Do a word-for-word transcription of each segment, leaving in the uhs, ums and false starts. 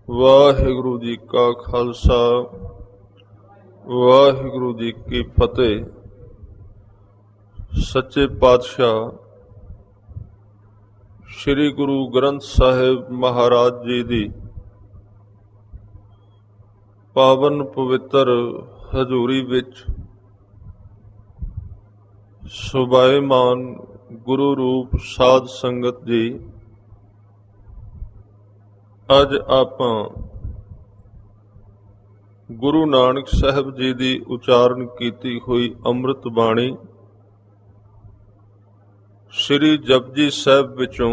ਵਾਹਿਗੁਰੂ ਜੀ ਕਾ ਖਾਲਸਾ ਵਾਹਿਗੁਰੂ ਜੀ ਕੀ ਫਤਿਹ। ਸੱਚੇ ਪਾਤਸ਼ਾਹ ਸ੍ਰੀ ਗੁਰੂ ਗ੍ਰੰਥ ਸਾਹਿਬ ਮਹਾਰਾਜ ਜੀ ਦੀ ਪਾਵਨ ਪਵਿੱਤਰ ਹਜ਼ੂਰੀ ਵਿੱਚ ਸੁਭਾਏਮਾਨ ਗੁਰੂ ਰੂਪ ਸਾਧ ਸੰਗਤ ਜੀ, ਅੱਜ ਆਪਾਂ ਗੁਰੂ ਨਾਨਕ ਸਾਹਿਬ ਜੀ ਦੀ ਉਚਾਰਨ ਕੀਤੀ ਹੋਈ ਅੰਮ੍ਰਿਤ ਬਾਣੀ ਸ੍ਰੀ ਜਪਜੀ ਸਾਹਿਬ ਵਿੱਚੋਂ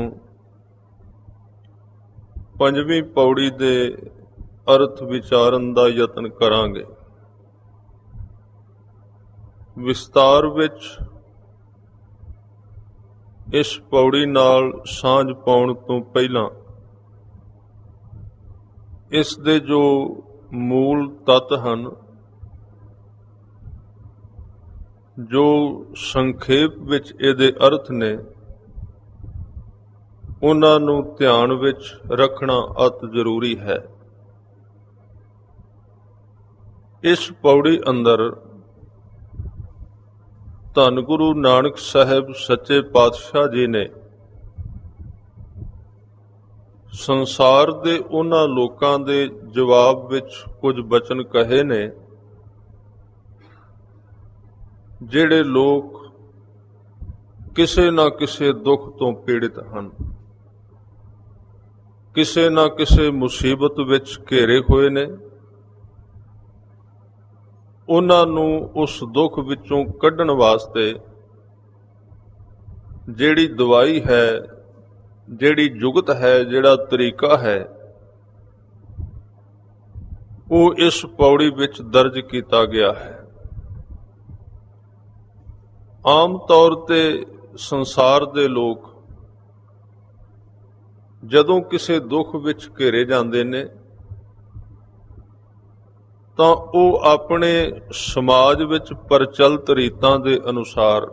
ਪੰਜਵੀਂ ਪੌੜੀ ਦੇ ਅਰਥ ਵਿਚਾਰਨ ਦਾ ਯਤਨ ਕਰਾਂਗੇ। ਵਿਸਤਾਰ ਵਿੱਚ ਇਸ ਪੌੜੀ ਨਾਲ ਸਾਂਝ ਪਾਉਣ ਤੋਂ ਪਹਿਲਾਂ ਇਸ ਦੇ ਜੋ ਮੂਲ ਤੱਤ ਹਨ, ਜੋ ਸੰਖੇਪ ਵਿੱਚ ਇਹਦੇ ਅਰਥ ਨੇ, ਉਹਨਾਂ ਨੂੰ ਧਿਆਨ ਵਿੱਚ ਰੱਖਣਾ ਅਤ ਜ਼ਰੂਰੀ ਹੈ। ਇਸ ਪੌੜੀ ਅੰਦਰ ਧੰਨ ਗੁਰੂ ਨਾਨਕ ਸਾਹਿਬ ਸੱਚੇ ਪਾਤਸ਼ਾਹ ਜੀ ਨੇ ਸੰਸਾਰ ਦੇ ਉਹਨਾਂ ਲੋਕਾਂ ਦੇ ਜਵਾਬ ਵਿੱਚ ਕੁਝ ਬਚਨ ਕਹੇ ਨੇ, ਜਿਹੜੇ ਲੋਕ ਕਿਸੇ ਨਾ ਕਿਸੇ ਦੁੱਖ ਤੋਂ ਪੀੜਿਤ ਹਨ, ਕਿਸੇ ਨਾ ਕਿਸੇ ਮੁਸੀਬਤ ਵਿੱਚ ਘੇਰੇ ਹੋਏ ਨੇ। ਉਹਨਾਂ ਨੂੰ ਉਸ ਦੁੱਖ ਵਿੱਚੋਂ ਕੱਢਣ ਵਾਸਤੇ ਜਿਹੜੀ ਦਵਾਈ ਹੈ, ਜਿਹੜੀ ਜੁਗਤ ਹੈ, ਜਿਹੜਾ ਤਰੀਕਾ ਹੈ, ਉਹ ਇਸ ਪੌੜੀ ਵਿੱਚ ਦਰਜ ਕੀਤਾ ਗਿਆ ਹੈ। ਆਮ ਤੌਰ ਤੇ ਸੰਸਾਰ ਦੇ ਲੋਕ ਜਦੋਂ ਕਿਸੇ ਦੁੱਖ ਵਿੱਚ ਘੇਰੇ ਜਾਂਦੇ ਨੇ ਤਾਂ ਉਹ ਆਪਣੇ ਸਮਾਜ ਵਿੱਚ ਪ੍ਰਚਲਿਤ ਰੀਤਾਂ ਦੇ ਅਨੁਸਾਰ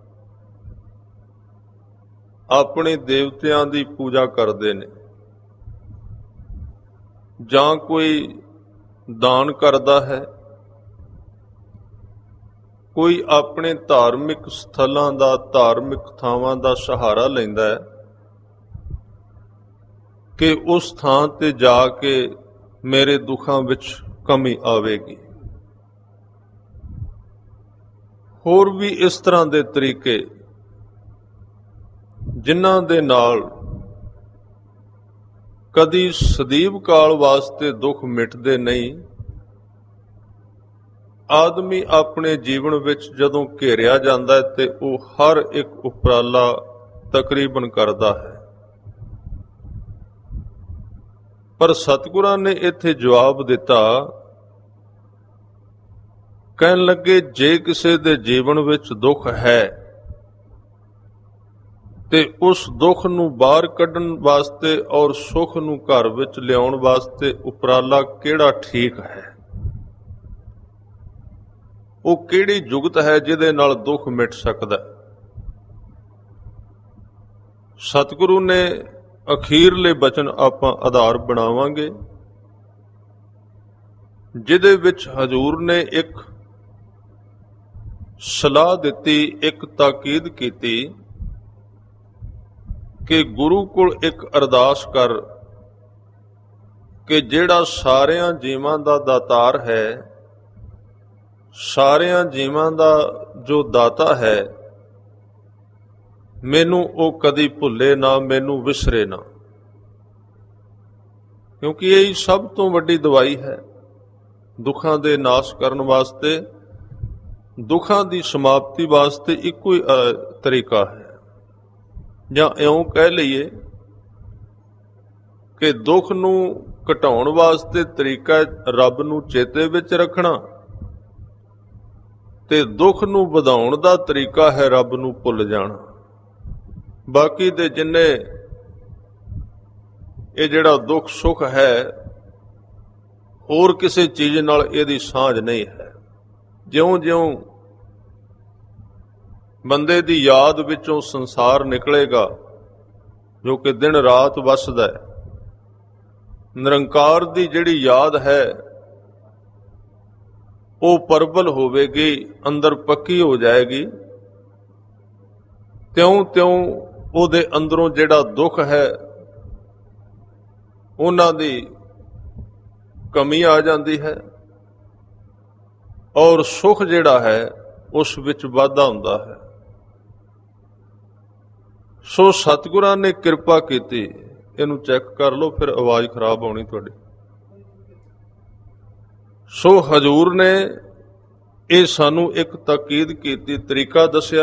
ਆਪਣੇ ਦੇਵਤਿਆਂ ਦੀ ਪੂਜਾ ਕਰਦੇ ਨੇ, ਜਾਂ ਕੋਈ ਦਾਨ ਕਰਦਾ ਹੈ, ਕੋਈ ਆਪਣੇ ਧਾਰਮਿਕ ਸਥਲਾਂ ਦਾ, ਧਾਰਮਿਕ ਥਾਵਾਂ ਦਾ ਸਹਾਰਾ ਲੈਂਦਾ ਹੈ ਕਿ ਉਸ ਥਾਂ ਤੇ ਜਾ ਕੇ ਮੇਰੇ ਦੁੱਖਾਂ ਵਿੱਚ ਕਮੀ ਆਵੇਗੀ। ਹੋਰ ਵੀ ਇਸ ਤਰ੍ਹਾਂ ਦੇ ਤਰੀਕੇ ਜਿਨ੍ਹਾਂ ਦੇ ਨਾਲ ਕਦੀ ਸਦੀਵ ਕਾਲ ਵਾਸਤੇ ਦੁੱਖ ਮਿਟਦੇ ਨਹੀਂ। ਆਦਮੀ ਆਪਣੇ ਜੀਵਨ ਵਿੱਚ ਜਦੋਂ ਘੇਰਿਆ ਜਾਂਦਾ ਹੈ ਤੇ ਉਹ ਹਰ ਇੱਕ ਉਪਰਾਲਾ ਤਕਰੀਬਨ ਕਰਦਾ ਹੈ, ਪਰ ਸਤਿਗੁਰਾਂ ਨੇ ਇੱਥੇ ਜਵਾਬ ਦਿੱਤਾ, ਕਹਿਣ ਲੱਗੇ ਜੇ ਕਿਸੇ ਦੇ ਜੀਵਨ ਵਿੱਚ ਦੁੱਖ ਹੈ ਤੇ ਉਸ ਦੁੱਖ ਨੂੰ ਬਾਹਰ ਕੱਢਣ ਵਾਸਤੇ ਔਰ ਸੁੱਖ ਨੂੰ ਘਰ ਵਿੱਚ ਲਿਆਉਣ ਵਾਸਤੇ ਉਪਰਾਲਾ ਕਿਹੜਾ ਠੀਕ ਹੈ, ਉਹ ਕਿਹੜੀ ਜੁਗਤ ਹੈ ਜਿਹਦੇ ਨਾਲ ਦੁੱਖ ਮਿਟ ਸਕਦਾ। ਸਤਿਗੁਰੂ ਨੇ ਅਖੀਰਲੇ ਬਚਨ ਆਪਾਂ ਆਧਾਰ ਬਣਾਵਾਂਗੇ, ਜਿਹਦੇ ਵਿੱਚ ਹਜ਼ੂਰ ਨੇ ਇੱਕ ਸਲਾਹ ਦਿੱਤੀ, ਇੱਕ ਤਾਕੀਦ ਕੀਤੀ ਕਿ ਗੁਰੂ ਕੋਲ ਇੱਕ ਅਰਦਾਸ ਕਰ ਕਿ ਜਿਹੜਾ ਸਾਰਿਆਂ ਜੀਵਾਂ ਦਾ ਦਾਤਾਰ ਹੈ, ਸਾਰਿਆਂ ਜੀਵਾਂ ਦਾ ਜੋ ਦਾਤਾ ਹੈ, ਮੈਨੂੰ ਉਹ ਕਦੀ ਭੁੱਲੇ ਨਾ, ਮੈਨੂੰ ਵਿਸਰੇ ਨਾ, ਕਿਉਂਕਿ ਇਹ ਸਭ ਤੋਂ ਵੱਡੀ ਦਵਾਈ ਹੈ ਦੁੱਖਾਂ ਦੇ ਨਾਸ਼ ਕਰਨ ਵਾਸਤੇ। ਦੁੱਖਾਂ ਦੀ ਸਮਾਪਤੀ ਵਾਸਤੇ ਇੱਕੋ ਹੀ ਤਰੀਕਾ ਹੈ, ਜਾਂ ਇਉਂ ਕਹਿ ਲਈਏ ਕਿ ਦੁੱਖ ਨੂੰ ਘਟਾਉਣ ਵਾਸਤੇ ਤਰੀਕਾ ਰੱਬ ਨੂੰ ਚੇਤੇ ਵਿੱਚ ਰੱਖਣਾ, ਤੇ ਦੁੱਖ ਨੂੰ ਵਧਾਉਣ ਦਾ ਤਰੀਕਾ ਹੈ ਰੱਬ ਨੂੰ ਭੁੱਲ ਜਾਣਾ। ਬਾਕੀ ਦੇ ਜਿੰਨੇ ਇਹ ਜਿਹੜਾ ਦੁੱਖ ਸੁੱਖ ਹੈ, ਹੋਰ ਕਿਸੇ ਚੀਜ਼ ਨਾਲ ਇਹਦੀ ਸਾਂਝ ਨਹੀਂ ਹੈ। ਜਿਉਂ-ਜਿਉਂ ਬੰਦੇ ਦੀ ਯਾਦ ਵਿੱਚੋਂ ਸੰਸਾਰ ਨਿਕਲੇਗਾ, ਜੋ ਕਿ ਦਿਨ ਰਾਤ ਵੱਸਦਾ ਹੈ, ਨਿਰੰਕਾਰ ਦੀ ਜਿਹੜੀ ਯਾਦ ਹੈ ਉਹ ਪ੍ਰਬਲ ਹੋਵੇਗੀ, ਅੰਦਰ ਪੱਕੀ ਹੋ ਜਾਏਗੀ। ਤਿਉਂ ਤਿਉਂ ਉਹਦੇ ਅੰਦਰੋਂ ਜਿਹੜਾ ਦੁੱਖ ਹੈ ਉਹਨਾਂ ਦੀ ਕਮੀ ਆ ਜਾਂਦੀ ਹੈ, ਔਰ ਸੁਖ ਜਿਹੜਾ ਹੈ ਉਸ ਵਿੱਚ ਵਾਧਾ ਹੁੰਦਾ ਹੈ। ਸੋ ਸਤਿਗੁਰਾਂ ਨੇ ਕਿਰਪਾ ਕੀਤੀ। ਇਹਨੂੰ ਚੈੱਕ ਕਰ ਲਓ, ਫਿਰ ਆਵਾਜ਼ ਖਰਾਬ ਹੋਣੀ ਤੁਹਾਡੀ। ਸੋ ਹਜ਼ੂਰ ਨੇ ਇਹ ਸਾਨੂੰ ਇੱਕ ਤਾਕੀਦ ਕੀਤੀ, ਤਰੀਕਾ ਦੱਸਿਆ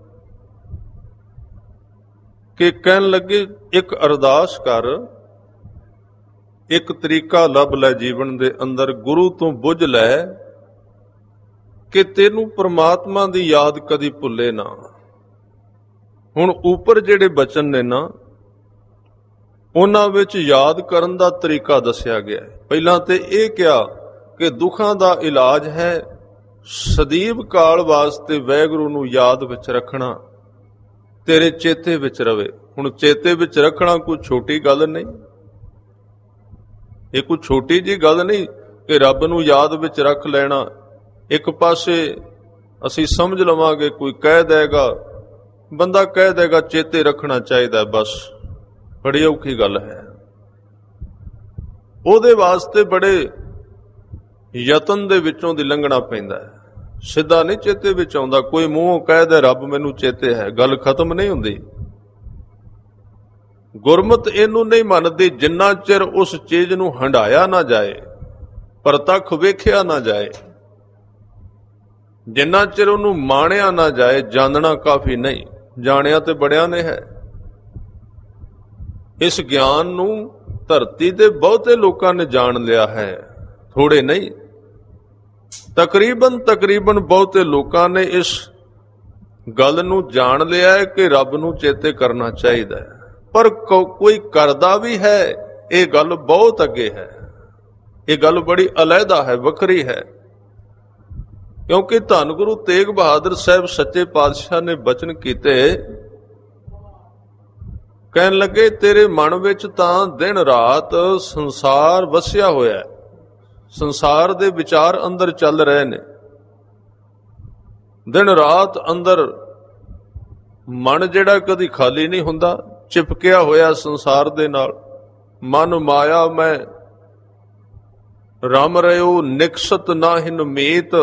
ਕਿ ਕਹਿਣ ਲੱਗੇ ਇੱਕ ਅਰਦਾਸ ਕਰ, ਇੱਕ ਤਰੀਕਾ ਲੱਭ ਲੈ ਜੀਵਨ ਦੇ ਅੰਦਰ, ਗੁਰੂ ਤੋਂ ਬੁੱਝ ਲੈ ਕਿ ਤੈਨੂੰ ਪ੍ਰਮਾਤਮਾ ਦੀ ਯਾਦ ਕਦੀ ਭੁੱਲੇ ਨਾ। ਹੁਣ ਉੱਪਰ ਜਿਹੜੇ ਬਚਨ ਨੇ ਨਾ ਉਹਨਾਂ ਵਿੱਚ ਯਾਦ ਕਰਨ ਦਾ ਤਰੀਕਾ ਦੱਸਿਆ ਗਿਆ ਹੈ। ਪਹਿਲਾਂ ਤੇ ਇਹ ਕਿਹਾ ਕਿ ਦੁੱਖਾਂ ਦਾ ਇਲਾਜ ਹੈ ਸਦੀਵ ਕਾਲ ਵਾਸਤੇ ਵਾਹਿਗੁਰੂ ਨੂੰ ਯਾਦ ਵਿੱਚ ਰੱਖਣਾ, ਤੇਰੇ ਚੇਤੇ ਵਿੱਚ ਰਵੇ। ਹੁਣ ਚੇਤੇ ਵਿੱਚ ਰੱਖਣਾ ਕੋਈ ਛੋਟੀ ਗੱਲ ਨਹੀਂ, ਇਹ ਕੋਈ ਛੋਟੀ ਜੀ ਗੱਲ ਨਹੀਂ ਕਿ ਰੱਬ ਨੂੰ ਯਾਦ ਵਿੱਚ ਰੱਖ ਲੈਣਾ। ਇੱਕ ਪਾਸੇ ਅਸੀਂ ਸਮਝ ਲਵਾਂਗੇ, ਕੋਈ ਕਹਿ ਦੇਗਾ, ਬੰਦਾ ਕਹਿ ਦੇਗਾ ਚੇਤੇ ਰੱਖਣਾ ਚਾਹੀਦਾ, ਬਸ ਬੜੀ ਔਖੀ ਗੱਲ ਹੈ। ਉਹਦੇ ਵਾਸਤੇ ਬੜੇ ਯਤਨ ਦੇ ਵਿੱਚੋਂ ਦੀ ਲੰਘਣਾ ਪੈਂਦਾ ਹੈ, ਸਿੱਧਾ ਨਹੀਂ ਚੇਤੇ ਵਿੱਚ ਆਉਂਦਾ। ਕੋਈ ਮੂੰਹੋਂ ਕਹਿ ਦੇ ਰੱਬ ਮੈਨੂੰ ਚੇਤੇ ਹੈ, ਗੱਲ ਖਤਮ ਨਹੀਂ ਹੁੰਦੀ। ਗੁਰਮਤ ਇਹਨੂੰ ਨਹੀਂ ਮੰਨਦੀ ਜਿੰਨਾ ਚਿਰ ਉਸ ਚੀਜ਼ ਨੂੰ ਹੰਢਾਇਆ ਨਾ ਜਾਏ, ਪ੍ਰਤੱਖ ਵੇਖਿਆ ਨਾ ਜਾਏ, ਜਿੰਨਾ ਚਿਰ ਉਹਨੂੰ ਮਾਣਿਆ ਨਾ ਜਾਏ। ਜਾਣਨਾ ਕਾਫੀ ਨਹੀਂ, ਜਾਣਿਆ ਤੇ ਬੜਿਆਂ ਨੇ ਹੈ। ਇਸ ਗਿਆਨ ਨੂੰ ਧਰਤੀ ਤੇ ਬਹੁਤੇ ਲੋਕਾਂ ਨੇ ਜਾਣ ਲਿਆ ਹੈ, ਥੋੜੇ ਨਹੀਂ। ਤਕਰੀਬਨ ਤਕਰੀਬਨ ਬਹੁਤੇ ਲੋਕਾਂ ਨੇ ਇਸ ਗੱਲ ਨੂੰ ਜਾਣ ਲਿਆ ਹੈ ਕਿ ਰੱਬ ਨੂੰ ਚੇਤੇ ਕਰਨਾ ਚਾਹੀਦਾ ਹੈ, ਪਰ ਕੋਈ ਕਰਦਾ ਵੀ ਹੈ, ਇਹ ਗੱਲ ਬਹੁਤ ਅੱਗੇ ਹੈ। ਇਹ ਗੱਲ ਬੜੀ ਅਲੱਹਦਾ ਹੈ, ਵੱਖਰੀ ਹੈ। ਕਿਉਂਕਿ ਧੰਨ ਗੁਰੂ ਤੇਗ ਬਹਾਦਰ ਸਾਹਿਬ ਸੱਚੇ ਪਾਤਸ਼ਾਹ ਨੇ ਬਚਨ ਕੀਤੇ, ਕਹਿਣ ਲੱਗੇ ਤੇਰੇ ਮਨ ਵਿੱਚ ਤਾਂ ਦਿਨ ਰਾਤ ਸੰਸਾਰ ਵਸਿਆ ਹੋਇਆ ਹੈ, ਸੰਸਾਰ ਦੇ ਵਿਚਾਰ ਅੰਦਰ ਚੱਲ ਰਹੇ ਨੇ। ਦਿਨ ਰਾਤ ਅੰਦਰ ਮਨ ਜਿਹੜਾ ਕਦੀ ਖਾਲੀ ਨਹੀਂ ਹੁੰਦਾ, ਚਿਪਕਿਆ ਹੋਇਆ ਸੰਸਾਰ ਦੇ ਨਾਲ। ਮਨ ਮਾਇਆ ਮੈਂ ਰਮ ਰਿਓ ਨਿਕਸਤ ਨਾਹਿਨ ਮੀਤ,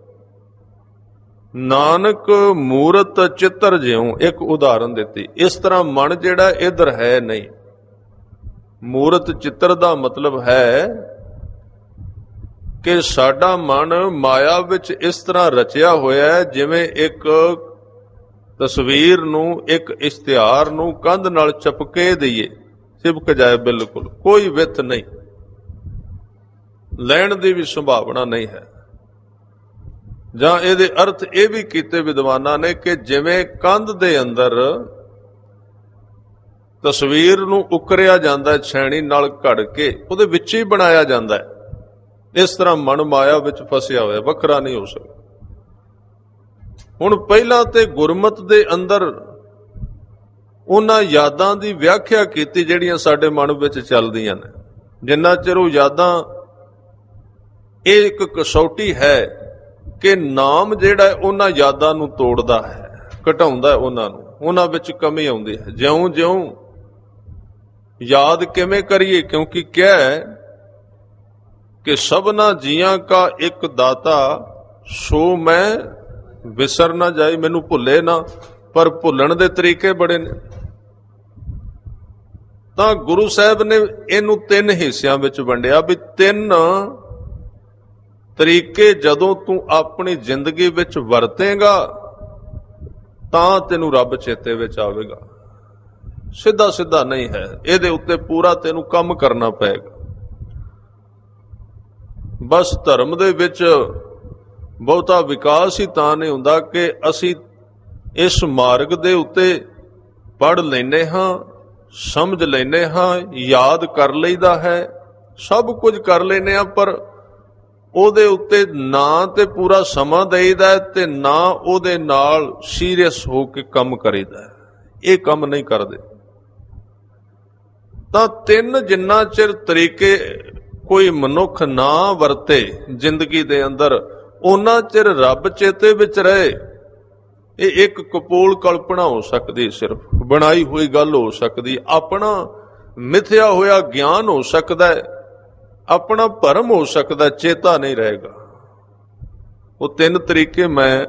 ਨਾਨਕ ਮੂਰਤ ਚਿੱਤਰ ਜਿਉ। ਇੱਕ ਉਦਾਹਰਨ ਦਿੱਤੀ। ਇਸ ਤਰ੍ਹਾਂ ਮਨ ਜਿਹੜਾ ਇਧਰ ਹੈ ਨਹੀਂ। ਮੂਰਤ ਚਿੱਤਰ ਦਾ ਮਤਲਬ ਹੈ ਕਿ ਸਾਡਾ ਮਨ ਮਾਇਆ ਵਿੱਚ ਇਸ ਤਰ੍ਹਾਂ ਰਚਿਆ ਹੋਇਆ ਹੈ ਜਿਵੇਂ ਇੱਕ ਤਸਵੀਰ ਨੂੰ, ਇੱਕ ਇਸ਼ਤਿਹਾਰ ਨੂੰ ਕੰਧ ਨਾਲ ਚਪਕੇ ਦਈਏ, ਚਿਪਕ ਜਾਏ, ਬਿਲਕੁਲ ਕੋਈ ਵਿੱਥ ਨਹੀਂ, ਲੈਣ ਦੀ ਵੀ ਸੰਭਾਵਨਾ ਨਹੀਂ ਹੈ। ਜਾਂ ਇਹਦੇ ਅਰਥ ਇਹ ਵੀ ਕੀਤੇ ਵਿਦਵਾਨਾਂ ਨੇ ਕਿ ਜਿਵੇਂ ਕੰਧ ਦੇ ਅੰਦਰ ਤਸਵੀਰ ਨੂੰ ਉਕਰਿਆ ਜਾਂਦਾ, ਛੈਣੀ ਨਾਲ ਘੜ ਕੇ ਉਹਦੇ ਵਿੱਚ ਹੀ ਬਣਾਇਆ ਜਾਂਦਾ ਹੈ, ਇਸ ਤਰ੍ਹਾਂ ਮਨ ਮਾਇਆ ਵਿੱਚ ਫਸਿਆ ਹੋਇਆ, ਵੱਖਰਾ ਨਹੀਂ ਹੋ ਸਕਦਾ। ਹੁਣ ਪਹਿਲਾਂ ਤੇ ਗੁਰਮਤ ਦੇ ਅੰਦਰ ਉਹਨਾਂ ਯਾਦਾਂ ਦੀ ਵਿਆਖਿਆ ਕੀਤੀ ਜਿਹੜੀਆਂ ਸਾਡੇ ਮਨ ਵਿੱਚ ਚੱਲਦੀਆਂ ਨੇ। ਜਿੰਨਾ ਚਿਰ ਉਹ ਯਾਦਾਂ, ਇਹ ਇੱਕ ਕਸੌਟੀ ਹੈ ਕਿ ਨਾਮ ਜਿਹੜਾ ਉਹਨਾਂ ਯਾਦਾਂ ਨੂੰ ਤੋੜਦਾ ਹੈ, ਘਟਾਉਂਦਾ ਉਹਨਾਂ ਨੂੰ, ਉਹਨਾਂ ਵਿੱਚ ਕਮੀ ਆਉਂਦੀ ਹੈ। ਜਿਉਂ ਜਿਉਂ ਯਾਦ ਕਿਵੇਂ ਕਰੀਏ, ਕਿਉਂਕਿ ਕਿਹਾ ਹੈ ਕਿ ਸਭਨਾ ਜੀਆਂ ਕਾ ਇੱਕ ਦਾਤਾ, ਸੋ ਮੈਂ ਵਿਸਰ ਨਾ ਜਾਏ, ਮੈਨੂੰ ਭੁੱਲੇ ਨਾ। ਪਰ ਭੁੱਲਣ ਦੇ ਤਰੀਕੇ ਬੜੇ ਨੇ। ਤਾਂ ਗੁਰੂ ਸਾਹਿਬ ਨੇ ਇਹਨੂੰ ਤਿੰਨ ਹਿੱਸਿਆਂ ਵਿੱਚ ਵੰਡਿਆ ਵੀ ਤਿੰਨ ਤਰੀਕੇ ਜਦੋਂ ਤੂੰ ਆਪਣੀ ਜ਼ਿੰਦਗੀ ਵਿੱਚ ਵਰਤੇਗਾ ਤਾਂ ਤੈਨੂੰ ਰੱਬ ਚੇਤੇ ਵਿੱਚ ਆਵੇਗਾ। ਸਿੱਧਾ ਸਿੱਧਾ ਨਹੀਂ ਹੈ, ਇਹਦੇ ਉੱਤੇ ਪੂਰਾ ਤੈਨੂੰ ਕੰਮ ਕਰਨਾ ਪਏਗਾ। ਬਸ ਧਰਮ ਦੇ ਵਿੱਚ ਬਹੁਤਾ ਵਿਕਾਸ ਹੀ ਤਾਂ ਨਹੀਂ ਹੁੰਦਾ ਕਿ ਅਸੀਂ ਇਸ ਮਾਰਗ ਦੇ ਉੱਤੇ ਪੜ੍ਹ ਲੈਂਦੇ ਹਾਂ, ਸਮਝ ਲੈਂਦੇ ਹਾਂ, ਯਾਦ ਕਰ ਲਈਦਾ ਹੈ, ਸਭ ਕੁਝ ਕਰ ਲੈਂਦੇ ਹਾਂ, ਪਰ ਉਹਦੇ ਉੱਤੇ ਨਾ ਤੇ ਪੂਰਾ ਸਮਾਂ ਦੇਈਦਾ ਤੇ ਨਾ ਉਹਦੇ ਨਾਲ ਸੀਰੀਅਸ ਹੋ ਕੇ ਕੰਮ ਕਰੀਦਾ। ਇਹ ਕੰਮ ਨਹੀਂ ਕਰਦੇ। ਤਾਂ ਤਿੰਨ ਜਿੰਨਾ ਚਿਰ ਤਰੀਕੇ ਕੋਈ ਮਨੁੱਖ ਨਾ ਵਰਤੇ ਜ਼ਿੰਦਗੀ ਦੇ ਅੰਦਰ, ਉਹਨਾਂ ਚਿਰ ਰੱਬ ਚੇਤੇ ਵਿੱਚ ਰਹੇ। ਇਹ ਇੱਕ ਕਪੋਲ ਕਲਪਨਾ ਹੋ ਸਕਦੀ, ਸਿਰਫ ਬਣਾਈ ਹੋਈ ਗੱਲ ਹੋ ਸਕਦੀ, ਆਪਣਾ ਮਿਥਿਆ ਹੋਇਆ ਗਿਆਨ ਹੋ ਸਕਦਾ, ਆਪਣਾ ਭਰਮ ਹੋ ਸਕਦਾ, ਚੇਤਾ ਨਹੀਂ ਰਹੇਗਾ। ਉਹ ਤਿੰਨ ਤਰੀਕੇ ਮੈਂ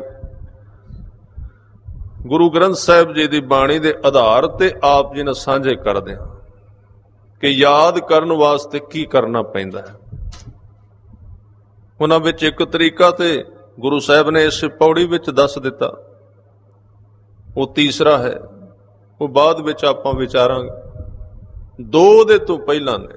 ਗੁਰੂ ਗ੍ਰੰਥ ਸਾਹਿਬ ਜੀ ਦੀ ਬਾਣੀ ਦੇ ਆਧਾਰ ਤੇ ਆਪ ਜੀ ਨਾਲ ਸਾਂਝੇ ਕਰਦੇ ਹਾਂ ਕਿ ਯਾਦ ਕਰਨ ਵਾਸਤੇ ਕੀ ਕਰਨਾ ਪੈਂਦਾ ਹੈ। ਉਹਨਾਂ ਵਿੱਚ ਇੱਕ ਤਰੀਕਾ ਤੇ ਗੁਰੂ ਸਾਹਿਬ ਨੇ ਇਸ ਪੌੜੀ ਵਿੱਚ ਦੱਸ ਦਿੱਤਾ, ਉਹ ਤੀਸਰਾ ਹੈ, ਉਹ ਬਾਅਦ ਵਿੱਚ ਆਪਾਂ ਵਿਚਾਰਾਂਗੇ। ਦੋ ਦੇ ਤੋਂ ਪਹਿਲਾਂ ਨੇ,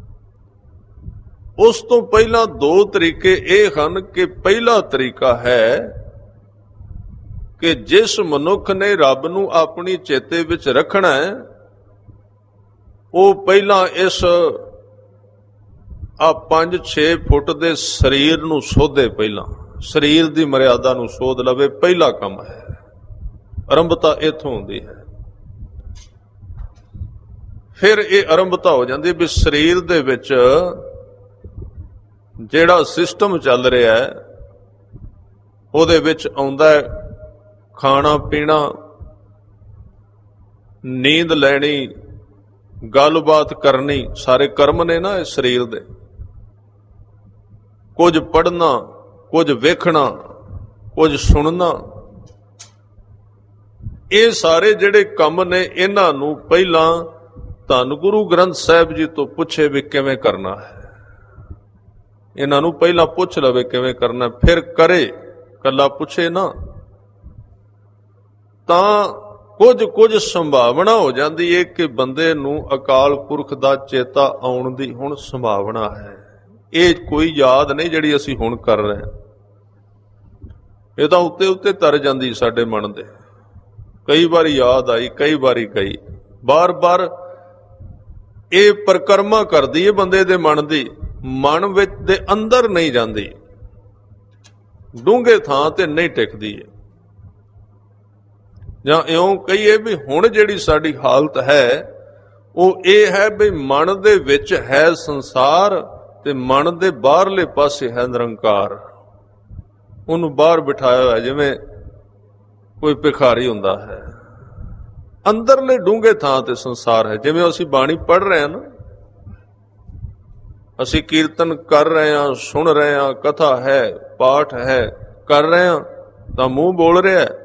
ਉਸ ਤੋਂ ਪਹਿਲਾਂ ਦੋ ਤਰੀਕੇ ਇਹ ਹਨ ਕਿ ਪਹਿਲਾ ਤਰੀਕਾ ਹੈ ਕਿ ਜਿਸ ਮਨੁੱਖ ਨੇ ਰੱਬ ਨੂੰ ਆਪਣੀ ਚੇਤੇ ਵਿੱਚ ਰੱਖਣਾ ਹੈ, ਉਹ ਪਹਿਲਾਂ ਇਸ ਆ ਪੰਜ ਛੇ ਫੁੱਟ ਦੇ ਸਰੀਰ ਨੂੰ ਸੋਧੇ, ਪਹਿਲਾਂ ਸਰੀਰ ਦੀ ਮਰਿਆਦਾ ਨੂੰ ਸੋਧ ਲਵੇ। ਪਹਿਲਾ ਕੰਮ ਹੈ, ਆਰੰਭਤਾ ਇੱਥੋਂ ਹੁੰਦੀ ਹੈ। ਫਿਰ ਇਹ ਆਰੰਭਤਾ ਹੋ ਜਾਂਦੀ ਵੀ ਸਰੀਰ ਦੇ ਵਿੱਚ ਜਿਹੜਾ ਸਿਸਟਮ ਚੱਲ ਰਿਹਾ ਹੈ, ਉਹਦੇ ਵਿੱਚ ਆਉਂਦਾ ਹੈ ਖਾਣਾ ਪੀਣਾ, ਨੀਂਦ ਲੈਣੀ, ਗੱਲਬਾਤ ਕਰਨੀ, ਸਾਰੇ ਕਰਮ ਨੇ ਨਾ ਇਸ ਸਰੀਰ ਦੇ। ਕੁਝ ਪੜ੍ਹਨਾ, ਕੁਝ ਵੇਖਣਾ, ਕੁਝ ਸੁਣਨਾ, ਇਹ ਸਾਰੇ ਜਿਹੜੇ ਕੰਮ ਨੇ, ਇਹਨਾਂ ਨੂੰ ਪਹਿਲਾਂ ਧੰਨ ਗੁਰੂ ਗ੍ਰੰਥ ਸਾਹਿਬ ਜੀ ਤੋਂ ਪੁੱਛੇ ਵੀ ਕਿਵੇਂ ਕਰਨਾ ਹੈ। ਇਹਨਾਂ ਨੂੰ ਪਹਿਲਾਂ ਪੁੱਛ ਲਵੇ ਕਿਵੇਂ ਕਰਨਾ, ਫਿਰ ਕਰੇ, ਕੱਲਾ ਪੁੱਛੇ ਨਾ। ਤਾਂ ਕੁਝ ਕੁਝ ਸੰਭਾਵਨਾ ਹੋ ਜਾਂਦੀ ਹੈ ਕਿ ਬੰਦੇ ਨੂੰ ਅਕਾਲ ਪੁਰਖ ਦਾ ਚੇਤਾ ਆਉਣ ਦੀ ਹੁਣ ਸੰਭਾਵਨਾ ਹੈ। ਇਹ ਕੋਈ ਯਾਦ ਨਹੀਂ ਜਿਹੜੀ ਅਸੀਂ ਹੁਣ ਕਰ ਰਹੇ ਹਾਂ, ਇਹ ਤਾਂ ਉੱਤੇ ਉੱਤੇ ਤਰ ਜਾਂਦੀ ਸਾਡੇ ਮਨ ਦੇ। ਕਈ ਵਾਰੀ ਯਾਦ ਆਈ, ਕਈ ਵਾਰੀ ਗਈ, ਬਾਰ ਬਾਰ ਇਹ ਪਰਿਕਰਮਾ ਕਰਦੀ ਹੈ ਬੰਦੇ ਦੇ ਮਨ ਦੀ, ਮਨ ਵਿੱਚ ਦੇ ਅੰਦਰ ਨਹੀਂ ਜਾਂਦੀ, ਡੂੰਘੇ ਥਾਂ ਤੇ ਨਹੀਂ ਟਿਕਦੀ ਹੈ। ਜਾਂ ਇਉਂ ਕਹੀਏ ਵੀ ਹੁਣ ਜਿਹੜੀ ਸਾਡੀ ਹਾਲਤ ਹੈ ਉਹ ਇਹ ਹੈ ਵੀ ਮਨ ਦੇ ਵਿੱਚ ਹੈ ਸੰਸਾਰ ਤੇ ਮਨ ਦੇ ਬਾਹਰਲੇ ਪਾਸੇ ਹੈ ਨਿਰੰਕਾਰ। ਉਹਨੂੰ ਬਾਹਰ ਬਿਠਾਇਆ ਹੋਇਆ ਜਿਵੇਂ ਕੋਈ ਭਿਖਾਰੀ ਹੁੰਦਾ ਹੈ, ਅੰਦਰਲੇ ਡੂੰਘੇ ਥਾਂ ਤੇ ਸੰਸਾਰ ਹੈ। ਜਿਵੇਂ ਅਸੀਂ ਬਾਣੀ ਪੜ੍ਹ ਰਹੇ ਹਾਂ ਨਾ, ਅਸੀਂ ਕੀਰਤਨ ਕਰ ਰਹੇ ਹਾਂ, ਸੁਣ ਰਹੇ ਹਾਂ, ਕਥਾ ਹੈ, ਪਾਠ ਹੈ, ਕਰ ਰਹੇ ਹਾਂ, ਤਾਂ ਮੂੰਹ ਬੋਲ ਰਿਹਾ ਹੈ,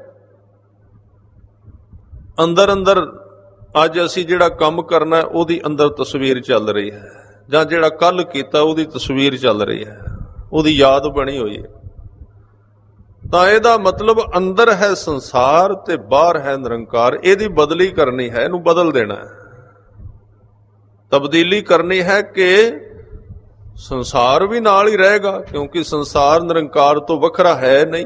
ਅੰਦਰ ਅੰਦਰ ਅੱਜ ਅਸੀਂ ਜਿਹੜਾ ਕੰਮ ਕਰਨਾ ਉਹਦੀ ਅੰਦਰ ਤਸਵੀਰ ਚੱਲ ਰਹੀ ਹੈ, ਜਾਂ ਜਿਹੜਾ ਕੱਲ ਕੀਤਾ ਉਹਦੀ ਤਸਵੀਰ ਚੱਲ ਰਹੀ ਹੈ, ਉਹਦੀ ਯਾਦ ਬਣੀ ਹੋਈ ਹੈ। ਤਾਂ ਇਹਦਾ ਮਤਲਬ ਅੰਦਰ ਹੈ ਸੰਸਾਰ ਤੇ ਬਾਹਰ ਹੈ ਨਿਰੰਕਾਰ। ਇਹਦੀ ਬਦਲੀ ਕਰਨੀ ਹੈ, ਇਹਨੂੰ ਬਦਲ ਦੇਣਾ ਹੈ, ਤਬਦੀਲੀ ਕਰਨੀ ਹੈ ਕਿ ਸੰਸਾਰ ਵੀ ਨਾਲ ਹੀ ਰਹੇਗਾ, ਕਿਉਂਕਿ ਸੰਸਾਰ ਨਿਰੰਕਾਰ ਤੋਂ ਵੱਖਰਾ ਹੈ ਨਹੀਂ।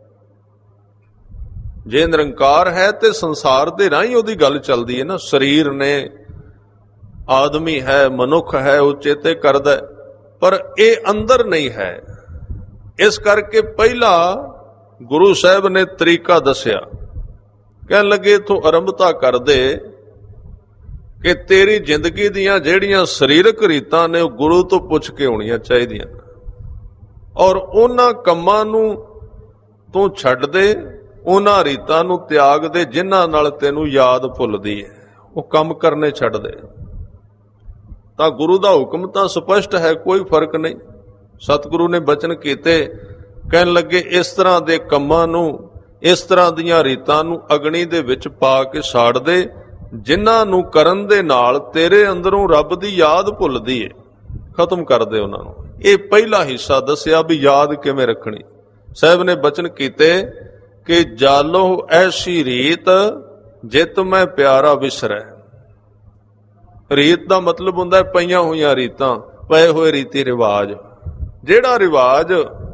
ਜੇ ਨਿਰੰਕਾਰ ਹੈ ਤੇ ਸੰਸਾਰ ਦੇ ਰਾਹੀਂ ਉਹਦੀ ਗੱਲ ਚੱਲਦੀ ਹੈ ਨਾ। ਸਰੀਰ ਨੇ, ਆਦਮੀ ਹੈ, ਮਨੁੱਖ ਹੈ, ਉਹ ਚੇਤੇ ਕਰਦਾ, ਪਰ ਇਹ ਅੰਦਰ ਨਹੀਂ ਹੈ। ਇਸ ਕਰਕੇ ਪਹਿਲਾ ਗੁਰੂ ਸਾਹਿਬ ਨੇ ਤਰੀਕਾ ਦੱਸਿਆ, ਕਹਿਣ ਲੱਗੇ ਇਥੋਂ ਆਰੰਭਤਾ ਕਰਦੇ ਕਿ ਤੇਰੀ ਜ਼ਿੰਦਗੀ ਦੀਆਂ ਜਿਹੜੀਆਂ ਸਰੀਰਕ ਰੀਤਾਂ ਨੇ ਉਹ ਗੁਰੂ ਤੋਂ ਪੁੱਛ ਕੇ ਹੋਣੀਆਂ ਚਾਹੀਦੀਆਂ, ਔਰ ਉਹਨਾਂ ਕੰਮਾਂ ਨੂੰ ਤੂੰ ਛੱਡ ਦੇ, ਉਹਨਾਂ ਰੀਤਾਂ ਨੂੰ ਤਿਆਗ ਦੇ ਜਿਨ੍ਹਾਂ ਨਾਲ ਤੈਨੂੰ ਯਾਦ ਭੁੱਲਦੀ ਹੈ, ਉਹ ਕੰਮ ਕਰਨੇ ਛੱਡ ਦੇ। ਤਾਂ ਗੁਰੂ ਦਾ ਹੁਕਮ ਤਾਂ ਸਪਸ਼ਟ ਹੈ, ਕੋਈ ਫਰਕ ਨਹੀਂ। ਸਤਿਗੁਰੂ ਨੇ ਬਚਨ ਕੀਤੇ, ਕਹਿਣ ਲੱਗੇ ਇਸ ਤਰ੍ਹਾਂ ਦੇ ਕੰਮਾਂ ਨੂੰ, ਇਸ ਤਰ੍ਹਾਂ ਦੀਆਂ ਰੀਤਾਂ ਨੂੰ ਅਗਨੀ ਦੇ ਵਿੱਚ ਪਾ ਕੇ ਸਾੜ ਦੇ, ਜਿਨ੍ਹਾਂ ਨੂੰ ਕਰਨ ਦੇ ਨਾਲ ਤੇਰੇ ਅੰਦਰੋਂ ਰੱਬ ਦੀ ਯਾਦ ਭੁੱਲਦੀ ਹੈ, ਖਤਮ ਕਰ ਦੇ ਉਹਨਾਂ ਨੂੰ। ਇਹ ਪਹਿਲਾ ਹਿੱਸਾ ਦੱਸਿਆ ਵੀ ਯਾਦ ਕਿਵੇਂ ਰੱਖਣੀ। ਸਾਹਿਬ ਨੇ ਬਚਨ ਕੀਤੇ ਕਿ ਜਾਲੋ ਐਸੀ ਰੀਤ ਜਿਤ ਮੈਂ ਪਿਆਰਾ ਵਿਸਰੈ। ਰੀਤ ਦਾ ਮਤਲਬ ਹੁੰਦਾ ਪਈਆਂ ਹੋਈਆਂ ਰੀਤਾਂ, ਪਏ ਹੋਏ ਰੀਤੀ ਰਿਵਾਜ। ਜਿਹੜਾ ਰਿਵਾਜ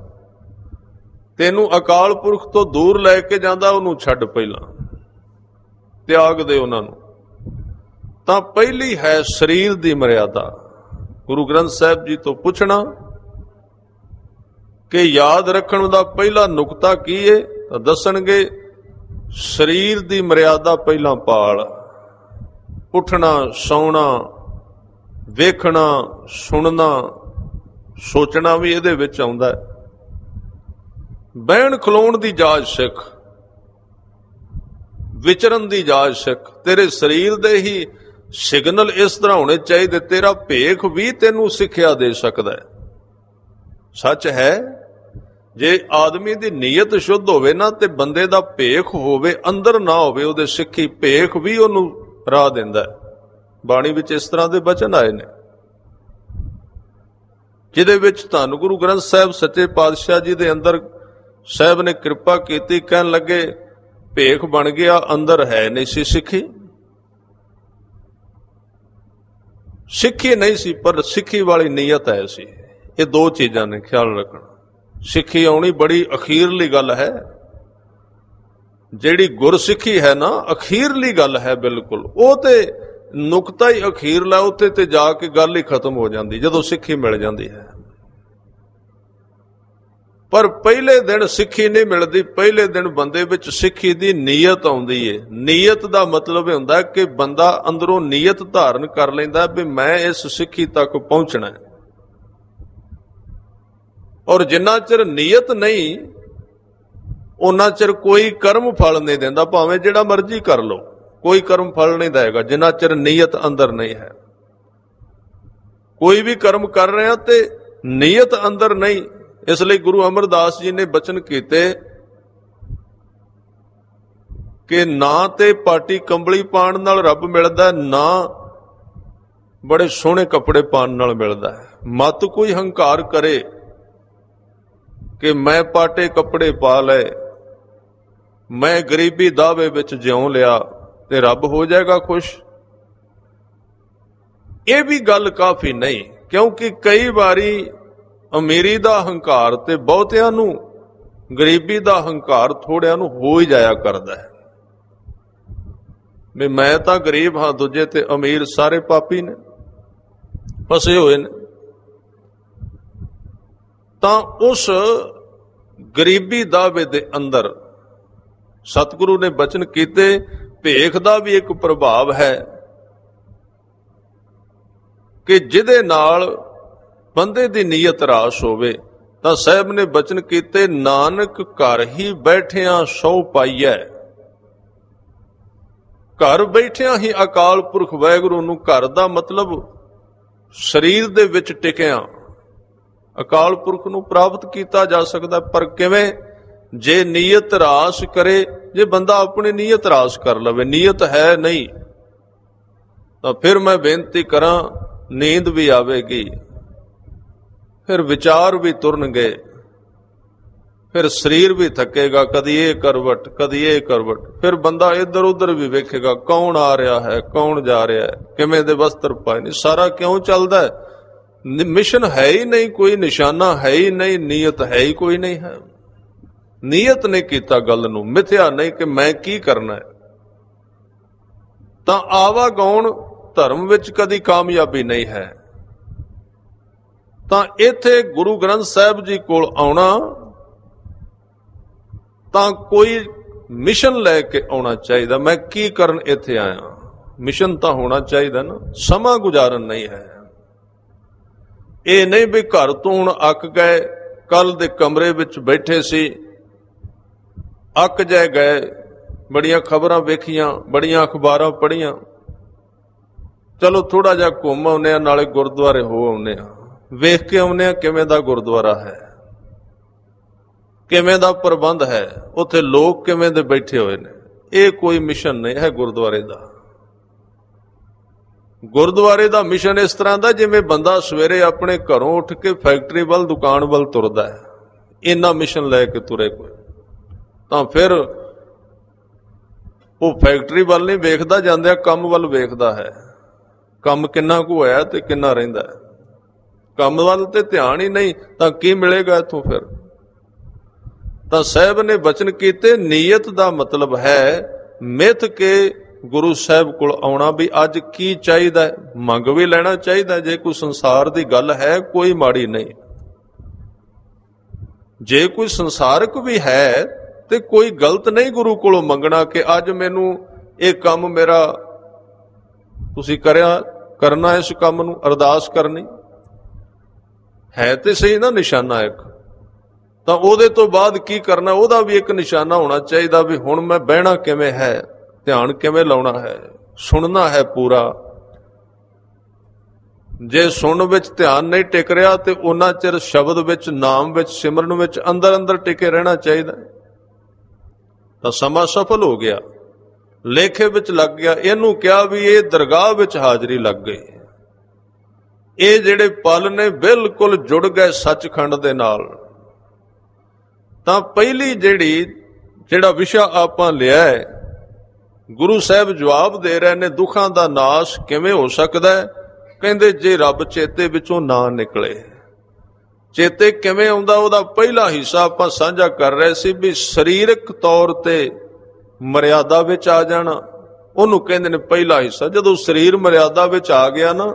ਤੈਨੂੰ ਅਕਾਲ ਪੁਰਖ ਤੋਂ ਦੂਰ ਲੈ ਕੇ ਜਾਂਦਾ ਉਹਨੂੰ ਛੱਡ, ਪਹਿਲਾਂ ਤਿਆਗ ਦੇ ਉਹਨਾਂ ਨੂੰ। ਤਾਂ ਪਹਿਲੀ ਹੈ ਸਰੀਰ ਦੀ ਮਰਿਆਦਾ। ਗੁਰੂ ਗ੍ਰੰਥ ਸਾਹਿਬ ਜੀ ਤੋਂ ਪੁੱਛਣਾ ਕਿ ਯਾਦ ਰੱਖਣ ਦਾ ਪਹਿਲਾ ਨੁਕਤਾ ਕੀ ਹੈ, ਤਾਂ ਦੱਸਣਗੇ ਸਰੀਰ ਦੀ ਮਰਿਆਦਾ ਪਹਿਲਾਂ ਪਾਲ। ਉੱਠਣਾ, ਸੌਣਾ, ਵੇਖਣਾ, ਸੁਣਨਾ, ਸੋਚਣਾ ਵੀ ਇਹਦੇ ਵਿੱਚ ਆਉਂਦਾ ਹੈ। ਬਹਿਣ ਖਲੋਣ ਦੀ ਜਾਚ ਸਿੱਖ, ਵਿਚਰਨ ਦੀ ਜਾਚ ਸਿੱਖ। ਤੇਰੇ ਸਰੀਰ ਦੇ ਹੀ ਸਿਗਨਲ ਇਸ ਤਰ੍ਹਾਂ ਹੋਣੇ ਚਾਹੀਦੇ, ਤੇਰਾ ਭੇਖ ਵੀ ਤੈਨੂੰ ਸਿੱਖਿਆ ਦੇ ਸਕਦਾ ਹੈ। ਸੱਚ ਹੈ, ਜੇ ਆਦਮੀ ਦੀ ਨੀਅਤ ਸ਼ੁੱਧ ਹੋਵੇ ਨਾ ਤੇ ਬੰਦੇ ਦਾ ਭੇਖ ਹੋਵੇ, ਅੰਦਰ ਨਾ ਹੋਵੇ ਉਹਦੇ ਸਿੱਖੀ, ਭੇਖ ਵੀ ਉਹਨੂੰ ਰਾਹ ਦਿੰਦਾ ਹੈ। ਬਾਣੀ ਵਿੱਚ ਇਸ ਤਰ੍ਹਾਂ ਦੇ ਬਚਨ ਆਏ ਨੇ ਜਿਹਦੇ ਵਿੱਚ ਧੰਨ ਗੁਰੂ ਗ੍ਰੰਥ ਸਾਹਿਬ ਸੱਚੇ ਪਾਤਸ਼ਾਹ ਜੀ ਦੇ ਅੰਦਰ ਸਾਹਿਬ ਨੇ ਕਿਰਪਾ ਕੀਤੀ। ਕਹਿਣ ਲੱਗੇ ਭੇਖ ਬਣ ਗਿਆ, ਅੰਦਰ ਹੈ ਨਹੀਂ ਸੀ ਸਿੱਖੀ। ਸਿੱਖੀ ਨਹੀਂ ਸੀ ਪਰ ਸਿੱਖੀ ਵਾਲੀ ਨੀਅਤ ਹੈ ਸੀ। ਇਹ ਦੋ ਚੀਜ਼ਾਂ ਨੇ ਖਿਆਲ ਰੱਖਣਾ। ਸਿੱਖੀ ਆਉਣੀ ਬੜੀ ਅਖੀਰਲੀ ਗੱਲ ਹੈ। ਜਿਹੜੀ ਗੁਰਸਿੱਖੀ ਹੈ ਨਾ, ਅਖੀਰਲੀ ਗੱਲ ਹੈ ਬਿਲਕੁਲ। ਉਹ ਤੇ ਨੁਕਤਾ ਹੀ ਅਖੀਰਲਾ, ਉੱਥੇ ਤੇ ਜਾ ਕੇ ਗੱਲ ਹੀ ਖਤਮ ਹੋ ਜਾਂਦੀ ਜਦੋਂ ਸਿੱਖੀ ਮਿਲ ਜਾਂਦੀ ਹੈ। ਪਰ ਪਹਿਲੇ ਦਿਨ ਸਿੱਖੀ ਨਹੀਂ ਮਿਲਦੀ। ਪਹਿਲੇ ਦਿਨ ਬੰਦੇ ਵਿੱਚ ਸਿੱਖੀ ਦੀ ਨੀਅਤ ਆਉਂਦੀ ਏ। ਨੀਅਤ ਦਾ ਮਤਲਬ ਇਹ ਹੁੰਦਾ ਕਿ ਬੰਦਾ ਅੰਦਰੋਂ ਨੀਅਤ ਧਾਰਨ ਕਰ ਲੈਂਦਾ ਵੀ ਮੈਂ ਇਸ ਸਿੱਖੀ ਤੱਕ ਪਹੁੰਚਣਾ ਹੈ। ਔਰ ਜਿੰਨਾ ਚਿਰ ਨੀਅਤ ਨਹੀਂ, ਉਹਨਾਂ ਚਿਰ ਕੋਈ ਕਰਮ ਫਲ ਨਹੀਂ ਦਿੰਦਾ। ਭਾਵੇਂ ਜਿਹੜਾ ਮਰਜ਼ੀ ਕਰ ਲਓ, ਕੋਈ ਕਰਮ ਫਲ ਨਹੀਂ ਦੇਗਾ ਜਿੰਨਾ ਚਿਰ ਨੀਅਤ ਅੰਦਰ ਨਹੀਂ ਹੈ। ਕੋਈ ਵੀ ਕਰਮ ਕਰ ਰਿਹਾ ਤੇ ਨੀਅਤ ਅੰਦਰ ਨਹੀਂ। ਇਸ ਲਈ ਗੁਰੂ ਅਮਰਦਾਸ ਜੀ ਨੇ ਬਚਨ ਕੀਤੇ ਕਿ ਨਾ ਤੇ ਪਾਟੀ ਕੰਬਲੀ ਪਾਉਣ ਨਾਲ ਰੱਬ ਮਿਲਦਾ, ਨਾ ਬੜੇ ਸੋਹਣੇ ਕੱਪੜੇ ਪਾਉਣ ਨਾਲ ਮਿਲਦਾ ਹੈ। ਮਤ ਕੋਈ ਹੰਕਾਰ ਕਰੇ ਕਿ ਮੈਂ ਪਾਟੇ ਕੱਪੜੇ ਪਾ ਲਏ, ਮੈਂ ਗਰੀਬੀ ਦਾਵੇ ਵਿੱਚ ਜਿਉਂ ਲਿਆ ਤੇ ਰੱਬ ਹੋ ਜਾਏਗਾ ਖੁਸ਼। ਇਹ ਵੀ ਗੱਲ ਕਾਫੀ ਨਹੀਂ, ਕਿਉਂਕਿ ਕਈ ਵਾਰੀ ਅਮੀਰੀ ਦਾ ਹੰਕਾਰ ਤੇ ਬਹੁਤਿਆਂ ਨੂੰ, ਗਰੀਬੀ ਦਾ ਹੰਕਾਰ ਥੋੜਿਆਂ ਨੂੰ ਹੋ ਹੀ ਜਾਇਆ ਕਰਦਾ ਹੈ ਵੀ ਮੈਂ ਤਾਂ ਗਰੀਬ ਹਾਂ, ਦੂਜੇ ਤੇ ਅਮੀਰ ਸਾਰੇ ਪਾਪੀ ਨੇ, ਫਸੇ ਹੋਏ ਨੇ। ਤਾਂ ਉਸ ਗਰੀਬੀ ਦਾਅਵੇ ਦੇ ਅੰਦਰ ਸਤਿਗੁਰੂ ਨੇ ਬਚਨ ਕੀਤੇ, ਭੇਖ ਦਾ ਵੀ ਇੱਕ ਪ੍ਰਭਾਵ ਹੈ ਕਿ ਜਿਹਦੇ ਨਾਲ ਬੰਦੇ ਦੀ ਨੀਅਤ ਰਾਸ ਹੋਵੇ। ਤਾਂ ਸਾਹਿਬ ਨੇ ਬਚਨ ਕੀਤੇ, ਨਾਨਕ ਘਰ ਹੀ ਬੈਠਿਆਂ ਸਹੁ ਪਾਈਐ। ਘਰ ਬੈਠਿਆਂ ਹੀ ਅਕਾਲ ਪੁਰਖ ਵਾਹਿਗੁਰੂ ਨੂੰ, ਘਰ ਦਾ ਮਤਲਬ ਸਰੀਰ ਦੇ ਵਿੱਚ ਟਿਕਿਆ ਅਕਾਲ ਪੁਰਖ ਨੂੰ ਪ੍ਰਾਪਤ ਕੀਤਾ ਜਾ ਸਕਦਾ। ਪਰ ਕਿਵੇਂ? ਜੇ ਨੀਅਤ ਰਾਸ ਕਰੇ। ਜੇ ਬੰਦਾ ਆਪਣੀ ਨੀਅਤ ਰਾਸ ਕਰ ਲਵੇ, ਨੀਅਤ ਹੈ ਨਹੀਂ, ਤਾਂ ਫਿਰ ਮੈਂ ਬੇਨਤੀ ਕਰਾਂ, ਨੀਂਦ ਵੀ ਆਵੇਗੀ, ਫਿਰ ਵਿਚਾਰ ਵੀ ਤੁਰਨਗੇ, ਫਿਰ ਸਰੀਰ ਵੀ ਥੱਕੇਗਾ, ਕਦੀ ਇਹ ਕਰਵਟ ਕਦੀ ਇਹ ਕਰਵਟ, ਫਿਰ ਬੰਦਾ ਇੱਧਰ ਉੱਧਰ ਵੀ ਵੇਖੇਗਾ, ਕੌਣ ਆ ਰਿਹਾ ਹੈ, ਕੌਣ ਜਾ ਰਿਹਾ ਹੈ, ਕਿਵੇਂ ਦੇ ਵਸਤਰ ਪਾਏ ਨੇ, ਸਾਰਾ ਕਿਉਂ ਚੱਲਦਾ ਹੈ? ਮਿਸ਼ਨ ਹੈ ਹੀ ਨਹੀਂ, ਕੋਈ ਨਿਸ਼ਾਨਾ ਹੈ ਹੀ ਨਹੀਂ, ਨੀਅਤ ਹੈ ਹੀ ਕੋਈ ਨਹੀਂ ਹੈ। ਨੀਅਤ ਨੇ ਕੀਤਾ ਗੱਲ ਨੂੰ, ਮਿਥਿਆ ਨਹੀਂ ਕਿ ਮੈਂ ਕੀ ਕਰਨਾ ਹੈ। ਤਾਂ ਆਵਾਗਾਉਣ ਧਰਮ ਵਿੱਚ ਕਦੀ ਕਾਮਯਾਬੀ ਨਹੀਂ ਹੈ। ਤਾਂ ਇੱਥੇ ਗੁਰੂ ਗ੍ਰੰਥ ਸਾਹਿਬ ਜੀ ਕੋਲ ਆਉਣਾ ਤਾਂ ਕੋਈ ਮਿਸ਼ਨ ਲੈ ਕੇ ਆਉਣਾ ਚਾਹੀਦਾ। ਮੈਂ ਕੀ ਕਰਨ ਇੱਥੇ ਆਇਆ, ਮਿਸ਼ਨ ਤਾਂ ਹੋਣਾ ਚਾਹੀਦਾ ਨਾ। ਸਮਾਂ ਗੁਜ਼ਾਰਨ ਨਹੀਂ ਹੈ। ਇਹ ਨਹੀਂ ਵੀ ਘਰ ਤੋਂ ਹੁਣ ਅੱਕ ਗਏ, ਕੱਲ ਦੇ ਕਮਰੇ ਵਿੱਚ ਬੈਠੇ ਸੀ, ਅੱਕ ਜਾਏ ਗਏ, ਬੜੀਆਂ ਖਬਰਾਂ ਵੇਖੀਆਂ, ਬੜੀਆਂ ਅਖਬਾਰਾਂ ਪੜ੍ਹੀਆਂ, ਚਲੋ ਥੋੜਾ ਜਿਹਾ ਘੁੰਮ ਆਉਂਦੇ ਆ, ਨਾਲੇ ਗੁਰਦੁਆਰੇ ਹੋ ਆਉਂਦੇ ਆ, ਵੇਖ ਕੇ ਆਉਂਦੇ ਆ ਕਿਵੇਂ ਦਾ ਗੁਰਦੁਆਰਾ ਹੈ, ਕਿਵੇਂ ਦਾ ਪ੍ਰਬੰਧ ਹੈ, ਉੱਥੇ ਲੋਕ ਕਿਵੇਂ ਦੇ ਬੈਠੇ ਹੋਏ ਨੇ। ਇਹ ਕੋਈ ਮਿਸ਼ਨ ਨਹੀਂ ਹੈ ਗੁਰਦੁਆਰੇ ਦਾ। ਗੁਰਦੁਆਰੇ ਦਾ ਮਿਸ਼ਨ ਇਸ ਤਰ੍ਹਾਂ ਦਾ ਜਿਵੇਂ ਬੰਦਾ ਸਵੇਰੇ ਆਪਣੇ ਘਰੋਂ ਉੱਠ ਕੇ ਫੈਕਟਰੀ ਵੱਲ, ਦੁਕਾਨ ਵੱਲ ਤੁਰਦਾ ਹੈ। ਇੰਨਾ ਮਿਸ਼ਨ ਲੈ ਕੇ ਤੁਰੇ ਕੋਈ, ਤਾਂ ਫਿਰ ਉਹ ਫੈਕਟਰੀ ਵੱਲ ਨਹੀਂ ਵੇਖਦਾ, ਜਾਂਦਿਆਂ ਕੰਮ ਵੱਲ ਵੇਖਦਾ ਹੈ। ਕੰਮ ਕਿੰਨਾ ਕੁ ਹੋਇਆ ਤੇ ਕਿੰਨਾ ਰਹਿੰਦਾ ਹੈ। ਕੰਮ ਵੱਲ ਤੇ ਧਿਆਨ ਹੀ ਨਹੀਂ ਤਾਂ ਕੀ ਮਿਲੇਗਾ ਇੱਥੋਂ ਫਿਰ। ਤਾਂ ਸਾਹਿਬ ਨੇ ਬਚਨ ਕੀਤੇ, ਨੀਅਤ ਦਾ ਮਤਲਬ ਹੈ ਮਿੱਥ ਕੇ ਗੁਰੂ ਸਾਹਿਬ ਕੋਲ ਆਉਣਾ ਵੀ ਅੱਜ ਕੀ ਚਾਹੀਦਾ, ਮੰਗ ਵੀ ਲੈਣਾ ਚਾਹੀਦਾ। ਜੇ ਕੋਈ ਸੰਸਾਰ ਦੀ ਗੱਲ ਹੈ, ਕੋਈ ਮਾੜੀ ਨਹੀਂ। ਜੇ ਕੋਈ ਸੰਸਾਰਕ ਵੀ ਹੈ ਤੇ ਕੋਈ ਗਲਤ ਨਹੀਂ ਗੁਰੂ ਕੋਲੋਂ ਮੰਗਣਾ ਕਿ ਅੱਜ ਮੈਨੂੰ ਇਹ ਕੰਮ ਮੇਰਾ ਤੁਸੀਂ ਕਰਿਆ ਕਰਨਾ ਇਸ ਕੰਮ ਨੂੰ, ਅਰਦਾਸ ਕਰਨੀ ਹੈ ਤੇ ਸਹੀ ਨਾ ਨਿਸ਼ਾਨਾ ਇੱਕ, ਤਾਂ ਉਹਦੇ ਤੋਂ ਬਾਅਦ ਕੀ ਕਰਨਾ ਉਹਦਾ ਵੀ ਇੱਕ ਨਿਸ਼ਾਨਾ ਹੋਣਾ ਚਾਹੀਦਾ ਵੀ ਹੁਣ ਮੈਂ ਬਹਿਣਾ ਕਿਵੇਂ ਹੈ, ਧਿਆਨ ਕਿਵੇਂ ਲਾਉਣਾ ਹੈ, ਸੁਣਨਾ ਹੈ ਪੂਰਾ। ਜੇ ਸੁਣ ਵਿੱਚ ਧਿਆਨ ਨਹੀਂ ਟਿਕ ਰਿਹਾ ਤੇ ਉਹਨਾਂ ਚਿਰ ਸ਼ਬਦ ਵਿੱਚ, ਨਾਮ ਵਿੱਚ, ਸਿਮਰਨ ਵਿੱਚ ਅੰਦਰ ਅੰਦਰ ਟਿਕੇ ਰਹਿਣਾ ਚਾਹੀਦਾ, ਤਾਂ ਸਮਾਂ ਸਫਲ ਹੋ ਗਿਆ, ਲੇਖੇ ਵਿੱਚ ਲੱਗ ਗਿਆ। ਇਹਨੂੰ ਕਿਹਾ ਵੀ ਇਹ ਦਰਗਾਹ ਵਿੱਚ ਹਾਜ਼ਰੀ ਲੱਗ ਗਈ, ਇਹ ਜਿਹੜੇ ਪਲ ਨੇ ਬਿਲਕੁਲ ਜੁੜ ਗਏ ਸੱਚਖੰਡ ਦੇ ਨਾਲ। ਤਾਂ ਪਹਿਲੀ ਜਿਹੜੀ ਜਿਹੜਾ ਵਿਸ਼ਾ ਆਪਾਂ ਲਿਆ ਹੈ, ਗੁਰੂ ਸਾਹਿਬ ਜਵਾਬ ਦੇ ਰਹੇ ਨੇ ਦੁੱਖਾਂ ਦਾ ਨਾਸ਼ ਕਿਵੇਂ ਹੋ ਸਕਦਾ ਹੈ। ਕਹਿੰਦੇ ਜੇ ਰੱਬ ਚੇਤੇ ਵਿੱਚੋਂ ਨਾ ਨਿਕਲੇ। ਚੇਤੇ ਕਿਵੇਂ ਆਉਂਦਾ, ਉਹਦਾ ਪਹਿਲਾ ਹਿੱਸਾ ਆਪਾਂ ਸਾਂਝਾ ਕਰ ਰਹੇ ਸੀ ਵੀ ਸਰੀਰਕ ਤੌਰ ਤੇ ਮਰਿਆਦਾ ਵਿੱਚ ਆ ਜਾਣਾ, ਉਹਨੂੰ ਕਹਿੰਦੇ ਨੇ ਪਹਿਲਾ ਹਿੱਸਾ। ਜਦੋਂ ਸਰੀਰ ਮਰਿਆਦਾ ਵਿੱਚ ਆ ਗਿਆ ਨਾ,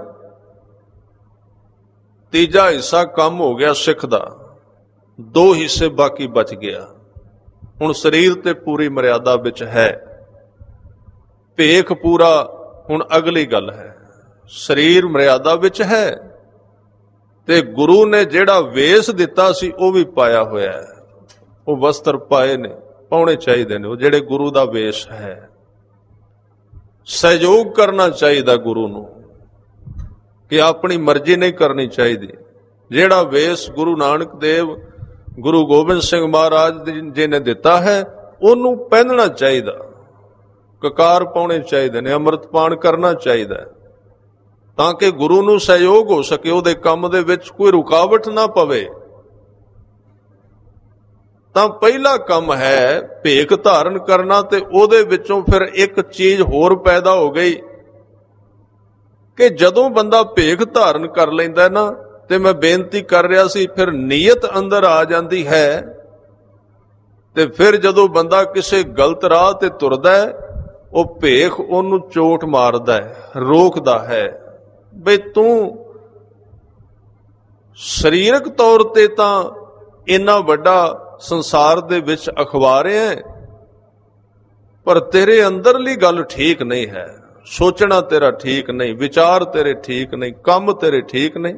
ਤੀਜਾ ਹਿੱਸਾ ਕੰਮ ਹੋ ਗਿਆ ਸਿੱਖ ਦਾ, ਦੋ ਹਿੱਸੇ ਬਾਕੀ ਬਚ ਗਿਆ। ਹੁਣ ਸਰੀਰ ਤੇ ਪੂਰੀ ਮਰਿਆਦਾ ਵਿੱਚ ਹੈ, ਭੇਖ ਪੂਰਾ ਹੁਣ ਅਗਲੀ ਗੱਲ ਹੈ। ਸਰੀਰ ਮਰਿਆਦਾ ਵਿੱਚ ਹੈ ਤੇ ਗੁਰੂ ਨੇ ਜਿਹੜਾ ਵੇਸ ਦਿੱਤਾ ਸੀ ਉਹ ਵੀ ਪਾਇਆ ਹੋਇਆ ਹੈ, ਉਹ ਵਸਤਰ ਪਾਏ ਨੇ, ਪਾਉਣੇ ਚਾਹੀਦੇ ਨੇ ਉਹ ਜਿਹੜੇ ਗੁਰੂ ਦਾ ਵੇਸ ਹੈ। ਸਹਿਯੋਗ ਕਰਨਾ ਚਾਹੀਦਾ ਗੁਰੂ ਨੂੰ, ਕਿ ਆਪਣੀ ਮਰਜ਼ੀ ਨਹੀਂ ਕਰਨੀ ਚਾਹੀਦੀ। ਜਿਹੜਾ ਵੇਸ ਗੁਰੂ ਨਾਨਕ ਦੇਵ, ਗੁਰੂ ਗੋਬਿੰਦ ਸਿੰਘ ਮਹਾਰਾਜ ਜੀ ਨੇ ਦਿੱਤਾ ਹੈ ਉਹਨੂੰ ਪਹਿਨਣਾ ਚਾਹੀਦਾ, ਕਕਾਰ ਪਾਉਣੇ ਚਾਹੀਦੇ ਨੇ, ਅੰਮ੍ਰਿਤਪਾਨ ਕਰਨਾ ਚਾਹੀਦਾ, ਤਾਂ ਕਿ ਗੁਰੂ ਨੂੰ ਸਹਿਯੋਗ ਹੋ ਸਕੇ, ਉਹਦੇ ਕੰਮ ਦੇ ਵਿੱਚ ਕੋਈ ਰੁਕਾਵਟ ਨਾ ਪਵੇ। ਤਾਂ ਪਹਿਲਾ ਕੰਮ ਹੈ ਭੇਖ ਧਾਰਨ ਕਰਨਾ, ਤੇ ਉਹਦੇ ਵਿੱਚੋਂ ਫਿਰ ਇੱਕ ਚੀਜ਼ ਹੋਰ ਪੈਦਾ ਹੋ ਗਈ ਕਿ ਜਦੋਂ ਬੰਦਾ ਭੇਖ ਧਾਰਨ ਕਰ ਲੈਂਦਾ ਨਾ, ਤੇ ਮੈਂ ਬੇਨਤੀ ਕਰ ਰਿਹਾ ਸੀ ਫਿਰ ਨੀਅਤ ਅੰਦਰ ਆ ਜਾਂਦੀ ਹੈ, ਤੇ ਫਿਰ ਜਦੋਂ ਬੰਦਾ ਕਿਸੇ ਗਲਤ ਰਾਹ ਤੇ ਤੁਰਦਾ ਹੈ, ਉਹ ਭੇਖ ਉਹਨੂੰ ਚੋਟ ਮਾਰਦਾ ਹੈ, ਰੋਕਦਾ ਹੈ ਬਈ ਤੂੰ ਸਰੀਰਕ ਤੌਰ ਤੇ ਤਾਂ ਇੰਨਾ ਵੱਡਾ ਸੰਸਾਰ ਦੇ ਵਿੱਚ ਅਖਵਾ ਰਿਹਾ ਹੈ, ਪਰ ਤੇਰੇ ਅੰਦਰਲੀ ਗੱਲ ਠੀਕ ਨਹੀਂ ਹੈ, ਸੋਚਣਾ ਤੇਰਾ ਠੀਕ ਨਹੀਂ, ਵਿਚਾਰ ਤੇਰੇ ਠੀਕ ਨਹੀਂ, ਕੰਮ ਤੇਰੇ ਠੀਕ ਨਹੀਂ।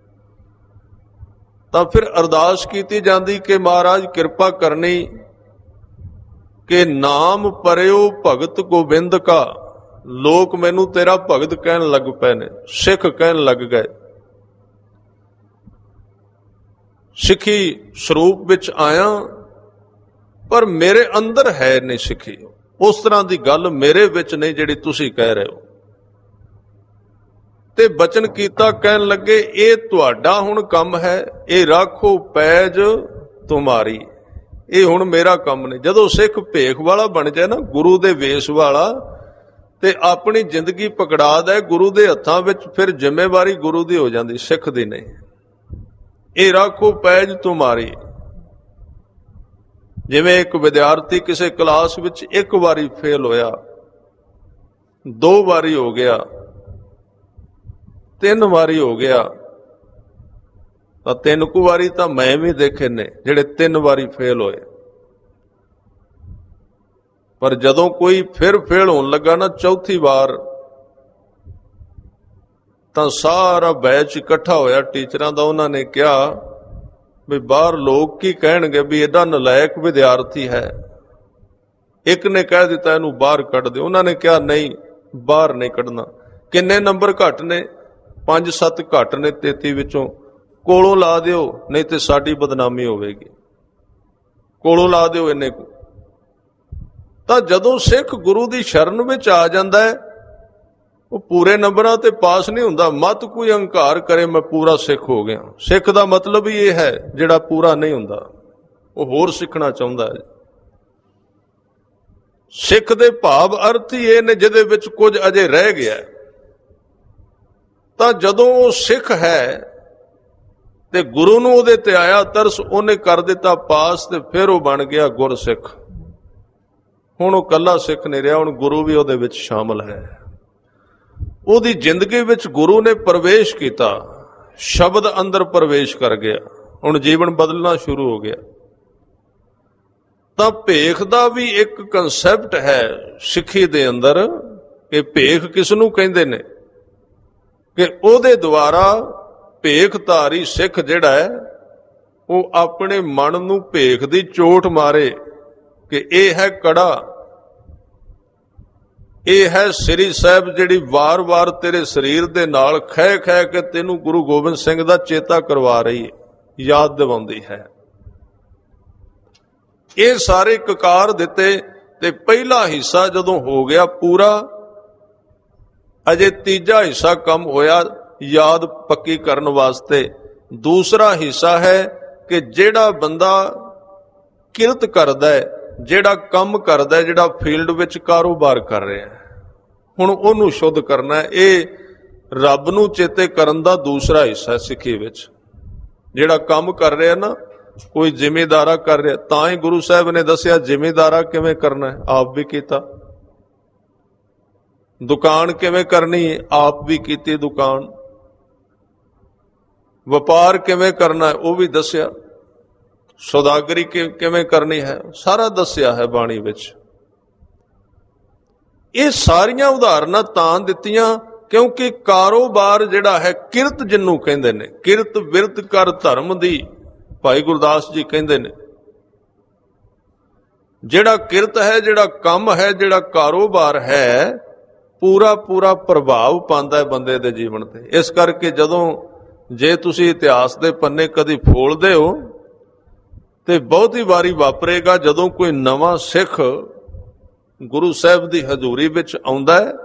ਤਾਂ ਫਿਰ ਅਰਦਾਸ ਕੀਤੀ ਜਾਂਦੀ ਕਿ ਮਹਾਰਾਜ ਕਿਰਪਾ ਕਰਨੀ ਕਿ ਨਾਮ ਪਰਿਓ ਭਗਤ ਗੋਬਿੰਦ ਕਾ। ਲੋਕ ਮੈਨੂੰ ਤੇਰਾ ਭਗਤ ਕਹਿਣ ਲੱਗ ਪਏ ਨੇ, ਸਿੱਖ ਕਹਿਣ ਲੱਗ ਗਏ, ਸਿੱਖੀ ਸਰੂਪ ਵਿੱਚ ਆਇਆ ਪਰ ਮੇਰੇ ਅੰਦਰ ਹੈ ਨਹੀਂ ਸਿੱਖੀ, ਉਸ ਤਰ੍ਹਾਂ ਦੀ ਗੱਲ ਮੇਰੇ ਵਿੱਚ ਨਹੀਂ ਜਿਹੜੀ ਤੁਸੀਂ ਕਹਿ ਰਹੇ ਹੋ। ਤੇ ਬਚਨ ਕੀਤਾ, ਕਹਿਣ ਲੱਗੇ ਇਹ ਤੁਹਾਡਾ ਹੁਣ ਕੰਮ ਹੈ, ਇਹ ਰਾਖੋ ਪੈਜ ਤੁਮਾਰੀ, ਇਹ ਹੁਣ ਮੇਰਾ ਕੰਮ ਨਹੀਂ। ਜਦੋਂ ਸਿੱਖ ਭੇਖ ਵਾਲਾ ਬਣ ਜਾਏ ਨਾ, ਗੁਰੂ ਦੇ ਵੇਸ ਵਾਲਾ, ਤੇ ਆਪਣੀ ਜ਼ਿੰਦਗੀ ਪਕੜਾ ਦੇ ਗੁਰੂ ਦੇ ਹੱਥਾਂ ਵਿੱਚ, ਫਿਰ ਜ਼ਿੰਮੇਵਾਰੀ ਗੁਰੂ ਦੀ ਹੋ ਜਾਂਦੀ, ਸਿੱਖ ਦੀ ਨਹੀਂ। ਇਹ ਰਾਖੋ ਪੈਜ ਤੁਮਾਰੀ। ਜਿਵੇਂ ਇੱਕ ਵਿਦਿਆਰਥੀ ਕਿਸੇ ਕਲਾਸ ਵਿੱਚ ਇੱਕ ਵਾਰੀ ਫੇਲ ਹੋਇਆ, ਦੋ ਵਾਰੀ ਹੋ ਗਿਆ, ਤਿੰਨ ਵਾਰੀ ਹੋ ਗਿਆ, ਤਾਂ ਤਿੰਨ ਕੁ ਵਾਰੀ ਤਾਂ ਮੈਂ ਵੀ ਦੇਖੇ ਨੇ ਜਿਹੜੇ ਤਿੰਨ ਵਾਰੀ ਫੇਲ ਹੋਏ। ਪਰ ਜਦੋਂ ਕੋਈ ਫਿਰ ਫੇਲ ਹੋਣ ਲੱਗਾ ਨਾ ਚੌਥੀ ਵਾਰ, ਤਾਂ ਸਾਰਾ ਬੈਚ ਇਕੱਠਾ ਹੋਇਆ ਟੀਚਰਾਂ ਦਾ। ਉਹਨਾਂ ਨੇ ਕਿਹਾ ਵੀ ਬਾਹਰ ਲੋਕ ਕੀ ਕਹਿਣਗੇ ਵੀ ਇਹਦਾ ਨਲਾਇਕ ਵਿਦਿਆਰਥੀ ਹੈ। ਇੱਕ ਨੇ ਕਹਿ ਦਿੱਤਾ ਇਹਨੂੰ ਬਾਹਰ ਕੱਢ ਦਿਓ। ਉਹਨਾਂ ਨੇ ਕਿਹਾ ਨਹੀਂ, ਬਾਹਰ ਨਹੀਂ ਕੱਢਣਾ। ਕਿੰਨੇ ਨੰਬਰ ਘੱਟ ਨੇ? ਪੰਜ ਸੱਤ ਘੱਟ ਨੇ ਤੇਤੀ ਵਿੱਚੋਂ। ਕੋਲੋਂ ਲਾ ਦਿਓ, ਨਹੀਂ ਤੇ ਸਾਡੀ ਬਦਨਾਮੀ ਹੋਵੇਗੀ। ਕੋਲੋਂ ਲਾ ਦਿਓ ਇੰਨੇ ਕੁ। ਤਾਂ ਜਦੋਂ ਸਿੱਖ ਗੁਰੂ ਦੀ ਸ਼ਰਨ ਵਿੱਚ ਆ ਜਾਂਦਾ ਹੈ, ਉਹ ਪੂਰੇ ਨੰਬਰਾਂ ਤੇ ਪਾਸ ਨਹੀਂ ਹੁੰਦਾ। ਮਤ ਕੋਈ ਅਹੰਕਾਰ ਕਰੇ ਮੈਂ ਪੂਰਾ ਸਿੱਖ ਹੋ ਗਿਆ। ਸਿੱਖ ਦਾ ਮਤਲਬ ਹੀ ਇਹ ਹੈ ਜਿਹੜਾ ਪੂਰਾ ਨਹੀਂ ਹੁੰਦਾ, ਉਹ ਹੋਰ ਸਿੱਖਣਾ ਚਾਹੁੰਦਾ ਹੈ। ਸਿੱਖ ਦੇ ਭਾਵ ਅਰਥ ਹੀ ਇਹ ਨੇ ਜਿਹਦੇ ਵਿੱਚ ਕੁਝ ਅਜੇ ਰਹਿ ਗਿਆ। ਤਾਂ ਜਦੋਂ ਉਹ ਸਿੱਖ ਹੈ ਤੇ ਗੁਰੂ ਨੂੰ ਉਹਦੇ ਤੇ ਆਇਆ ਤਰਸ, ਉਹਨੇ ਕਰ ਦਿੱਤਾ ਪਾਸ, ਤੇ ਫਿਰ ਉਹ ਬਣ ਗਿਆ ਗੁਰਸਿੱਖ। ਹੁਣ ਉਹ ਕੱਲਾ ਸਿੱਖ ਨਹੀਂ ਰਿਹਾ, ਹੁਣ ਗੁਰੂ ਵੀ ਉਹਦੇ ਵਿੱਚ ਸ਼ਾਮਲ ਹੈ। ਉਹਦੀ ਜ਼ਿੰਦਗੀ ਵਿੱਚ ਗੁਰੂ ਨੇ ਪ੍ਰਵੇਸ਼ ਕੀਤਾ, ਸ਼ਬਦ ਅੰਦਰ ਪ੍ਰਵੇਸ਼ ਕਰ ਗਿਆ, ਹੁਣ ਜੀਵਨ ਬਦਲਣਾ ਸ਼ੁਰੂ ਹੋ ਗਿਆ। ਤਾਂ ਭੇਖ ਦਾ ਵੀ ਇੱਕ ਕਨਸੈਪਟ ਹੈ ਸਿੱਖੀ ਦੇ ਅੰਦਰ, ਕਿ ਭੇਖ ਕਿਸ ਨੂੰ ਕਹਿੰਦੇ ਨੇ। कि ਉਹਦੇ ਦੁਆਰਾ ਭੇਖਧਾਰੀ ਸਿੱਖ ਜਿਹੜਾ ਹੈ ਉਹ ਆਪਣੇ ਮਨ ਨੂੰ ਭੇਖ ਦੀ ਚੋਟ ਮਾਰੇ ਕਿ ਇਹ ਹੈ ਕੜਾ, ਇਹ ਹੈ ਸ੍ਰੀ ਸਾਹਿਬ ਜਿਹੜੀ ਵਾਰ-ਵਾਰ ਤੇਰੇ ਸਰੀਰ ਦੇ ਨਾਲ ਖਹਿ ਖਹਿ ਕੇ ਤੈਨੂੰ ਗੁਰੂ ਗੋਬਿੰਦ ਸਿੰਘ ਦਾ ਚੇਤਾ ਕਰਵਾ ਰਹੀ ਹੈ, ਯਾਦ ਦਿਵਾਉਂਦੀ ਹੈ। ਇਹ ਸਾਰੇ ਕਕਾਰ ਦਿੱਤੇ ਤੇ ਪਹਿਲਾ ਹਿੱਸਾ ਜਦੋਂ ਹੋ ਗਿਆ ਪੂਰਾ, ਅਜੇ ਤੀਜਾ ਹਿੱਸਾ ਕੰਮ ਹੋਇਆ ਯਾਦ ਪੱਕੀ ਕਰਨ ਵਾਸਤੇ। ਦੂਸਰਾ ਹਿੱਸਾ ਹੈ ਕਿ ਜਿਹੜਾ ਬੰਦਾ ਕਿਰਤ ਕਰਦਾ ਹੈ, ਜਿਹੜਾ ਕੰਮ ਕਰਦਾ ਹੈ, ਜਿਹੜਾ ਫੀਲਡ ਵਿੱਚ ਕਾਰੋਬਾਰ ਕਰ ਰਿਹਾ ਹੈ, ਹੁਣ ਉਹਨੂੰ ਸ਼ੁੱਧ ਕਰਨਾ ਹੈ। ਇਹ ਰੱਬ ਨੂੰ ਚੇਤੇ ਕਰਨ ਦਾ ਦੂਸਰਾ ਹਿੱਸਾ ਸਿੱਖੀ ਵਿੱਚ। ਜਿਹੜਾ ਕੰਮ ਕਰ ਰਿਹਾ ਨਾ, ਕੋਈ ਜ਼ਿਮੀਦਾਰਾ ਕਰ ਰਿਹਾ, ਤਾਂ ਹੀ ਗੁਰੂ ਸਾਹਿਬ ਨੇ ਦੱਸਿਆ ਜ਼ਿਮੀਦਾਰਾ ਕਿਵੇਂ ਕਰਨਾ ਹੈ, ਆਪ ਵੀ ਕੀਤਾ। ਦੁਕਾਨ ਕਿਵੇਂ ਕਰਨੀ ਹੈ, ਆਪ ਵੀ ਕੀਤੀ ਦੁਕਾਨ। ਵਪਾਰ ਕਿਵੇਂ ਕਰਨਾ ਹੈ, ਉਹ ਵੀ ਦੱਸਿਆ। ਸੌਦਾਗਰੀ ਕਿਵੇਂ ਕਰਨੀ ਹੈ, ਸਾਰਾ ਦੱਸਿਆ ਹੈ ਬਾਣੀ ਵਿੱਚ। ਇਹ ਸਾਰੀਆਂ ਉਦਾਹਰਨਾਂ ਤਾਂ ਦਿੱਤੀਆਂ ਕਿਉਂਕਿ ਕਾਰੋਬਾਰ ਜਿਹੜਾ ਹੈ, ਕਿਰਤ ਜਿਹਨੂੰ ਕਹਿੰਦੇ ਨੇ, ਕਿਰਤ ਵਿਰਤ ਕਰ ਧਰਮ ਦੀ, ਭਾਈ ਗੁਰਦਾਸ ਜੀ ਕਹਿੰਦੇ ਨੇ। ਜਿਹੜਾ ਕਿਰਤ ਹੈ, ਜਿਹੜਾ ਕੰਮ ਹੈ, ਜਿਹੜਾ ਕਾਰੋਬਾਰ ਹੈ, ਪੂਰਾ ਪੂਰਾ ਪ੍ਰਭਾਵ ਪਾਉਂਦਾ ਹੈ ਬੰਦੇ ਦੇ ਜੀਵਨ ਤੇ। ਇਸ ਕਰਕੇ ਜਦੋਂ ਜੇ ਤੁਸੀਂ ਇਤਿਹਾਸ ਦੇ ਪੰਨੇ ਕਦੀ ਫੋਲਦੇ ਹੋ ਤੇ ਬਹੁਤੀ ਵਾਰੀ ਵਾਪਰੇਗਾ, ਜਦੋਂ ਕੋਈ ਨਵਾਂ ਸਿੱਖ ਗੁਰੂ ਸਾਹਿਬ ਦੀ ਹਜ਼ੂਰੀ ਵਿੱਚ ਆਉਂਦਾ ਹੈ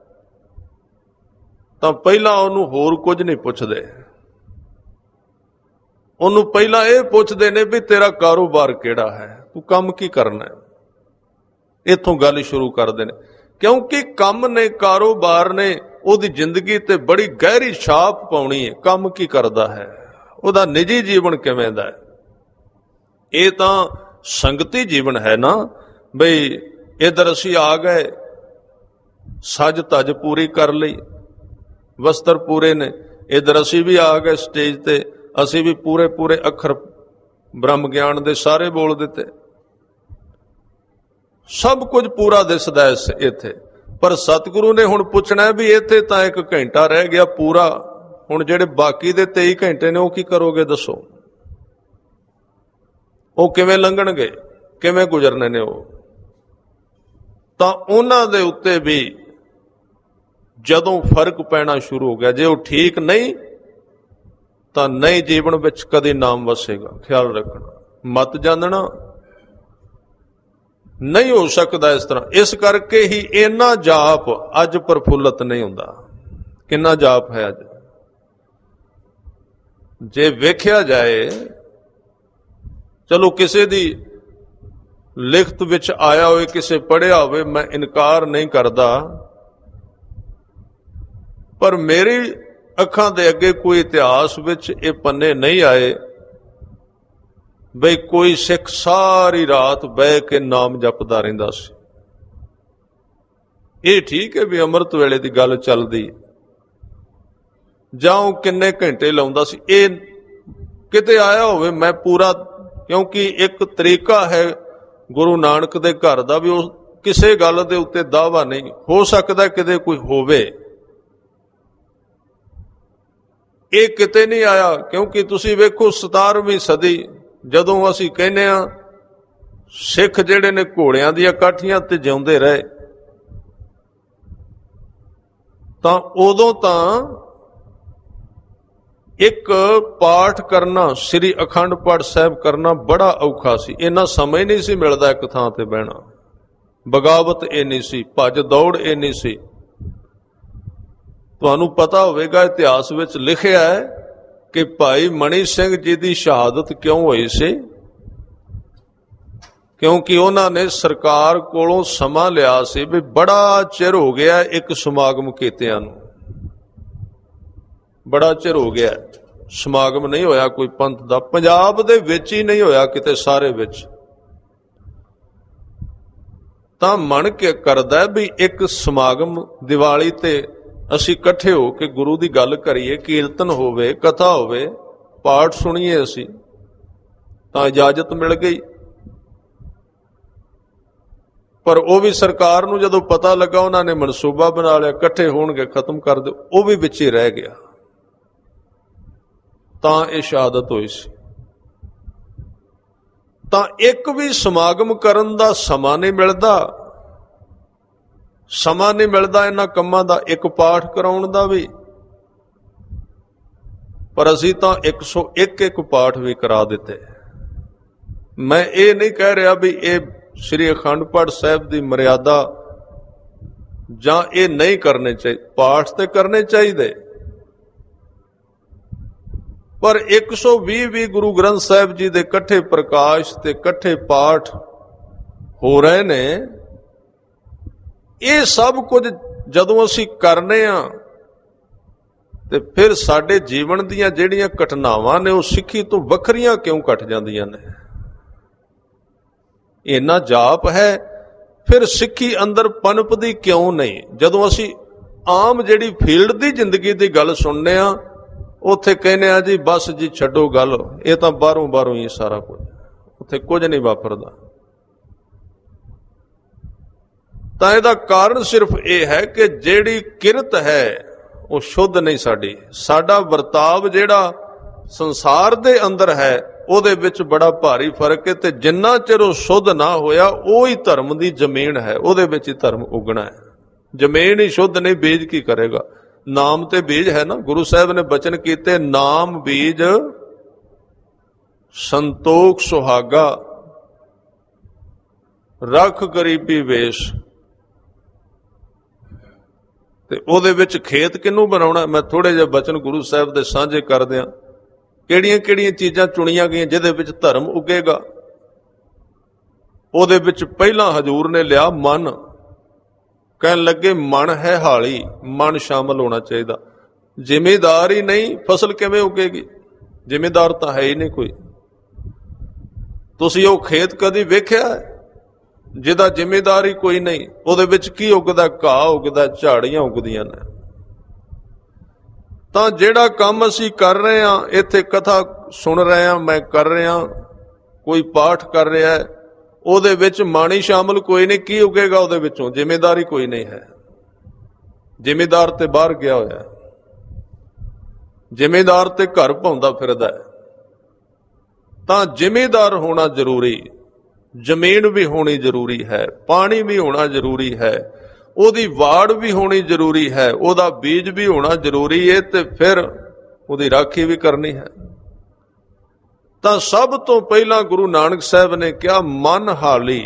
ਤਾਂ ਪਹਿਲਾਂ ਉਹਨੂੰ ਹੋਰ ਕੁਝ ਨਹੀਂ ਪੁੱਛਦੇ, ਉਹਨੂੰ ਪਹਿਲਾਂ ਇਹ ਪੁੱਛਦੇ ਨੇ ਵੀ ਤੇਰਾ ਕਾਰੋਬਾਰ ਕਿਹੜਾ ਹੈ, ਤੂੰ ਕੰਮ ਕੀ ਕਰਨਾ ਹੈ। ਇੱਥੋਂ ਗੱਲ ਸ਼ੁਰੂ ਕਰਦੇ ਨੇ, ਕਿਉਂਕਿ ਕੰਮ ਨੇ, ਕਾਰੋਬਾਰ ਨੇ ਉਹਦੀ ਜ਼ਿੰਦਗੀ ਤੇ ਬੜੀ ਗਹਿਰੀ ਛਾਪ ਪਾਉਣੀ ਹੈ। ਕੰਮ ਕੀ ਕਰਦਾ ਹੈ, ਉਹਦਾ ਨਿੱਜੀ ਜੀਵਨ ਕਿਵੇਂ ਦਾ ਹੈ। ਇਹ ਤਾਂ ਸੰਗਤੀ ਜੀਵਨ ਹੈ ਨਾ, ਬਈ ਇਧਰ ਅਸੀਂ ਆ ਗਏ, ਸੱਜ ਧੱਜ ਪੂਰੀ ਕਰ ਲਈ, ਵਸਤਰ ਪੂਰੇ ਨੇ, ਇਧਰ ਅਸੀਂ ਵੀ ਆ ਗਏ ਸਟੇਜ ਤੇ, ਅਸੀਂ ਵੀ ਪੂਰੇ ਪੂਰੇ ਅੱਖਰ ਬ੍ਰਹਮ ਗਿਆਨ ਦੇ ਸਾਰੇ ਬੋਲ ਦਿੱਤੇ, ਸਭ ਕੁਝ ਪੂਰਾ ਦਿਸਦਾ ਇੱਥੇ। ਪਰ ਸਤਿਗੁਰੂ ਨੇ ਹੁਣ ਪੁੱਛਣਾ ਵੀ ਇੱਥੇ ਤਾਂ ਇੱਕ ਘੰਟਾ ਰਹਿ ਗਿਆ ਪੂਰਾ, ਹੁਣ ਜਿਹੜੇ ਬਾਕੀ ਦੇ ਤੇਈ ਘੰਟੇ ਨੇ ਉਹ ਕੀ ਕਰੋਗੇ ਦੱਸੋ, ਉਹ ਕਿਵੇਂ ਲੰਘਣਗੇ, ਕਿਵੇਂ ਗੁਜ਼ਰਨੇ ਨੇ ਉਹ। ਤਾਂ ਉਹਨਾਂ ਦੇ ਉੱਤੇ ਵੀ ਜਦੋਂ ਫਰਕ ਪੈਣਾ ਸ਼ੁਰੂ ਹੋ ਗਿਆ, ਜੇ ਉਹ ਠੀਕ ਨਹੀਂ ਤਾਂ ਨਵੇਂ ਜੀਵਨ ਵਿੱਚ ਕਦੇ ਨਾਮ ਵਸੇਗਾ। ਖਿਆਲ ਰੱਖਣਾ, ਮਤ ਜਾਣਨਾ ਨਹੀਂ ਹੋ ਸਕਦਾ ਇਸ ਤਰ੍ਹਾਂ। ਇਸ ਕਰਕੇ ਹੀ ਇੰਨਾ ਜਾਪ ਅੱਜ ਪ੍ਰਫੁੱਲਤ ਨਹੀਂ ਹੁੰਦਾ। ਕਿੰਨਾ ਜਾਪ ਹੈ ਅੱਜ, ਜੇ ਵੇਖਿਆ ਜਾਏ, ਚਲੋ ਕਿਸੇ ਦੀ ਲਿਖਤ ਵਿੱਚ ਆਇਆ ਹੋਵੇ, ਕਿਸੇ ਪੜ੍ਹਿਆ ਹੋਵੇ, ਮੈਂ ਇਨਕਾਰ ਨਹੀਂ ਕਰਦਾ, ਪਰ ਮੇਰੀ ਅੱਖਾਂ ਦੇ ਅੱਗੇ ਕੋਈ ਇਤਿਹਾਸ ਵਿੱਚ ਇਹ ਪੰਨੇ ਨਹੀਂ ਆਏ ਬਈ ਕੋਈ ਸਿੱਖ ਸਾਰੀ ਰਾਤ ਬਹਿ ਕੇ ਨਾਮ ਜਪਦਾ ਰਹਿੰਦਾ ਸੀ। ਇਹ ਠੀਕ ਹੈ ਵੀ ਅੰਮ੍ਰਿਤ ਵੇਲੇ ਦੀ ਗੱਲ ਚੱਲਦੀ, ਜਾਂ ਉਹ ਕਿੰਨੇ ਘੰਟੇ ਲਾਉਂਦਾ ਸੀ, ਇਹ ਕਿਤੇ ਆਇਆ ਹੋਵੇ ਮੈਂ ਪੂਰਾ, ਕਿਉਂਕਿ ਇੱਕ ਤਰੀਕਾ ਹੈ ਗੁਰੂ ਨਾਨਕ ਦੇ ਘਰ ਦਾ ਵੀ, ਉਹ ਕਿਸੇ ਗੱਲ ਦੇ ਉੱਤੇ ਦਾਅਵਾ ਨਹੀਂ। ਹੋ ਸਕਦਾ ਕਿਤੇ ਕੋਈ ਹੋਵੇ, ਇਹ ਕਿਤੇ ਨਹੀਂ ਆਇਆ। ਕਿਉਂਕਿ ਤੁਸੀਂ ਵੇਖੋ ਸਤਾਰਵੀਂ ਸਦੀ ਜਦੋਂ ਅਸੀਂ ਕਹਿੰਦੇ ਹਾਂ ਸਿੱਖ ਜਿਹੜੇ ਨੇ ਘੋੜਿਆਂ ਦੀਆਂ ਕਾਠੀਆਂ ਤੇ ਜਿਉਂਦੇ ਰਹੇ, ਤਾਂ ਉਦੋਂ ਤਾਂ ਇੱਕ ਪਾਠ ਕਰਨਾ, ਸ੍ਰੀ ਅਖੰਡ ਪਾਠ ਸਾਹਿਬ ਕਰਨਾ ਬੜਾ ਔਖਾ ਸੀ। ਇੰਨਾ ਸਮਾਂ ਹੀ ਨਹੀਂ ਸੀ ਮਿਲਦਾ ਇੱਕ ਥਾਂ ਤੇ ਬਹਿਣਾ, ਬਗਾਵਤ ਇਹ ਨਹੀਂ ਸੀ, ਭੱਜ ਦੌੜ ਇਹ ਨਹੀਂ ਸੀ। ਤੁਹਾਨੂੰ ਪਤਾ ਹੋਵੇਗਾ ਇਤਿਹਾਸ ਵਿੱਚ ਲਿਖਿਆ ਹੈ ਕਿ ਭਾਈ ਮਣੀ ਸਿੰਘ ਜੀ ਦੀ ਸ਼ਹਾਦਤ ਕਿਉਂ ਹੋਈ ਸੀ, ਕਿਉਂਕਿ ਉਹਨਾਂ ਨੇ ਸਰਕਾਰ ਕੋਲੋਂ ਸਮਾਂ ਲਿਆ ਸੀ ਵੀ ਬੜਾ ਚਿਰ ਹੋ ਗਿਆ ਇੱਕ ਸਮਾਗਮ ਕੀਤਿਆਂ ਨੂੰ, ਬੜਾ ਚਿਰ ਹੋ ਗਿਆ ਸਮਾਗਮ ਨਹੀਂ ਹੋਇਆ ਕੋਈ ਪੰਥ ਦਾ, ਪੰਜਾਬ ਦੇ ਵਿੱਚ ਹੀ ਨਹੀਂ ਹੋਇਆ ਕਿਤੇ, ਸਾਰੇ ਵਿੱਚ। ਤਾਂ ਮਨ ਕੇ ਕਰਦਾ ਵੀ ਇੱਕ ਸਮਾਗਮ ਦੀਵਾਲੀ ਤੇ ਅਸੀਂ ਇਕੱਠੇ ਹੋ ਕੇ ਗੁਰੂ ਦੀ ਗੱਲ ਕਰੀਏ, ਕੀਰਤਨ ਹੋਵੇ, ਕਥਾ ਹੋਵੇ, ਪਾਠ ਸੁਣੀਏ ਅਸੀਂ, ਤਾਂ ਇਜਾਜ਼ਤ ਮਿਲ ਗਈ। ਪਰ ਉਹ ਵੀ ਸਰਕਾਰ ਨੂੰ ਜਦੋਂ ਪਤਾ ਲੱਗਾ, ਉਹਨਾਂ ਨੇ ਮਨਸੂਬਾ ਬਣਾ ਲਿਆ, ਇਕੱਠੇ ਹੋਣਗੇ, ਖਤਮ ਕਰ ਦਿਓ, ਉਹ ਵੀ ਵਿੱਚ ਹੀ ਰਹਿ ਗਿਆ। ਤਾਂ ਇਹ ਸ਼ਹਾਦਤ ਹੋਈ ਸੀ। ਤਾਂ ਇੱਕ ਵੀ ਸਮਾਗਮ ਕਰਨ ਦਾ ਸਮਾਂ ਨਹੀਂ ਮਿਲਦਾ, ਸਮਾਂ ਨਹੀਂ ਮਿਲਦਾ ਇਹਨਾਂ ਕੰਮਾਂ ਦਾ, ਇੱਕ ਪਾਠ ਕਰਾਉਣ ਦਾ ਵੀ। ਪਰ ਅਸੀਂ ਤਾਂ ਇੱਕ ਸੌ ਇੱਕ ਇੱਕ ਪਾਠ ਵੀ ਕਰਾ ਦਿੱਤੇ। ਮੈਂ ਇਹ ਨਹੀਂ ਕਹਿ ਰਿਹਾ ਵੀ ਇਹ ਸ੍ਰੀ ਅਖੰਡ ਪਾਠ ਸਾਹਿਬ ਦੀ ਮਰਿਆਦਾ ਜਾਂ ਇਹ ਨਹੀਂ ਕਰਨੇ ਚਾਹੀਦੇ, ਪਾਠ ਤੇ ਕਰਨੇ ਚਾਹੀਦੇ, ਪਰ ਇੱਕ ਸੌ ਵੀਹ ਵੀ ਗੁਰੂ ਗ੍ਰੰਥ ਸਾਹਿਬ ਜੀ ਦੇ ਇਕੱਠੇ ਪ੍ਰਕਾਸ਼ ਤੇ ਇਕੱਠੇ ਪਾਠ ਹੋ ਰਹੇ ਨੇ। ਇਹ ਸਭ ਕੁਝ ਜਦੋਂ ਅਸੀਂ ਕਰਨੇ ਆ ਤੇ ਫਿਰ ਸਾਡੇ ਜੀਵਨ ਦੀਆਂ ਜਿਹੜੀਆਂ ਘਟਨਾਵਾਂ ਨੇ ਉਹ ਸਿੱਖੀ ਤੋਂ ਵੱਖਰੀਆਂ ਕਿਉਂ ਘਟ ਜਾਂਦੀਆਂ ਨੇ? ਇੰਨਾ ਜਾਪ ਹੈ, ਫਿਰ ਸਿੱਖੀ ਅੰਦਰ ਪਨਪਦੀ ਕਿਉਂ ਨਹੀਂ? ਜਦੋਂ ਅਸੀਂ ਆਮ ਜਿਹੜੀ ਫੀਲਡ ਦੀ ਜ਼ਿੰਦਗੀ ਦੀ ਗੱਲ ਸੁਣਨੇ ਆ, ਉੱਥੇ ਕਹਿੰਦੇ ਆ ਜੀ ਬਸ ਜੀ ਛੱਡੋ ਗੱਲ, ਇਹ ਤਾਂ ਬਾਹਰੋਂ ਬਾਹਰੋਂ ਹੀ ਸਾਰਾ ਕੁਝ, ਉੱਥੇ ਕੁਝ ਨਹੀਂ ਵਾਪਰਦਾ। ਤਾਂ ਇਹਦਾ ਕਾਰਨ ਸਿਰਫ ਇਹ ਹੈ ਕਿ ਜਿਹੜੀ ਕਿਰਤ ਹੈ ਉਹ ਸ਼ੁੱਧ ਨਹੀਂ ਸਾਡੀ। ਸਾਡਾ ਵਰਤਾਵ ਜਿਹੜਾ ਸੰਸਾਰ ਦੇ ਅੰਦਰ ਹੈ ਉਹਦੇ ਵਿੱਚ ਬੜਾ ਭਾਰੀ ਫਰਕ ਹੈ, ਤੇ ਜਿੰਨਾ ਚਿਰ ਉਹ ਸ਼ੁੱਧ ਨਾ ਹੋਇਆ ਉਹ ਹੀ ਧਰਮ ਦੀ ਜ਼ਮੀਨ ਹੈ, ਉਹਦੇ ਵਿੱਚ ਹੀ ਧਰਮ ਉਗਣਾ ਹੈ। ਜ਼ਮੀਨ ਹੀ ਸ਼ੁੱਧ ਨਹੀਂ, ਬੀਜ ਕੀ ਕਰੇਗਾ? ਨਾਮ ਤੇ ਬੀਜ ਹੈ ਨਾ। ਗੁਰੂ ਸਾਹਿਬ ਨੇ ਬਚਨ ਕੀਤੇ, ਨਾਮ ਬੀਜ ਸੰਤੋਖ ਸੁਹਾਗਾ, ਰੱਖ ਗਰੀਬੀ ਵੇਸ਼। ਤੇ ਉਹਦੇ ਵਿੱਚ ਖੇਤ ਕਿਹਨੂੰ ਬਣਾਉਣਾ? ਮੈਂ ਥੋੜੇ ਜਿਹੇ ਬਚਨ ਗੁਰੂ ਸਾਹਿਬ ਦੇ ਸਾਂਝੇ ਕਰਦਿਆਂ, ਕਿਹੜੀਆਂ ਕਿਹੜੀਆਂ ਚੀਜ਼ਾਂ ਚੁਣੀਆਂ ਗਈਆਂ ਜਿਹਦੇ ਵਿੱਚ ਧਰਮ ਉੱਗੇਗਾ। ਉਹਦੇ ਵਿੱਚ ਪਹਿਲਾਂ ਹਜ਼ੂਰ ਨੇ ਲਿਆ ਮਨ, ਕਹਿਣ ਲੱਗੇ ਮਨ ਹੈ ਹਾਲੀ, ਮਨ ਸ਼ਾਮਲ ਹੋਣਾ ਚਾਹੀਦਾ। ਜ਼ਿਮੀਦਾਰ ਹੀ ਨਹੀਂ, ਫਸਲ ਕਿਵੇਂ ਉੱਗੇਗੀ? ਜ਼ਿਮੀਦਾਰ ਤਾਂ ਹੈ ਹੀ ਨਹੀਂ ਕੋਈ। ਤੁਸੀਂ ਉਹ ਖੇਤ ਕਦੀ ਵੇਖਿਆ ਜਿਹਦਾ ਜ਼ਿਮੀਦਾਰ ਹੀ ਕੋਈ ਨਹੀਂ? ਉਹਦੇ ਵਿੱਚ ਕੀ ਉੱਗਦਾ? ਘਾਹ ਉੱਗਦਾ, ਝਾੜੀਆਂ ਉੱਗਦੀਆਂ ਨੇ। ਤਾਂ ਜਿਹੜਾ ਕੰਮ ਅਸੀਂ ਕਰ ਰਹੇ ਹਾਂ, ਇੱਥੇ ਕਥਾ ਸੁਣ ਰਹੇ ਹਾਂ, ਮੈਂ ਕਰ ਰਿਹਾ, ਕੋਈ ਪਾਠ ਕਰ ਰਿਹਾ, ਉਹਦੇ ਵਿੱਚ ਮਾਣੀ ਸ਼ਾਮਲ ਕੋਈ ਨਹੀਂ, ਕੀ ਉੱਗੇਗਾ ਉਹਦੇ ਵਿੱਚੋਂ? ਜ਼ਿੰਮੇਦਾਰੀ ਕੋਈ ਨਹੀਂ ਹੈ। ਜ਼ਿੰਮੇਦਾਰ ਤੇ ਬਾਹਰ ਗਿਆ ਹੋਇਆ, ਜ਼ਿੰਮੇਦਾਰ ਤੇ ਘਰ ਪਾਉਂਦਾ ਫਿਰਦਾ ਹੈ। ਤਾਂ ਜ਼ਿੰਮੇਦਾਰ ਹੋਣਾ ਜ਼ਰੂਰੀ, ਜ਼ਮੀਨ ਵੀ ਹੋਣੀ ਜ਼ਰੂਰੀ ਹੈ, ਪਾਣੀ ਵੀ ਹੋਣਾ ਜ਼ਰੂਰੀ ਹੈ, ਉਹਦੀ ਵਾੜ ਵੀ ਹੋਣੀ ਜ਼ਰੂਰੀ ਹੈ, ਉਹਦਾ ਬੀਜ ਵੀ ਹੋਣਾ ਜ਼ਰੂਰੀ ਹੈ, ਤੇ ਫਿਰ ਉਹਦੀ ਰਾਖੀ ਵੀ ਕਰਨੀ ਹੈ। ਤਾਂ ਸਭ ਤੋਂ ਪਹਿਲਾਂ ਗੁਰੂ ਨਾਨਕ ਸਾਹਿਬ ਨੇ ਕਿਹਾ ਮਨ ਹਾਲੀ।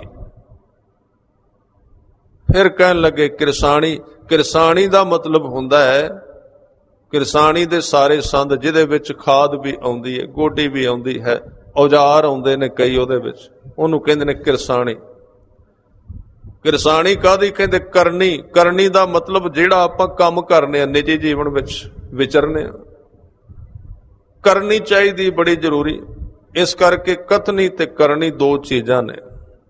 ਫਿਰ ਕਹਿਣ ਲੱਗੇ ਕਿਰਸਾਣੀ। ਕਿਰਸਾਣੀ ਦਾ ਮਤਲਬ ਹੁੰਦਾ ਹੈ, ਕਿਰਸਾਣੀ ਦੇ ਸਾਰੇ ਸੰਦ ਜਿਹਦੇ ਵਿੱਚ ਖਾਦ ਵੀ ਆਉਂਦੀ ਹੈ, ਗੋਡੀ ਵੀ ਆਉਂਦੀ ਹੈ, ਔਜ਼ਾਰ ਆਉਂਦੇ ਨੇ ਕਈ ਉਹਦੇ ਵਿੱਚ, ਉਹਨੂੰ ਕਹਿੰਦੇ ਨੇ ਕਿਰਸਾਣੀ। ਕਿਰਸਾਣੀ ਕਾਹਦੀ? ਕਹਿੰਦੇ ਕਰਨੀ। ਕਰਨੀ ਦਾ ਮਤਲਬ ਜਿਹੜਾ ਆਪਾਂ ਕੰਮ ਕਰਨੇ ਆ, ਨਿੱਜੀ ਜੀਵਨ ਵਿੱਚ ਵਿਚਰਨੇ ਆ, ਕਰਨੀ ਚਾਹੀਦੀ, ਬੜੀ ਜ਼ਰੂਰੀ। ਇਸ ਕਰਕੇ ਕਥਨੀ ਤੇ ਕਰਨੀ ਦੋ ਚੀਜ਼ਾਂ ਨੇ।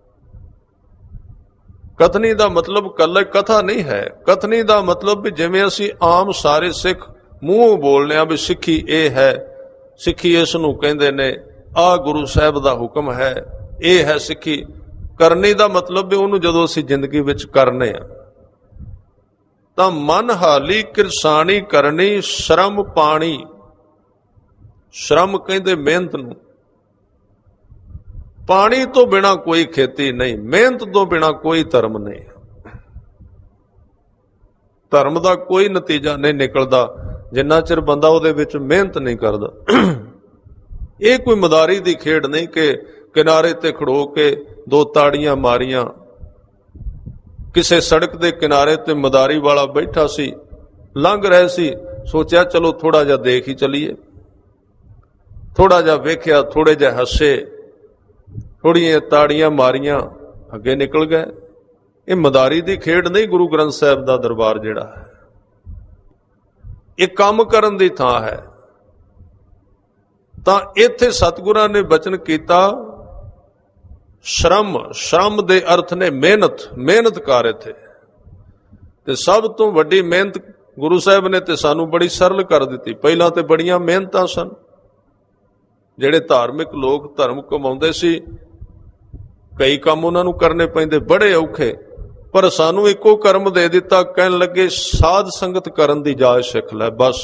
ਕਥਨੀ ਦਾ ਮਤਲਬ ਕੱਲਾ ਕਥਾ ਨਹੀਂ ਹੈ। ਕਥਨੀ ਦਾ ਮਤਲਬ ਵੀ ਜਿਵੇਂ ਅਸੀਂ ਆਮ ਸਾਰੇ ਸਿੱਖ ਮੂੰਹੋਂ ਬੋਲਨੇ ਆ ਵੀ ਸਿੱਖੀ ਇਹ ਹੈ, ਸਿੱਖੀ ਇਸ ਨੂੰ ਕਹਿੰਦੇ ਨੇ, ਆਹ ਗੁਰੂ ਸਾਹਿਬ ਦਾ ਹੁਕਮ ਹੈ, ਇਹ ਹੈ ਸਿੱਖੀ। ਕਰਨੀ ਦਾ ਮਤਲਬ ਵੀ ਉਹਨੂੰ ਜਦੋਂ ਅਸੀਂ ਜ਼ਿੰਦਗੀ ਵਿੱਚ ਕਰਨੇ ਆ। ਤਾਂ ਮਨ ਹਾਲੀ ਕਿਰਸਾਣੀ ਕਰਨੀ, ਸ਼ਰਮ ਪਾਣੀ। ਸ਼ਰਮ ਕਹਿੰਦੇ ਮਿਹਨਤ ਨੂੰ। ਪਾਣੀ ਤੋਂ ਬਿਨਾ ਕੋਈ ਖੇਤੀ ਨਹੀਂ, ਮਿਹਨਤ ਤੋਂ ਬਿਨਾ ਕੋਈ ਧਰਮ ਨਹੀਂ। ਧਰਮ ਦਾ ਕੋਈ ਨਤੀਜਾ ਨਹੀਂ ਨਿਕਲਦਾ ਜਿੰਨਾ ਚਿਰ ਬੰਦਾ ਉਹਦੇ ਵਿੱਚ ਮਿਹਨਤ ਨਹੀਂ ਕਰਦਾ। ਇਹ ਕੋਈ ਮਦਾਰੀ ਦੀ ਖੇਡ ਨਹੀਂ ਕਿ ਕਿਨਾਰੇ ਤੇ ਖੜੋ ਕੇ ਦੋ ਤਾੜੀਆਂ ਮਾਰੀਆਂ। ਕਿਸੇ ਸੜਕ ਦੇ ਕਿਨਾਰੇ ਤੇ ਮਦਾਰੀ ਵਾਲਾ ਬੈਠਾ ਸੀ, ਲੰਘ ਰਹੇ ਸੀ, ਸੋਚਿਆ ਚਲੋ ਥੋੜਾ ਜਿਹਾ ਦੇਖ ਹੀ ਚਲੀਏ। ਥੋੜਾ ਜਿਹਾ ਵੇਖਿਆ, ਥੋੜੇ ਜਿਹਾ ਹੱਸੇ, ਥੋੜੀਆਂ ਤਾੜੀਆਂ ਮਾਰੀਆਂ, ਅੱਗੇ ਨਿਕਲ ਗਏ। ਇਹ ਮਦਾਰੀ ਦੀ ਖੇਡ ਨਹੀਂ। ਗੁਰੂ ਗ੍ਰੰਥ ਸਾਹਿਬ ਦਾ ਦਰਬਾਰ ਜਿਹੜਾ ਹੈ, ਇਹ ਕੰਮ ਕਰਨ ਦੀ ਥਾਂ ਹੈ। ਤਾਂ ਇੱਥੇ ਸਤਿਗੁਰਾਂ ਨੇ ਬਚਨ ਕੀਤਾ ਸ਼ਰਮ। ਸ਼ਰਮ ਦੇ ਅਰਥ ਨੇ ਮਿਹਨਤ, ਮਿਹਨਤ ਕਰ। ਇੱਥੇ ਤੇ ਸਭ ਤੋਂ ਵੱਡੀ ਮਿਹਨਤ ਗੁਰੂ ਸਾਹਿਬ ਨੇ ਤੇ ਸਾਨੂੰ ਬੜੀ ਸਰਲ ਕਰ ਦਿੱਤੀ। ਪਹਿਲਾਂ ਤੇ ਬੜੀਆਂ ਮਿਹਨਤਾਂ ਸਨ। ਜਿਹੜੇ ਧਾਰਮਿਕ ਲੋਕ ਧਰਮ ਕਮਾਉਂਦੇ ਸੀ, कई काम उन्होंने करने पैंदे बड़े औखे, पर सानू इको कर्म दे दिता, कहन लगे साध संगत करन दी जाच सिख लै। बस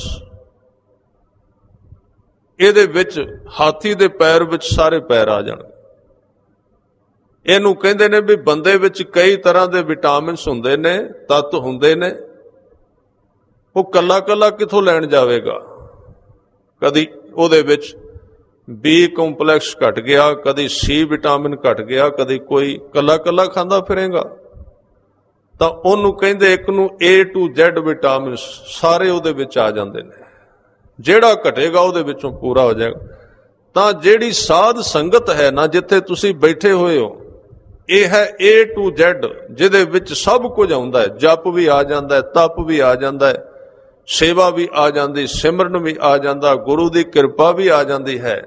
ਇਹਦੇ ਵਿੱਚ ਹਾਥੀ ਦੇ ਪੈਰ ਵਿੱਚ ਸਾਰੇ ਪੈਰ ਆ ਜਾਣਗੇ। ਇਹਨੂੰ ਕਹਿੰਦੇ ਨੇ ਵੀ ਬੰਦੇ ਵਿੱਚ ਕਈ ਤਰ੍ਹਾਂ ਦੇ ਵਿਟਾਮਿਨਸ ਹੁੰਦੇ ਨੇ, ਤੱਤ ਹੁੰਦੇ ਨੇ, ਉਹ ਕੱਲਾ ਕੱਲਾ ਕਿੱਥੋਂ ਲੈਣ ਜਾਵੇਗਾ। ਕਦੀ ਉਹਦੇ ਵਿੱਚ ਬੀ ਕੰਪਲੈਕਸ ਘਟ ਗਿਆ, ਕਦੀ ਸੀ ਵਿਟਾਮਿਨ ਘਟ ਗਿਆ, ਕਦੀ ਕੋਈ ਕੱਲਾ ਕੱਲਾ ਖਾਂਦਾ ਫਿਰੇਗਾ। ਤਾਂ ਉਹਨੂੰ ਕਹਿੰਦੇ ਇੱਕ ਨੂੰ ਏ ਟੂ ਜ਼ੈਡ ਵਿਟਾਮਿਨ ਸਾਰੇ ਉਹਦੇ ਵਿੱਚ ਆ ਜਾਂਦੇ ਨੇ, ਜਿਹੜਾ ਘਟੇਗਾ ਉਹਦੇ ਵਿੱਚੋਂ ਪੂਰਾ ਹੋ ਜਾਏਗਾ। ਤਾਂ ਜਿਹੜੀ ਸਾਧ ਸੰਗਤ ਹੈ ਨਾ, ਜਿੱਥੇ ਤੁਸੀਂ ਬੈਠੇ ਹੋਏ ਹੋ, ਇਹ ਹੈ ਏ ਟੂ ਜ਼ੈਡ, ਜਿਹਦੇ ਵਿੱਚ ਸਭ ਕੁਝ ਆਉਂਦਾ ਹੈ। ਜਪ ਵੀ ਆ ਜਾਂਦਾ ਹੈ, ਤਪ ਵੀ ਆ ਜਾਂਦਾ ਹੈ, ਸੇਵਾ ਵੀ ਆ ਜਾਂਦੀ, ਸਿਮਰਨ ਵੀ ਆ ਜਾਂਦਾ, ਗੁਰੂ ਦੀ ਕਿਰਪਾ ਵੀ ਆ ਜਾਂਦੀ ਹੈ।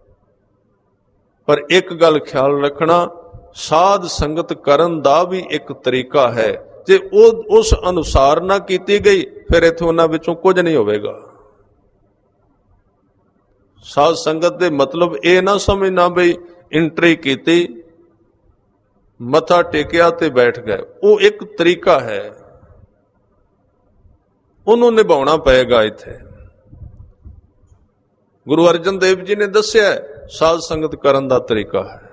ਪਰ ਇੱਕ ਗੱਲ ਖਿਆਲ ਰੱਖਣਾ, ਸਾਧ ਸੰਗਤ ਕਰਨ ਦਾ ਵੀ ਇੱਕ ਤਰੀਕਾ ਹੈ। ਜੇ ਉਹ ਉਸ ਅਨੁਸਾਰ ਨਾ ਕੀਤੀ ਗਈ, ਫਿਰ ਇੱਥੇ ਉਹਨਾਂ ਵਿੱਚੋਂ ਕੁਝ ਨਹੀਂ ਹੋਵੇਗਾ। ਸਾਧ ਸੰਗਤ ਦੇ ਮਤਲਬ ਇਹ ਨਾ ਸਮਝਣਾ ਬਈ ਐਂਟਰੀ ਕੀਤੀ, ਮੱਥਾ ਟੇਕਿਆ ਤੇ ਬੈਠ ਗਏ। ਉਹ ਇੱਕ ਤਰੀਕਾ ਹੈ, ਉਹਨੂੰ ਨਿਭਾਉਣਾ ਪਏਗਾ। ਇੱਥੇ ਗੁਰੂ ਅਰਜਨ ਦੇਵ ਜੀ ਨੇ ਦੱਸਿਆ ਸਾਧ ਸੰਗਤ ਕਰਨ ਦਾ ਤਰੀਕਾ ਹੈ।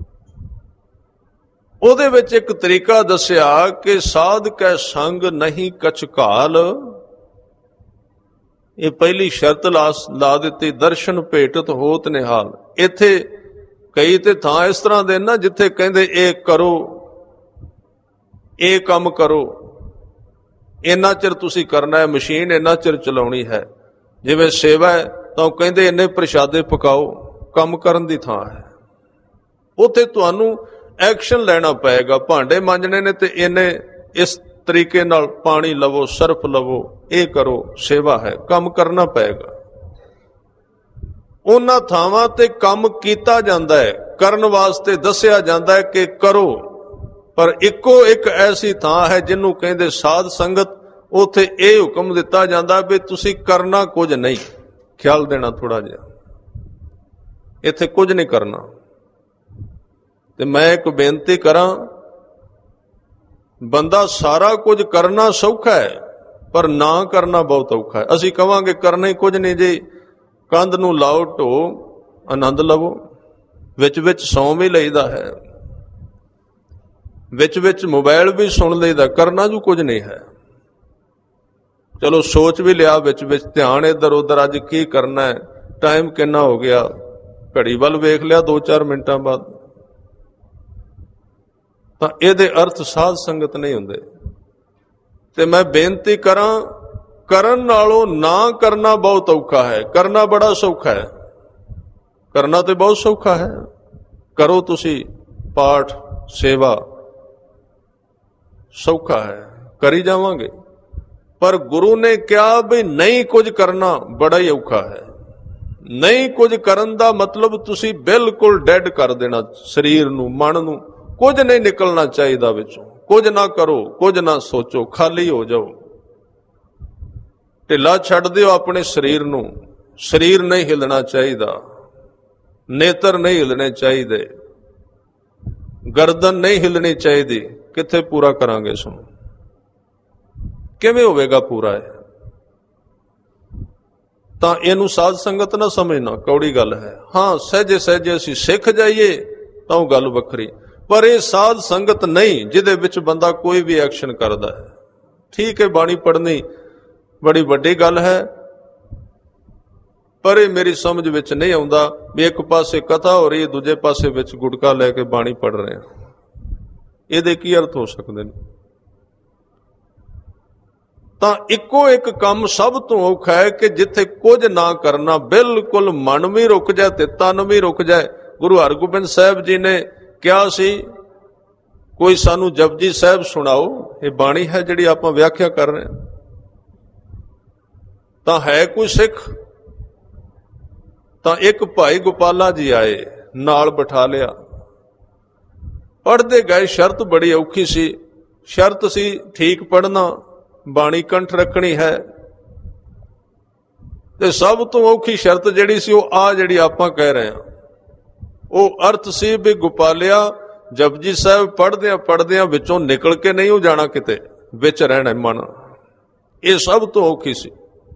ਉਹਦੇ ਵਿੱਚ ਇੱਕ ਤਰੀਕਾ ਦੱਸਿਆ ਕਿ ਸਾਧ ਕੈ ਸੰਗ ਨਹੀਂ ਕਛ ਘਾਲ। ਇਹ ਪਹਿਲੀ ਸ਼ਰਤ ਲਾ ਦਿੱਤੀ, ਦਰਸ਼ਨ ਭੇਟਤ ਹੋਤ ਨਿਹਾਲ। ਇੱਥੇ ਕਈ ਤੇ ਥਾਂ ਇਸ ਤਰ੍ਹਾਂ ਦੇ ਨਾ, ਜਿੱਥੇ ਕਹਿੰਦੇ ਇਹ ਕਰੋ, ਇਹ ਕੰਮ ਕਰੋ, ਇੰਨਾ ਚਿਰ ਤੁਸੀਂ ਕਰਨਾ ਹੈ, ਮਸ਼ੀਨ ਇੰਨਾ ਚਿਰ ਚਲਾਉਣੀ ਹੈ। ਜਿਵੇਂ ਸੇਵਾ ਹੈ ਤਾਂ ਉਹ ਕਹਿੰਦੇ ਇੰਨੇ ਪ੍ਰਸ਼ਾਦੇ ਪਕਾਓ, ਕੰਮ ਕਰਨ ਦੀ ਥਾਂ ਹੈ। ਉੱਥੇ ਤੁਹਾਨੂੰ ਐਕਸ਼ਨ ਲੈਣਾ ਪਏਗਾ। ਭਾਂਡੇ ਮਾਂਜਣੇ ਨੇ ਤੇ ਇਹਨੇ ਇਸ ਤਰੀਕੇ ਨਾਲ ਪਾਣੀ ਲਵੋ, ਸਰਫ ਲਵੋ, ਇਹ ਕਰੋ, ਸੇਵਾ ਹੈ, ਕੰਮ ਕਰਨਾ ਪਏਗਾ। ਉਹਨਾਂ ਥਾਵਾਂ ਤੇ ਕੰਮ ਕੀਤਾ ਜਾਂਦਾ ਹੈ, ਕਰਨ ਵਾਸਤੇ ਦੱਸਿਆ ਜਾਂਦਾ ਹੈ ਕਿ ਕਰੋ। ਪਰ ਇੱਕੋ ਇੱਕ ਐਸੀ ਥਾਂ ਹੈ ਜਿਹਨੂੰ ਕਹਿੰਦੇ ਸਾਧ ਸੰਗਤ, ਉੱਥੇ ਇਹ ਹੁਕਮ ਦਿੱਤਾ ਜਾਂਦਾ ਵੀ ਤੁਸੀਂ ਕਰਨਾ ਕੁਝ ਨਹੀਂ। ਖਿਆਲ ਦੇਣਾ ਥੋੜਾ ਜਿਹਾ, ਇੱਥੇ ਕੁਝ ਨਹੀਂ ਕਰਨਾ। ਤੇ ਮੈਂ ਇੱਕ ਬੇਨਤੀ ਕਰਾਂ, ਬੰਦਾ ਸਾਰਾ ਕੁਝ ਕਰਨਾ ਸੌਖਾ ਹੈ, ਪਰ ਨਾ ਕਰਨਾ ਬਹੁਤ ਔਖਾ ਹੈ। ਅਸੀਂ ਕਵਾਂਗੇ ਕਰਨਾ ਹੀ ਕੁਝ ਨਹੀਂ ਜੀ, ਕੰਧ ਨੂੰ ਲਾਓ ਢੋ, ਆਨੰਦ ਲਵੋ, ਵਿੱਚ ਵਿੱਚ ਸੌਂ ਵੀ ਲਈਦਾ ਹੈ, ਵਿੱਚ ਵਿੱਚ ਮੋਬਾਈਲ ਵੀ ਸੁਣ ਲਈਦਾ, ਕਰਨਾ ਜੋ ਕੁਝ ਨਹੀਂ ਹੈ। ਚਲੋ ਸੋਚ ਵੀ ਲਿਆ, ਵਿੱਚ ਵਿੱਚ ਧਿਆਨ ਇੱਧਰ ਉੱਧਰ, ਅੱਜ ਕੀ ਕਰਨਾ ਹੈ, ਟਾਈਮ ਕਿੰਨਾ ਹੋ ਗਿਆ, ਘੜੀ ਵੱਲ ਵੇਖ ਲਿਆ ਦੋ ਚਾਰ ਮਿੰਟਾਂ ਬਾਅਦ। ਤਾਂ ਇਹਦੇ ਅਰਥ ਸਾਧ ਸੰਗਤ ਨਹੀਂ ਹੁੰਦੇ। ਤੇ ਮੈਂ ਬੇਨਤੀ ਕਰਾਂ, ਕਰਨ ਨਾਲੋਂ ਨਾ ਕਰਨਾ ਬਹੁਤ ਔਖਾ ਹੈ, ਕਰਨਾ ਬੜਾ ਸੌਖਾ ਹੈ। ਕਰਨਾ ਤੇ ਬਹੁਤ ਸੌਖਾ ਹੈ, ਕਰੋ ਤੁਸੀਂ ਪਾਠ ਸੇਵਾ, ਸੌਖਾ ਹੈ, ਕਰੀ ਜਾਵਾਂਗੇ। ਪਰ ਗੁਰੂ ਨੇ ਕਿਹਾ ਵੀ ਨਹੀਂ ਕੁਝ ਕਰਨਾ ਬੜਾ ਹੀ ਔਖਾ ਹੈ। ਨਹੀਂ ਕੁਝ ਕਰਨ ਦਾ ਮਤਲਬ ਤੁਸੀਂ ਬਿਲਕੁਲ ਡੈਡ ਕਰ ਦੇਣਾ ਸਰੀਰ ਨੂੰ, ਮਨ ਨੂੰ, ਕੁਝ ਨਹੀਂ ਨਿਕਲਣਾ ਚਾਹੀਦਾ ਵਿੱਚੋਂ। ਕੁਝ ਨਾ ਕਰੋ, ਕੁਝ ਨਾ ਸੋਚੋ, ਖਾਲੀ ਹੋ ਜਾਓ, ਢਿੱਲਾ ਛੱਡ ਦਿਓ ਆਪਣੇ ਸਰੀਰ ਨੂੰ। ਸਰੀਰ ਨਹੀਂ ਹਿੱਲਣਾ ਚਾਹੀਦਾ, ਨੇਤਰ ਨਹੀਂ ਹਿੱਲਣੇ ਚਾਹੀਦੇ, ਗਰਦਨ ਨਹੀਂ ਹਿੱਲਣੀ ਚਾਹੀਦੀ। ਕਿੱਥੇ ਪੂਰਾ ਕਰਾਂਗੇ ਇਸ ਨੂੰ? ਕਿਵੇਂ ਹੋਵੇਗਾ ਪੂਰਾ ਇਹ? ਤਾਂ ਇਹਨੂੰ ਸਾਧ ਸੰਗਤ ਨਾ ਸਮਝਣਾ, ਕੌੜੀ ਗੱਲ ਹੈ। ਹਾਂ, ਸਹਿਜੇ ਸਹਿਜੇ ਅਸੀਂ ਸਿੱਖ ਜਾਈਏ ਤਾਂ ਉਹ ਗੱਲ ਵੱਖਰੀ, ਪਰ ਇਹ ਸਾਧ ਸੰਗਤ ਨਹੀਂ ਜਿਹਦੇ ਵਿੱਚ ਬੰਦਾ ਕੋਈ ਵੀ ਐਕਸ਼ਨ ਕਰਦਾ ਹੈ। ਠੀਕ ਹੈ, ਬਾਣੀ ਪੜ੍ਹਨੀ ਬੜੀ ਵੱਡੀ ਗੱਲ ਹੈ, ਪਰ ਇਹ ਮੇਰੀ ਸਮਝ ਵਿੱਚ ਨਹੀਂ ਆਉਂਦਾ ਵੀ ਇੱਕ ਪਾਸੇ ਕਥਾ ਹੋ ਰਹੀ ਹੈ, ਦੂਜੇ ਪਾਸੇ ਵਿੱਚ ਗੁਟਕਾ ਲੈ ਕੇ ਬਾਣੀ ਪੜ੍ਹ ਰਹੇ ਹਾਂ। ਇਹਦੇ ਕੀ ਅਰਥ ਹੋ ਸਕਦੇ ਨੇ? ਤਾਂ ਇੱਕੋ ਇੱਕ ਕੰਮ ਸਭ ਤੋਂ ਔਖਾ ਹੈ ਕਿ ਜਿੱਥੇ ਕੁਝ ਨਾ ਕਰਨਾ, ਬਿਲਕੁਲ ਮਨ ਵੀ ਰੁਕ ਜਾਏ ਤੇ ਤਨ ਵੀ ਰੁਕ ਜਾਏ। ਗੁਰੂ ਹਰਗੋਬਿੰਦ ਸਾਹਿਬ ਜੀ ਨੇ ਕਿਹਾ ਸੀ, ਕੋਈ ਸਾਨੂੰ ਜਪਜੀ ਸਾਹਿਬ ਸੁਣਾਓ। ਇਹ ਬਾਣੀ ਹੈ ਜਿਹੜੀ ਆਪਾਂ ਵਿਆਖਿਆ ਕਰ ਰਹੇ ਹਾਂ। ਤਾਂ ਹੈ ਕੋਈ ਸਿੱਖ? ਤਾਂ ਇੱਕ ਭਾਈ ਗੋਪਾਲਾ ਜੀ ਆਏ, ਨਾਲ ਬਿਠਾ ਲਿਆ, ਪੜ੍ਹਦੇ ਗਏ। ਸ਼ਰਤ ਬੜੀ ਔਖੀ ਸੀ, ਸ਼ਰਤ ਸੀ ਠੀਕ ਪੜ੍ਹਨਾ, ਬਾਣੀ ਕੰਠ ਰੱਖਣੀ ਹੈ। ਤੇ ਸਭ ਤੋਂ ਔਖੀ ਸ਼ਰਤ ਜਿਹੜੀ ਸੀ ਉਹ ਆ ਜਿਹੜੀ ਆਪਾਂ ਕਹਿ ਰਹੇ ਹਾਂ। ਉਹ ਅਰਥ ਸੀ ਵੀ ਗੋਪਾਲਿਆ, ਜਪਜੀ ਸਾਹਿਬ ਪੜ੍ਹਦਿਆਂ ਪੜ੍ਹਦਿਆਂ ਵਿੱਚੋਂ ਨਿਕਲ ਕੇ ਨਹੀਂ ਉਹ ਜਾਣਾ, ਕਿਤੇ ਵਿੱਚ ਰਹਿਣਾ ਮਨ। ਇਹ ਸਭ ਤੋਂ ਔਖੀ ਸੀ।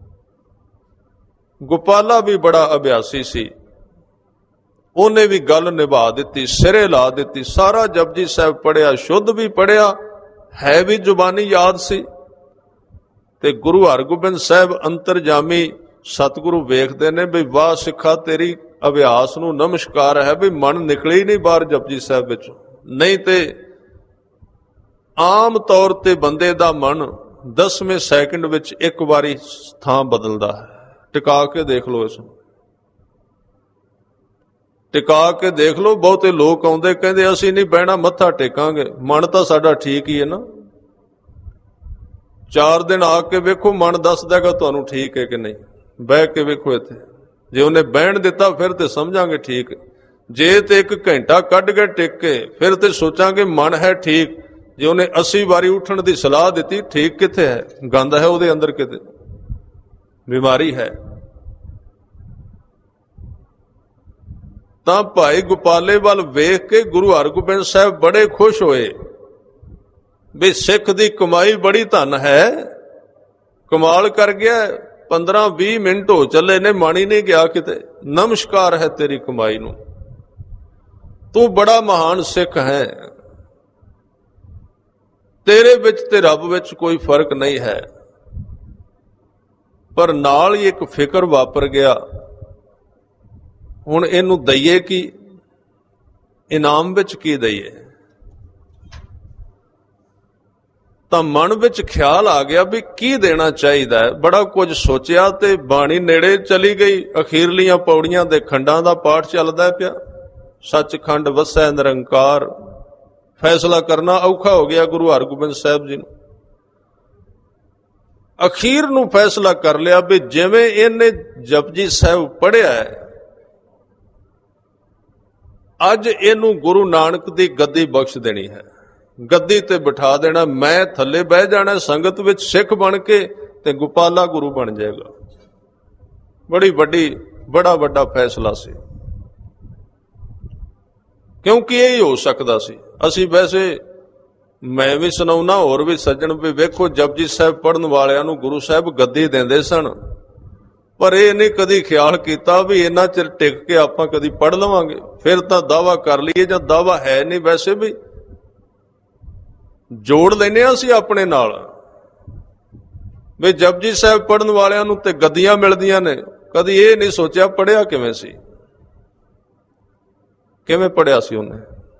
ਗੋਪਾਲਾ ਵੀ ਬੜਾ ਅਭਿਆਸੀ ਸੀ, ਉਹਨੇ ਵੀ ਗੱਲ ਨਿਭਾ ਦਿੱਤੀ, ਸਿਰੇ ਲਾ ਦਿੱਤੀ। ਸਾਰਾ ਜਪਜੀ ਸਾਹਿਬ ਪੜ੍ਹਿਆ, ਸ਼ੁੱਧ ਵੀ ਪੜ੍ਹਿਆ, ਹੈ ਵੀ ਜ਼ੁਬਾਨੀ ਯਾਦ ਸੀ। ਤੇ ਗੁਰੂ ਹਰਗੋਬਿੰਦ ਸਾਹਿਬ ਅੰਤਰਜਾਮੀ ਸਤਿਗੁਰੂ ਵੇਖਦੇ ਨੇ ਵੀ ਵਾਹ ਸਿੱਖਾ, ਤੇਰੀ ਅਭਿਆਸ ਨੂੰ ਨਮਸਕਾਰ ਹੈ ਵੀ ਮਨ ਨਿਕਲੇ ਹੀ ਨਹੀਂ ਬਾਹਰ ਜਪਜੀ ਸਾਹਿਬ ਵਿੱਚੋਂ। ਨਹੀਂ ਤੇ ਆਮ ਤੌਰ ਤੇ ਬੰਦੇ ਦਾ ਮਨ ਦਸਵੇਂ ਸੈਕਿੰਡ ਵਿੱਚ ਇੱਕ ਵਾਰੀ ਥਾਂ ਬਦਲਦਾ ਹੈ। ਟਿਕਾ ਕੇ ਦੇਖ ਲਓ, ਇਸ ਨੂੰ ਟਿਕਾ ਕੇ ਦੇਖ ਲਓ। ਬਹੁਤੇ ਲੋਕ ਆਉਂਦੇ ਕਹਿੰਦੇ ਅਸੀਂ ਨਹੀਂ ਬਹਿਣਾ, ਮੱਥਾ ਟੇਕਾਂਗੇ। ਮਨ ਤਾਂ ਸਾਡਾ ਠੀਕ ਹੀ ਹੈ ਨਾ। ਚਾਰ ਦਿਨ ਆ ਕੇ ਵੇਖੋ, ਮਨ ਦੱਸ ਦੇਗਾ ਤੁਹਾਨੂੰ ਠੀਕ ਹੈ ਕਿ ਨਹੀਂ। ਬਹਿ ਕੇ ਵੇਖੋ ਇੱਥੇ, ਜੇ ਉਹਨੇ ਬਹਿਣ ਦਿੱਤਾ ਫਿਰ ਤੇ ਸਮਝਾਂਗੇ ਠੀਕ। ਜੇ ਤੇ ਇੱਕ ਘੰਟਾ ਕੱਢ ਕੇ ਟਿਕ ਕੇ ਫਿਰ ਤੇ ਸੋਚਾਂਗੇ ਮਨ ਹੈ ਠੀਕ। ਜੇ ਉਹਨੇ ਅੱਸੀ ਵਾਰੀ ਉੱਠਣ ਦੀ ਸਲਾਹ ਦਿੱਤੀ, ਠੀਕ ਕਿੱਥੇ ਹੈ? ਗੰਦ ਹੈ ਉਹਦੇ ਅੰਦਰ, ਕਿਤੇ ਬਿਮਾਰੀ ਹੈ। ਤਾਂ ਭਾਈ ਗੋਪਾਲੇ ਵੱਲ ਵੇਖ ਕੇ ਗੁਰੂ ਹਰਗੋਬਿੰਦ ਸਾਹਿਬ ਬੜੇ ਖੁਸ਼ ਹੋਏ ਵੀ ਸਿੱਖ ਦੀ ਕਮਾਈ ਬੜੀ ਧਨ ਹੈ। ਕਮਾਲ ਕਰ ਗਿਆ, ਪੰਦਰਾਂ ਵੀਹ ਮਿੰਟ ਹੋ ਚੱਲੇ ਨੇ, ਮਨ ਹੀ ਨਹੀਂ ਗਿਆ ਕਿਤੇ। ਨਮਸਕਾਰ ਹੈ ਤੇਰੀ ਕਮਾਈ ਨੂੰ, ਤੂੰ ਬੜਾ ਮਹਾਨ ਸਿੱਖ ਹੈ। ਤੇਰੇ ਵਿੱਚ ਤੇ ਰੱਬ ਵਿੱਚ ਕੋਈ ਫਰਕ ਨਹੀਂ ਹੈ। ਪਰ ਨਾਲ ਹੀ ਇੱਕ ਫਿਕਰ ਵਾਪਰ ਗਿਆ, ਹੁਣ ਇਹਨੂੰ ਦਈਏ ਕੀ? ਇਨਾਮ ਵਿੱਚ ਕੀ ਦਈਏ? ਤਾਂ ਮਨ ਵਿੱਚ ਖਿਆਲ ਆ ਗਿਆ ਵੀ ਕੀ ਦੇਣਾ ਚਾਹੀਦਾ ਹੈ। ਬੜਾ ਕੁਝ ਸੋਚਿਆ ਤੇ ਬਾਣੀ ਨੇੜੇ ਚਲੀ ਗਈ। ਅਖੀਰਲੀਆਂ ਪੌੜੀਆਂ ਦੇ ਖੰਡਾਂ ਦਾ ਪਾਠ ਚੱਲਦਾ ਪਿਆ। ਸੱਚਖੰਡ ਵਸੈ ਨਿਰੰਕਾਰ। ਫੈਸਲਾ ਕਰਨਾ ਔਖਾ ਹੋ ਗਿਆ ਗੁਰੂ ਹਰਗੋਬਿੰਦ ਸਾਹਿਬ ਜੀ ਨੂੰ। ਅਖੀਰ ਨੂੰ ਫੈਸਲਾ ਕਰ ਲਿਆ ਵੀ ਜਿਵੇਂ ਇਹਨੇ ਜਪਜੀ ਸਾਹਿਬ ਪੜ੍ਹਿਆ ਹੈ, ਅੱਜ ਇਹਨੂੰ ਗੁਰੂ ਨਾਨਕ ਦੀ ਗੱਦੀ ਬਖਸ਼ ਦੇਣੀ ਹੈ। ਗੱਦੀ ਤੇ ਬਿਠਾ ਦੇਣਾ, ਮੈਂ ਥੱਲੇ ਬਹਿ ਜਾਣਾ ਸੰਗਤ ਵਿੱਚ ਸਿੱਖ ਬਣ ਕੇ, ਤੇ ਗੋਪਾਲਾ ਗੁਰੂ ਬਣ ਜਾਏਗਾ। ਬੜੀ ਵੱਡੀ ਬੜਾ ਵੱਡਾ ਫੈਸਲਾ ਸੀ, ਕਿਉਂਕਿ ਇਹ ਹੀ ਹੋ ਸਕਦਾ ਸੀ। ਅਸੀਂ ਵੈਸੇ ਮੈਂ ਵੀ ਸੁਣਾਉਣਾ, ਹੋਰ ਵੀ ਸੱਜਣ ਵੀ ਵੇਖੋ, ਜਪਜੀ ਸਾਹਿਬ ਪੜ੍ਹਨ ਵਾਲਿਆਂ ਨੂੰ ਗੁਰੂ ਸਾਹਿਬ ਗੱਦੀ ਦਿੰਦੇ ਸਨ, ਪਰ ਇਹ ਨਹੀਂ ਕਦੀ ਖਿਆਲ ਕੀਤਾ ਵੀ ਇੰਨਾ ਚਿਰ ਟਿਕ ਕੇ ਆਪਾਂ ਕਦੀ ਪੜ੍ਹ ਲਵਾਂਗੇ। ਫਿਰ ਤਾਂ ਦਾਵਾ ਕਰ ਲਈਏ, ਜਾਂ ਦਾਵਾ ਹੈ ਨਹੀਂ, ਵੈਸੇ ਵੀ ਜੋੜ ਲੈਨੇ ਆ ਅਸੀਂ ਆਪਣੇ ਨਾਲ ਵੀ ਜਪਜੀ ਸਾਹਿਬ ਪੜ੍ਹਨ ਵਾਲਿਆਂ ਨੂੰ ਤੇ ਗੱਦੀਆਂ ਮਿਲਦੀਆਂ ਨੇ। ਕਦੀ ਇਹ ਨਹੀਂ ਸੋਚਿਆ ਪੜ੍ਹਿਆ ਕਿਵੇਂ ਸੀ, ਕਿਵੇਂ ਪੜ੍ਹਿਆ ਸੀ ਉਹਨੇ।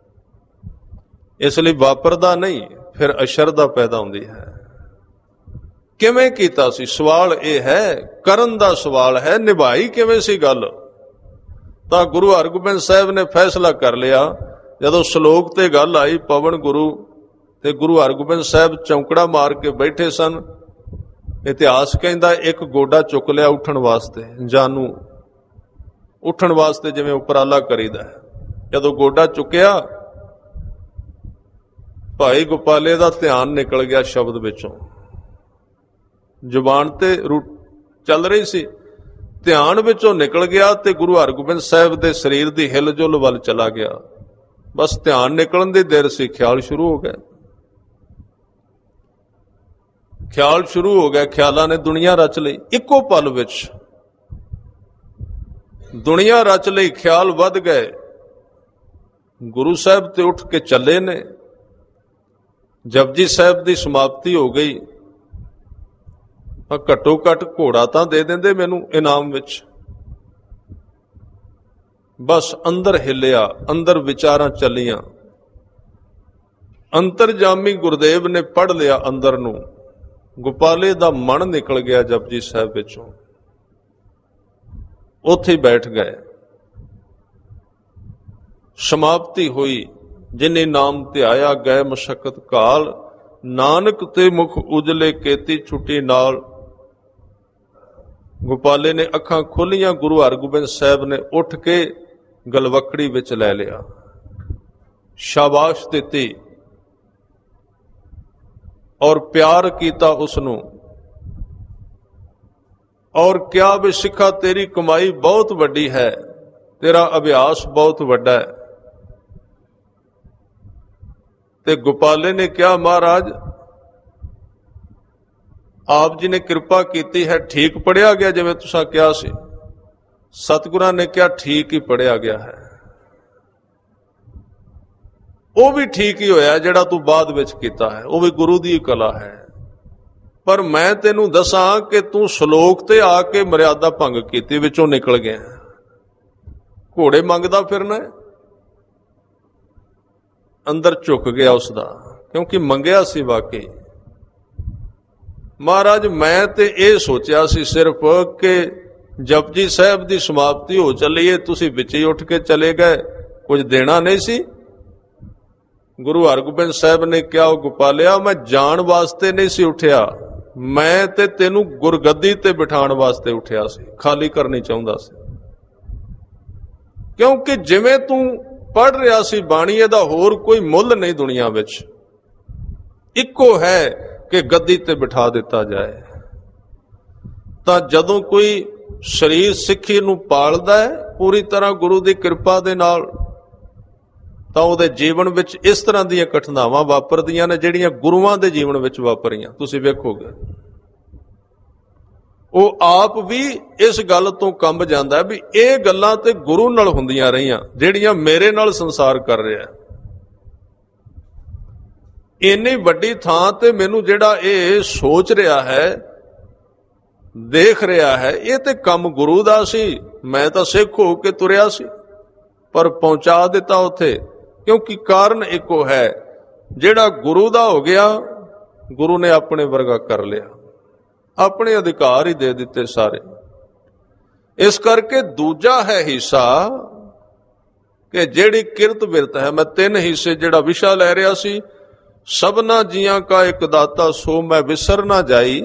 ਇਸ ਲਈ ਵਾਪਰਦਾ ਨਹੀਂ, ਫਿਰ ਅਸ਼ਰਧਾ ਪੈਦਾ ਹੁੰਦੀ ਹੈ। ਕਿਵੇਂ ਕੀਤਾ ਸੀ? ਸਵਾਲ ਇਹ ਹੈ, ਕਰਨ ਦਾ ਸਵਾਲ ਹੈ, ਨਿਭਾਈ ਕਿਵੇਂ ਸੀ ਗੱਲ। ਤਾਂ ਗੁਰੂ ਹਰਗੋਬਿੰਦ ਸਾਹਿਬ ਨੇ ਫੈਸਲਾ ਕਰ ਲਿਆ। ਜਦੋਂ ਸ਼ਲੋਕ ਤੇ ਗੱਲ ਆਈ, ਪਵਨ ਗੁਰੂ, ਤੇ ਗੁਰੂ ਹਰਗੋਬਿੰਦ ਸਾਹਿਬ ਚੌਂਕੜਾ ਮਾਰ ਕੇ ਬੈਠੇ ਸਨ। ਇਤਿਹਾਸ ਕਹਿੰਦਾ ਇੱਕ ਗੋਡਾ ਚੁੱਕ ਲਿਆ ਉੱਠਣ ਵਾਸਤੇ, ਜਾਨੂ ਉੱਠਣ ਵਾਸਤੇ ਜਿਵੇਂ ਉਪਰਾਲਾ ਕਰੀਦਾ ਹੈ। ਜਦੋਂ ਗੋਡਾ ਚੁੱਕਿਆ, ਭਾਈ ਗੋਪਾਲੇ ਦਾ ਧਿਆਨ ਨਿਕਲ ਗਿਆ ਸ਼ਬਦ ਵਿੱਚੋਂ। ਜ਼ੁਬਾਨ ਤੇ ਚੱਲ ਰਹੀ ਸੀ, ਧਿਆਨ ਵਿੱਚੋਂ ਨਿਕਲ ਗਿਆ ਤੇ ਗੁਰੂ ਹਰਗੋਬਿੰਦ ਸਾਹਿਬ ਦੇ ਸਰੀਰ ਦੀ ਹਿਲਜੁਲ ਵੱਲ ਚਲਾ ਗਿਆ। ਬਸ ਧਿਆਨ ਨਿਕਲਣ ਦੀ ਦੇਰ ਸੀ, ਖਿਆਲ ਸ਼ੁਰੂ ਹੋ ਗਿਆ। ਖਿਆਲ ਸ਼ੁਰੂ ਹੋ ਗਿਆ, ਖਿਆਲਾਂ ਨੇ ਦੁਨੀਆ ਰਚ ਲਈ। ਇੱਕੋ ਪਲ ਵਿੱਚ ਦੁਨੀਆ ਰਚ ਲਈ, ਖਿਆਲ ਵੱਧ ਗਏ। ਗੁਰੂ ਸਾਹਿਬ ਤੇ ਉੱਠ ਕੇ ਚੱਲੇ ਨੇ। ਜਪਜੀ ਸਾਹਿਬ ਦੀ ਸਮਾਪਤੀ ਹੋ ਗਈ। ਘੱਟੋ ਘੱਟ ਘੋੜਾ ਤਾਂ ਦੇ ਦਿੰਦੇ ਮੈਨੂੰ ਇਨਾਮ ਵਿੱਚ। ਬਸ ਅੰਦਰ ਹਿੱਲਿਆ, ਅੰਦਰ ਵਿਚਾਰਾਂ ਚੱਲੀਆਂ। ਅੰਤਰਜਾਮੀ ਗੁਰਦੇਵ ਨੇ ਪੜ੍ਹ ਲਿਆ ਅੰਦਰ ਨੂੰ। ਗੋਪਾਲੇ ਦਾ ਮਨ ਨਿਕਲ ਗਿਆ ਜਪਜੀ ਸਾਹਿਬ ਵਿੱਚੋਂ। ਉੱਥੇ ਬੈਠ ਗਏ। ਸਮਾਪਤੀ ਹੋਈ। ਜਿਨੇ ਨਾਮ ਧਿਆਇਆ ਗਏ ਮਸ਼ਕਤ ਕਾਲ, ਨਾਨਕ ਤੇ ਮੁਖ ਉਜਲੇ ਕੀਤੀ ਛੁੱਟੀ ਨਾਲ। ਗੋਪਾਲੇ ਨੇ ਅੱਖਾਂ ਖੋਲੀਆਂ। ਗੁਰੂ ਹਰਗੋਬਿੰਦ ਸਾਹਿਬ ਨੇ ਉੱਠ ਕੇ ਗਲਵਕੜੀ ਵਿੱਚ ਲੈ ਲਿਆ, ਸ਼ਾਬਾਸ਼ ਦਿੱਤੀ ਔਰ ਪਿਆਰ ਕੀਤਾ ਉਸ ਨੂੰ, ਔਰ ਕਿਹਾ ਵੀ ਸਿੱਖਾ ਤੇਰੀ ਕਮਾਈ ਬਹੁਤ ਵੱਡੀ ਹੈ, ਤੇਰਾ ਅਭਿਆਸ ਬਹੁਤ ਵੱਡਾ ਹੈ। ਤੇ ਗੋਪਾਲੇ ਨੇ ਕਿਹਾ, ਮਹਾਰਾਜ ਆਪ ਜੀ ਨੇ ਕਿਰਪਾ ਕੀਤੀ ਹੈ, ਠੀਕ ਪੜਿਆ ਗਿਆ ਜਿਵੇਂ ਤੁਸੀਂ ਕਿਹਾ ਸੀ। ਸਤਿਗੁਰਾਂ ਨੇ ਕਿਹਾ, ਠੀਕ ਹੀ ਪੜਿਆ ਗਿਆ ਹੈ। ਉਹ ਵੀ ਠੀਕ ਹੀ ਹੋਇਆ ਜਿਹੜਾ ਤੂੰ ਬਾਅਦ ਵਿੱਚ ਕੀਤਾ ਹੈ, ਉਹ ਵੀ ਗੁਰੂ ਦੀ ਕਲਾ ਹੈ। ਪਰ ਮੈਂ ਤੈਨੂੰ ਦੱਸਾਂ ਕਿ ਤੂੰ ਸ਼ਲੋਕ ਤੇ ਆ ਕੇ ਮਰਿਆਦਾ ਭੰਗ ਕੀਤੀ, ਵਿੱਚੋਂ ਨਿਕਲ ਗਿਆ। ਘੋੜੇ ਮੰਗਦਾ ਫਿਰਨਾ, ਅੰਦਰ ਝੁਕ ਗਿਆ ਉਸਦਾ, ਕਿਉਂਕਿ ਮੰਗਿਆ ਸੀ ਵਾਕਈ। ਮਹਾਰਾਜ ਮੈਂ ਤੇ ਇਹ ਸੋਚਿਆ ਸੀ ਸਿਰਫ ਕਿ ਜਪਜੀ ਸਾਹਿਬ ਦੀ ਸਮਾਪਤੀ ਹੋ ਚੱਲੀ, ਤੁਸੀਂ ਵਿੱਚ ਹੀ ਉੱਠ ਕੇ ਚਲੇ ਗਏ, ਕੁਝ ਦੇਣਾ ਨਹੀਂ ਸੀ। ਗੁਰੂ ਹਰਗੋਬਿੰਦ ਸਾਹਿਬ ਨੇ ਕਿਹਾ, ਉਹ ਗੋਪਾਲਿਆ ਮੈਂ ਜਾਣ ਵਾਸਤੇ ਨਹੀਂ ਸੀ ਉੱਠਿਆ, ਮੈਂ ਤੇ ਤੈਨੂੰ ਗੁਰਗੱਦੀ ਤੇ ਬਿਠਾਉਣ ਵਾਸਤੇ ਉੱਠਿਆ ਸੀ, ਖਾਲੀ ਕਰਨੀ ਚਾਹੁੰਦਾ ਸੀ। ਕਿਉਂਕਿ ਜਿਵੇਂ ਤੂੰ ਪੜ੍ਹ ਰਿਹਾ ਸੀ ਬਾਣੀ, ਇਹਦਾ ਹੋਰ ਕੋਈ ਮੁੱਲ ਨਹੀਂ ਦੁਨੀਆ ਵਿੱਚ, ਇੱਕੋ ਹੈ ਕਿ ਗੱਦੀ ਤੇ ਬਿਠਾ ਦਿੱਤਾ ਜਾਏ। ਤਾਂ ਜਦੋਂ ਕੋਈ ਸਰੀਰ ਸਿੱਖੀ ਨੂੰ ਪਾਲਦਾ ਹੈ ਪੂਰੀ ਤਰ੍ਹਾਂ ਗੁਰੂ ਦੀ ਕਿਰਪਾ ਦੇ ਨਾਲ, ਤਾਂ ਉਹਦੇ ਜੀਵਨ ਵਿੱਚ ਇਸ ਤਰ੍ਹਾਂ ਦੀਆਂ ਘਟਨਾਵਾਂ ਵਾਪਰਦੀਆਂ ਨੇ ਜਿਹੜੀਆਂ ਗੁਰੂਆਂ ਦੇ ਜੀਵਨ ਵਿੱਚ ਵਾਪਰੀਆਂ। ਤੁਸੀਂ ਵੇਖੋਗੇ ਉਹ ਆਪ ਵੀ ਇਸ ਗੱਲ ਤੋਂ ਕੰਬ ਜਾਂਦਾ ਵੀ ਇਹ ਗੱਲਾਂ ਤੇ ਗੁਰੂ ਨਾਲ ਹੁੰਦੀਆਂ ਰਹੀਆਂ ਜਿਹੜੀਆਂ ਮੇਰੇ ਨਾਲ ਸੰਸਾਰ ਕਰ ਰਿਹਾ। ਇੰਨੀ ਵੱਡੀ ਥਾਂ ਤੇ ਮੈਨੂੰ ਜਿਹੜਾ ਇਹ ਸੋਚ ਰਿਹਾ ਹੈ, ਦੇਖ ਰਿਹਾ ਹੈ, ਇਹ ਤੇ ਕੰਮ ਗੁਰੂ ਦਾ ਸੀ। ਮੈਂ ਤਾਂ ਸਿੱਖ ਹੋ ਕੇ ਤੁਰਿਆ ਸੀ, ਪਰ ਪਹੁੰਚਾ ਦਿੱਤਾ ਉੱਥੇ, ਕਿਉਂਕਿ ਕਾਰਨ ਇੱਕੋ ਹੈ, ਜਿਹੜਾ ਗੁਰੂ ਦਾ ਹੋ ਗਿਆ ਗੁਰੂ ਨੇ ਆਪਣੇ ਵਰਗਾ ਕਰ ਲਿਆ, ਆਪਣੇ ਅਧਿਕਾਰ ਹੀ ਦੇ ਦਿੱਤੇ ਸਾਰੇ। ਇਸ ਕਰਕੇ ਦੂਜਾ ਹੈ ਹਿੱਸਾ ਕਿ ਜਿਹੜੀ ਕਿਰਤ ਬਿਰਤ ਹੈ। ਮੈਂ ਤਿੰਨ ਹਿੱਸੇ ਜਿਹੜਾ ਵਿਸ਼ਾ ਲੈ ਰਿਹਾ ਸੀ, ਸਭਨਾ ਜੀਆਂ ਕਾ ਇੱਕ ਦਾਤਾ ਸੋ ਮੈਂ ਵਿਸਰ ਨਾ ਜਾਈ,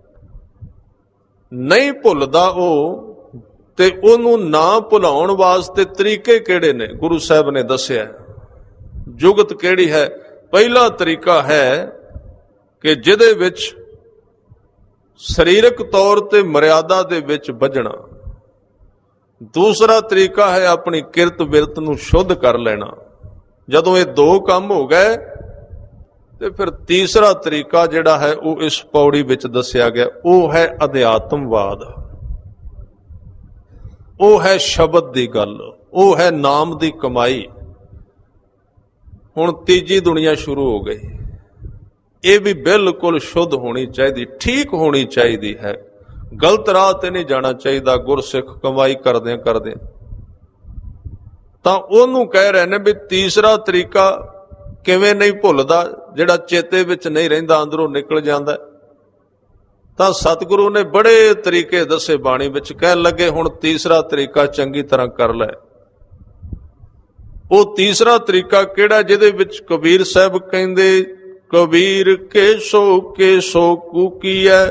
ਨਹੀਂ ਭੁੱਲਦਾ ਉਹ, ਤੇ ਉਹਨੂੰ ਨਾ ਭੁਲਾਉਣ ਵਾਸਤੇ ਤਰੀਕੇ ਕਿਹੜੇ ਨੇ ਗੁਰੂ ਸਾਹਿਬ ਨੇ ਦੱਸਿਆ। ਜੁਗਤ ਕਿਹੜੀ ਹੈ? ਪਹਿਲਾ ਤਰੀਕਾ ਹੈ ਕਿ ਜਿਹਦੇ ਵਿੱਚ ਸਰੀਰਕ ਤੌਰ ਤੇ ਮਰਿਆਦਾ ਦੇ ਵਿੱਚ ਬੱਝਣਾ। ਦੂਸਰਾ ਤਰੀਕਾ ਹੈ ਆਪਣੀ ਕਿਰਤ ਬਿਰਤ ਨੂੰ ਸ਼ੁੱਧ ਕਰ ਲੈਣਾ। ਜਦੋਂ ਇਹ ਦੋ ਕੰਮ ਹੋ ਗਏ ਤੇ ਫਿਰ ਤੀਸਰਾ ਤਰੀਕਾ ਜਿਹੜਾ ਹੈ ਉਹ ਇਸ ਪੌੜੀ ਵਿੱਚ ਦੱਸਿਆ ਗਿਆ, ਉਹ ਹੈ ਅਧਿਆਤਮਵਾਦ, ਉਹ ਹੈ ਸ਼ਬਦ ਦੀ ਗੱਲ, ਉਹ ਹੈ ਨਾਮ ਦੀ ਕਮਾਈ। ਹੁਣ ਤੀਜੀ ਦੁਨੀਆ ਸ਼ੁਰੂ ਹੋ ਗਈ, ਇਹ ਵੀ ਬਿਲਕੁਲ ਸ਼ੁੱਧ ਹੋਣੀ ਚਾਹੀਦੀ, ਠੀਕ ਹੋਣੀ ਚਾਹੀਦੀ ਹੈ, ਗਲਤ ਰਾਹ ਤੇ ਨਹੀਂ ਜਾਣਾ ਚਾਹੀਦਾ ਗੁਰਸਿੱਖ ਕਮਾਈ ਕਰਦਿਆਂ ਕਰਦਿਆਂ। ਤਾਂ ਉਹਨੂੰ ਕਹਿ ਰਹੇ ਨੇ ਵੀ ਤੀਸਰਾ ਤਰੀਕਾ ਕਿਵੇਂ ਨਹੀਂ ਭੁੱਲਦਾ, ਜਿਹੜਾ ਚੇਤੇ ਵਿੱਚ ਨਹੀਂ ਰਹਿੰਦਾ, ਅੰਦਰੋਂ ਨਿਕਲ ਜਾਂਦਾ। ਤਾਂ ਸਤਿਗੁਰੂ ਨੇ ਬੜੇ ਤਰੀਕੇ ਦੱਸੇ ਬਾਣੀ ਵਿੱਚ, ਕਹਿਣ ਲੱਗੇ ਹੁਣ ਤੀਸਰਾ ਤਰੀਕਾ ਚੰਗੀ ਤਰ੍ਹਾਂ ਕਰ ਲੈ। ਉਹ ਤੀਸਰਾ ਤਰੀਕਾ ਕਿਹੜਾ? ਜਿਹਦੇ ਵਿੱਚ ਕਬੀਰ ਸਾਹਿਬ ਕਹਿੰਦੇ, ਕਬੀਰ ਕੇਸੋ ਕੇਸੋ ਕੂਕੀਐ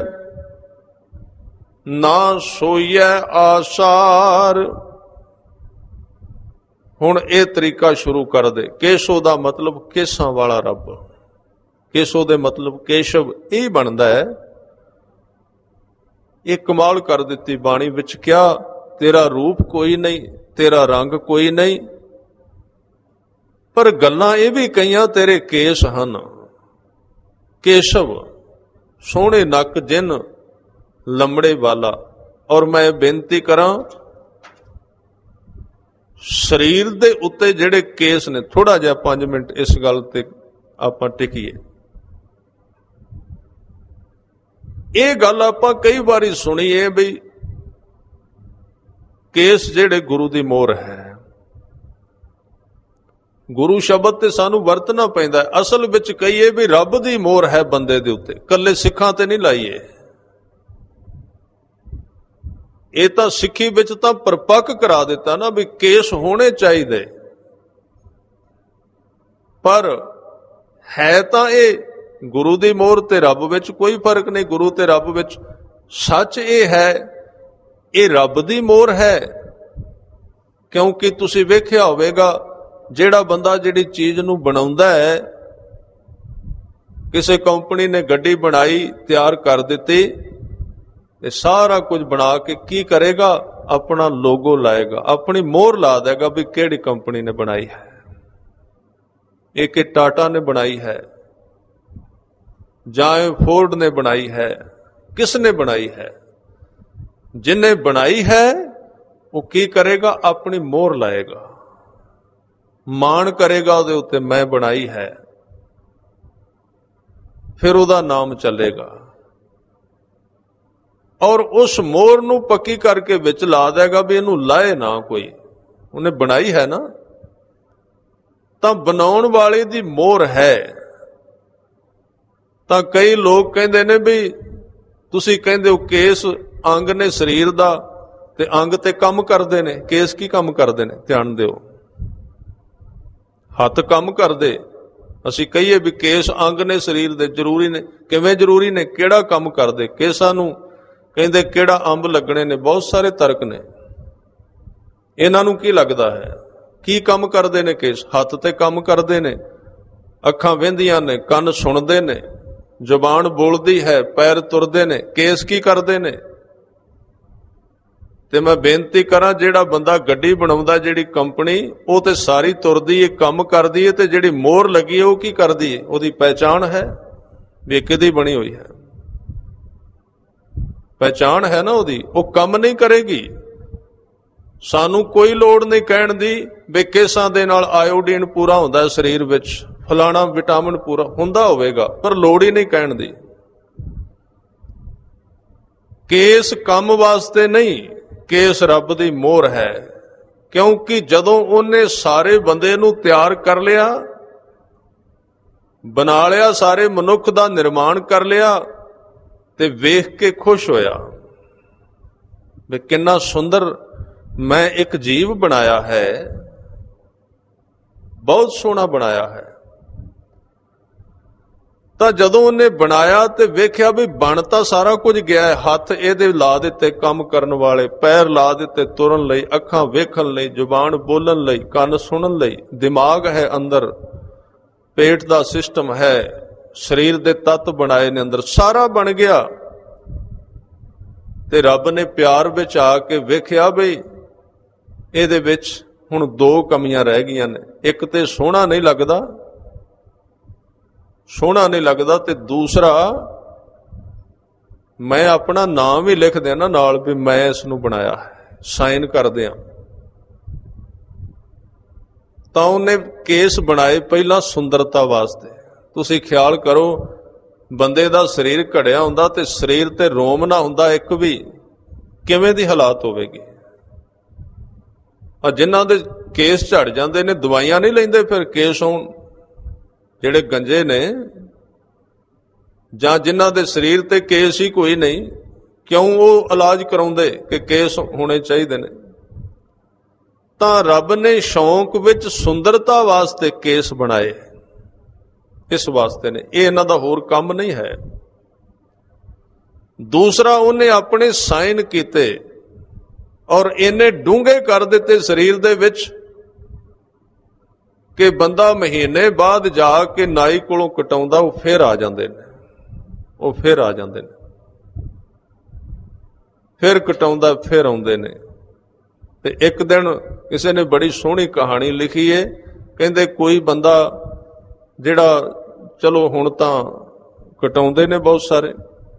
ਨਾ ਸੋਈਐ ਆਸਾਰ। ਹੁਣ ਇਹ ਤਰੀਕਾ ਸ਼ੁਰੂ ਕਰ ਦੇ। ਕੇਸੋ ਦਾ ਮਤਲਬ ਕੇਸਾਂ ਵਾਲਾ ਰੱਬ, ਕੇਸੋ ਦੇ ਮਤਲਬ ਕੇਸ਼ਵ ਇਹ ਬਣਦਾ ਹੈ। ਇਹ ਕਮਾਲ ਕਰ ਦਿੱਤੀ ਬਾਣੀ ਵਿੱਚ, ਕਿਹਾ ਤੇਰਾ ਰੂਪ ਕੋਈ ਨਹੀਂ, ਤੇਰਾ ਰੰਗ ਕੋਈ ਨਹੀਂ, ਪਰ ਗੱਲਾਂ ਇਹ ਵੀ ਕਈਆਂ ਤੇਰੇ ਕੇਸ ਹਨ। ਕੇਸ਼ਵ ਸੋਹਣੇ ਨੱਕ ਜਿਨ ਲੰਮੜੇ ਵਾਲਾ। ਔਰ ਮੈਂ ਬੇਨਤੀ ਕਰਾਂ, ਸਰੀਰ ਦੇ ਉੱਤੇ ਜਿਹੜੇ ਕੇਸ ਨੇ, ਥੋੜਾ ਜਿਹਾ ਪੰਜ ਮਿੰਟ ਇਸ ਗੱਲ ਤੇ ਆਪਾਂ ਟਿਕੀਏ। ਇਹ ਗੱਲ ਆਪਾਂ ਕਈ ਵਾਰੀ ਸੁਣੀ ਹੈ ਬਈ ਕੇਸ ਜਿਹੜੇ ਗੁਰੂ ਦੀ ਮੋਹਰ ਹੈ। ਗੁਰੂ ਸ਼ਬਦ ਤੇ ਸਾਨੂੰ ਵਰਤਣਾ ਪੈਂਦਾ। ਅਸਲ ਵਿੱਚ ਕਹੀਏ ਵੀ ਰੱਬ ਦੀ ਮੋਹਰ ਹੈ ਬੰਦੇ ਦੇ ਉੱਤੇ, ਕੱਲੇ ਸਿੱਖਾਂ ਤੇ ਨਹੀਂ ਲਾਈਏ। ਇਹ ਤਾਂ ਸਿੱਖੀ ਵਿੱਚ ਤਾਂ ਪਰਪੱਕ ਕਰਾ ਦਿੱਤਾ ਨਾ ਵੀ ਕੇਸ ਹੋਣੇ ਚਾਹੀਦੇ, ਪਰ ਹੈ ਤਾਂ ਇਹ ਗੁਰੂ ਦੀ ਮੋਹਰ ਤੇ ਰੱਬ ਵਿੱਚ ਕੋਈ ਫਰਕ ਨਹੀਂ। ਗੁਰੂ ਤੇ ਰੱਬ ਵਿੱਚ ਸੱਚ ਇਹ ਹੈ, ਇਹ ਰੱਬ ਦੀ ਮੋਹਰ ਹੈ। ਕਿਉਂਕਿ ਤੁਸੀਂ ਵੇਖਿਆ ਹੋਵੇਗਾ, ਜਿਹੜਾ ਬੰਦਾ ਜਿਹੜੀ ਚੀਜ਼ ਨੂੰ ਬਣਾਉਂਦਾ ਹੈ, ਕਿਸੇ ਕੰਪਨੀ ਨੇ ਗੱਡੀ ਬਣਾਈ, ਤਿਆਰ ਕਰ ਦਿੱਤੀ, ਤੇ ਸਾਰਾ ਕੁਝ ਬਣਾ ਕੇ ਕੀ ਕਰੇਗਾ? ਆਪਣਾ ਲੋਗੋ ਲਾਏਗਾ, ਆਪਣੀ ਮੋਹਰ ਲਾ ਦੇਗਾ ਵੀ ਕਿਹੜੀ ਕੰਪਨੀ ਨੇ ਬਣਾਈ ਹੈ। एक टाटा ने बनाई है ਜਾਂ ਫੋਰਡ ਨੇ ਬਣਾਈ ਹੈ, ਕਿਸ ਨੇ ਬਣਾਈ ਹੈ? ਜਿਨੇ ਬਣਾਈ ਹੈ ਉਹ ਕੀ ਕਰੇਗਾ? ਆਪਣੀ ਮੋਹਰ ਲਾਏਗਾ, ਮਾਣ ਕਰੇਗਾ ਉਹਦੇ ਉੱਤੇ, ਮੈਂ ਬਣਾਈ ਹੈ। ਫਿਰ ਉਹਦਾ ਨਾਮ ਚੱਲੇਗਾ ਔਰ ਉਸ ਮੋਹਰ ਨੂੰ ਪੱਕੀ ਕਰਕੇ ਵਿੱਚ ਲਾ ਦੇਗਾ ਵੀ ਇਹਨੂੰ ਲਾਏ ਨਾ ਕੋਈ। ਉਹਨੇ ਬਣਾਈ ਹੈ ਨਾ, ਤਾਂ ਬਣਾਉਣ ਵਾਲੇ ਦੀ ਮੋਹਰ ਹੈ। ਤਾਂ ਕਈ ਲੋਕ ਕਹਿੰਦੇ ਨੇ ਵੀ ਤੁਸੀਂ ਕਹਿੰਦੇ ਹੋ ਕੇਸ ਅੰਗ ਨੇ ਸਰੀਰ ਦਾ, ਤੇ ਅੰਗ ਤੇ ਕੰਮ ਕਰਦੇ ਨੇ, ਕੇਸ ਕੀ ਕੰਮ ਕਰਦੇ ਨੇ? ਧਿਆਨ ਦਿਓ, ਹੱਥ ਕੰਮ ਕਰਦੇ। ਅਸੀਂ ਕਹੀਏ ਵੀ ਕੇਸ ਅੰਗ ਨੇ ਸਰੀਰ ਦੇ, ਜ਼ਰੂਰੀ ਨੇ। ਕਿਵੇਂ ਜ਼ਰੂਰੀ ਨੇ? ਕਿਹੜਾ ਕੰਮ ਕਰਦੇ? ਕੇਸਾਂ ਨੂੰ ਕਹਿੰਦੇ ਕਿਹੜਾ ਅੰਬ ਲੱਗਣੇ ਨੇ? ਬਹੁਤ ਸਾਰੇ ਤਰਕ ਨੇ। ਇਹਨਾਂ ਨੂੰ ਕੀ ਲੱਗਦਾ ਹੈ? ਕੀ ਕੰਮ ਕਰਦੇ ਨੇ ਕੇਸ? ਹੱਥ ਤੇ ਕੰਮ ਕਰਦੇ ਨੇ, ਅੱਖਾਂ ਵਹਿੰਦੀਆਂ ਨੇ, ਕੰਨ ਸੁਣਦੇ ਨੇ, ਜ਼ੁਬਾਨ ਬੋਲਦੀ ਹੈ, ਪੈਰ ਤੁਰਦੇ ਨੇ। ਕੇਸ ਕੀ ਕਰਦੇ ਨੇ? ਤੇ ਮੈਂ ਬੇਨਤੀ ਕਰਾਂ, ਜਿਹੜਾ ਬੰਦਾ ਗੱਡੀ ਬਣਾਉਂਦਾ, ਜਿਹੜੀ ਕੰਪਨੀ, ਉਹ ਤੇ ਸਾਰੀ ਤੁਰਦੀ ਹੈ, ਕੰਮ ਕਰਦੀ ਹੈ, ਤੇ ਜਿਹੜੀ ਮੋਹਰ ਲੱਗੀ ਹੈ ਉਹ ਕੀ ਕਰਦੀ ਹੈ? ਉਹਦੀ ਪਹਿਚਾਣ ਹੈ ਵੀ ਕਿਹਦੀ ਬਣੀ ਹੋਈ ਹੈ, ਪਹਿਚਾਣ ਹੈ ਨਾ ਉਹਦੀ। ਉਹ ਕੰਮ ਨਹੀਂ ਕਰੇਗੀ। ਸਾਨੂੰ ਕੋਈ ਲੋੜ ਨਹੀਂ ਕਹਿਣ ਦੀ ਵੀ ਕੇਸਾਂ ਦੇ ਨਾਲ ਆਇਓਡੀਨ ਪੂਰਾ ਹੁੰਦਾ ਹੈ ਸਰੀਰ ਵਿੱਚ, ਫਲਾਣਾ ਵਿਟਾਮਿਨ ਪੂਰਾ ਹੁੰਦਾ ਹੋਵੇਗਾ, ਪਰ ਲੋੜ ਹੀ ਨਹੀਂ ਕਹਿਣ ਦੀ। ਕੇਸ ਕੰਮ ਵਾਸਤੇ ਨਹੀਂ, ਕੇਸ ਰੱਬ ਦੀ ਮੋਹਰ ਹੈ। ਕਿਉਂਕਿ ਜਦੋਂ ਉਹਨੇ ਸਾਰੇ ਬੰਦੇ ਨੂੰ ਤਿਆਰ ਕਰ ਲਿਆ, ਬਣਾ ਲਿਆ, ਸਾਰੇ ਮਨੁੱਖ ਦਾ ਨਿਰਮਾਣ ਕਰ ਲਿਆ, ਤੇ ਵੇਖ ਕੇ ਖੁਸ਼ ਹੋਇਆ ਵੀ ਕਿੰਨਾ ਸੁੰਦਰ ਮੈਂ ਇੱਕ ਜੀਵ ਬਣਾਇਆ ਹੈ, ਬਹੁਤ ਸੋਹਣਾ ਬਣਾਇਆ ਹੈ। ਤਾਂ ਜਦੋਂ ਉਹਨੇ ਬਣਾਇਆ ਤੇ ਵੇਖਿਆ ਵੀ ਬਣ ਤਾਂ ਸਾਰਾ ਕੁਝ ਗਿਆ ਹੈ, ਹੱਥ ਇਹਦੇ ਲਾ ਦਿੱਤੇ ਕੰਮ ਕਰਨ ਵਾਲੇ, ਪੈਰ ਲਾ ਦਿੱਤੇ ਤੁਰਨ ਲਈ, ਅੱਖਾਂ ਵੇਖਣ ਲਈ, ਜ਼ੁਬਾਨ ਬੋਲਣ ਲਈ, ਕੰਨ ਸੁਣਨ ਲਈ, ਦਿਮਾਗ ਹੈ ਅੰਦਰ, ਪੇਟ ਦਾ ਸਿਸਟਮ ਹੈ, ਸਰੀਰ ਦੇ ਤੱਤ ਬਣਾਏ ਨੇ ਅੰਦਰ, ਸਾਰਾ ਬਣ ਗਿਆ। ਤੇ ਰੱਬ ਨੇ ਪਿਆਰ ਵਿੱਚ ਆ ਕੇ ਵੇਖਿਆ ਬਈ ਇਹਦੇ ਵਿੱਚ ਹੁਣ ਦੋ ਕਮੀਆਂ ਰਹਿ ਗਈਆਂ ਨੇ। ਇੱਕ ਤੇ ਸੋਹਣਾ ਨਹੀਂ ਲੱਗਦਾ, ਸੋਹਣਾ ਨਹੀਂ ਲੱਗਦਾ, ਤੇ ਦੂਸਰਾ ਮੈਂ ਆਪਣਾ ਨਾਮ ਵੀ ਲਿਖ ਦਿਆਂ ਨਾਲ ਵੀ ਮੈਂ ਇਸ ਨੂੰ ਬਣਾਇਆ ਹੈ, ਸਾਈਨ ਕਰ ਦਿਆਂ। ਤਾਂ ਉਹਨੇ ਕੇਸ ਬਣਾਏ ਪਹਿਲਾਂ ਸੁੰਦਰਤਾ ਵਾਸਤੇ। ਤੁਸੀਂ ਖਿਆਲ ਕਰੋ, ਬੰਦੇ ਦਾ ਸਰੀਰ ਘੜਿਆ ਹੁੰਦਾ ਤੇ ਸਰੀਰ ਤੇ ਰੋਮ ਨਾ ਹੁੰਦਾ ਇੱਕ ਵੀ, ਕਿਵੇਂ ਦੀ ਹਾਲਾਤ ਹੋਵੇਗੀ। ਆ ਜਿਨ੍ਹਾਂ ਦੇ ਕੇਸ ਝੜ ਜਾਂਦੇ ਨੇ, ਦਵਾਈਆਂ ਨਹੀਂ ਲੈਂਦੇ ਫਿਰ ਕੇਸ ਹੋਣ, ਜਿਹੜੇ ਗੰਜੇ ਨੇ, ਜਾਂ ਜਿਨ੍ਹਾਂ ਦੇ ਸਰੀਰ ਤੇ ਕੇਸ ਹੀ ਕੋਈ ਨਹੀਂ, ਕਿਉਂ ਉਹ ਇਲਾਜ ਕਰਾਉਂਦੇ ਕਿ ਕੇਸ ਹੋਣੇ ਚਾਹੀਦੇ ਨੇ? ਤਾਂ ਰੱਬ ਨੇ ਸ਼ੌਂਕ ਵਿੱਚ ਸੁੰਦਰਤਾ ਵਾਸਤੇ ਕੇਸ ਬਣਾਏ, ਇਸ ਵਾਸਤੇ ਨੇ, ਇਹ ਇਹਨਾਂ ਦਾ ਹੋਰ ਕੰਮ ਨਹੀਂ ਹੈ। ਦੂਸਰਾ, ਉਹਨੇ ਆਪਣੇ ਸਾਈਨ ਕੀਤੇ ਔਰ ਇਹਨੇ ਡੂੰਘੇ ਕਰ ਦਿੱਤੇ ਸਰੀਰ ਦੇ ਵਿੱਚ ਕਿ ਬੰਦਾ ਮਹੀਨੇ ਬਾਅਦ ਜਾ ਕੇ ਨਾਈ ਕੋਲੋਂ ਕਟਾਉਂਦਾ, ਉਹ ਫਿਰ ਆ ਜਾਂਦੇ ਨੇ, ਉਹ ਫਿਰ ਆ ਜਾਂਦੇ ਨੇ, ਫਿਰ ਕਟਾਉਂਦਾ, ਫਿਰ ਆਉਂਦੇ ਨੇ। ਤੇ ਇੱਕ ਦਿਨ ਕਿਸੇ ਨੇ ਬੜੀ ਸੋਹਣੀ ਕਹਾਣੀ ਲਿਖੀ ਏ, ਕਹਿੰਦੇ ਕੋਈ ਬੰਦਾ ਜਿਹੜਾ, ਚਲੋ ਹੁਣ ਤਾਂ ਕਟਾਉਂਦੇ ਨੇ ਬਹੁਤ ਸਾਰੇ,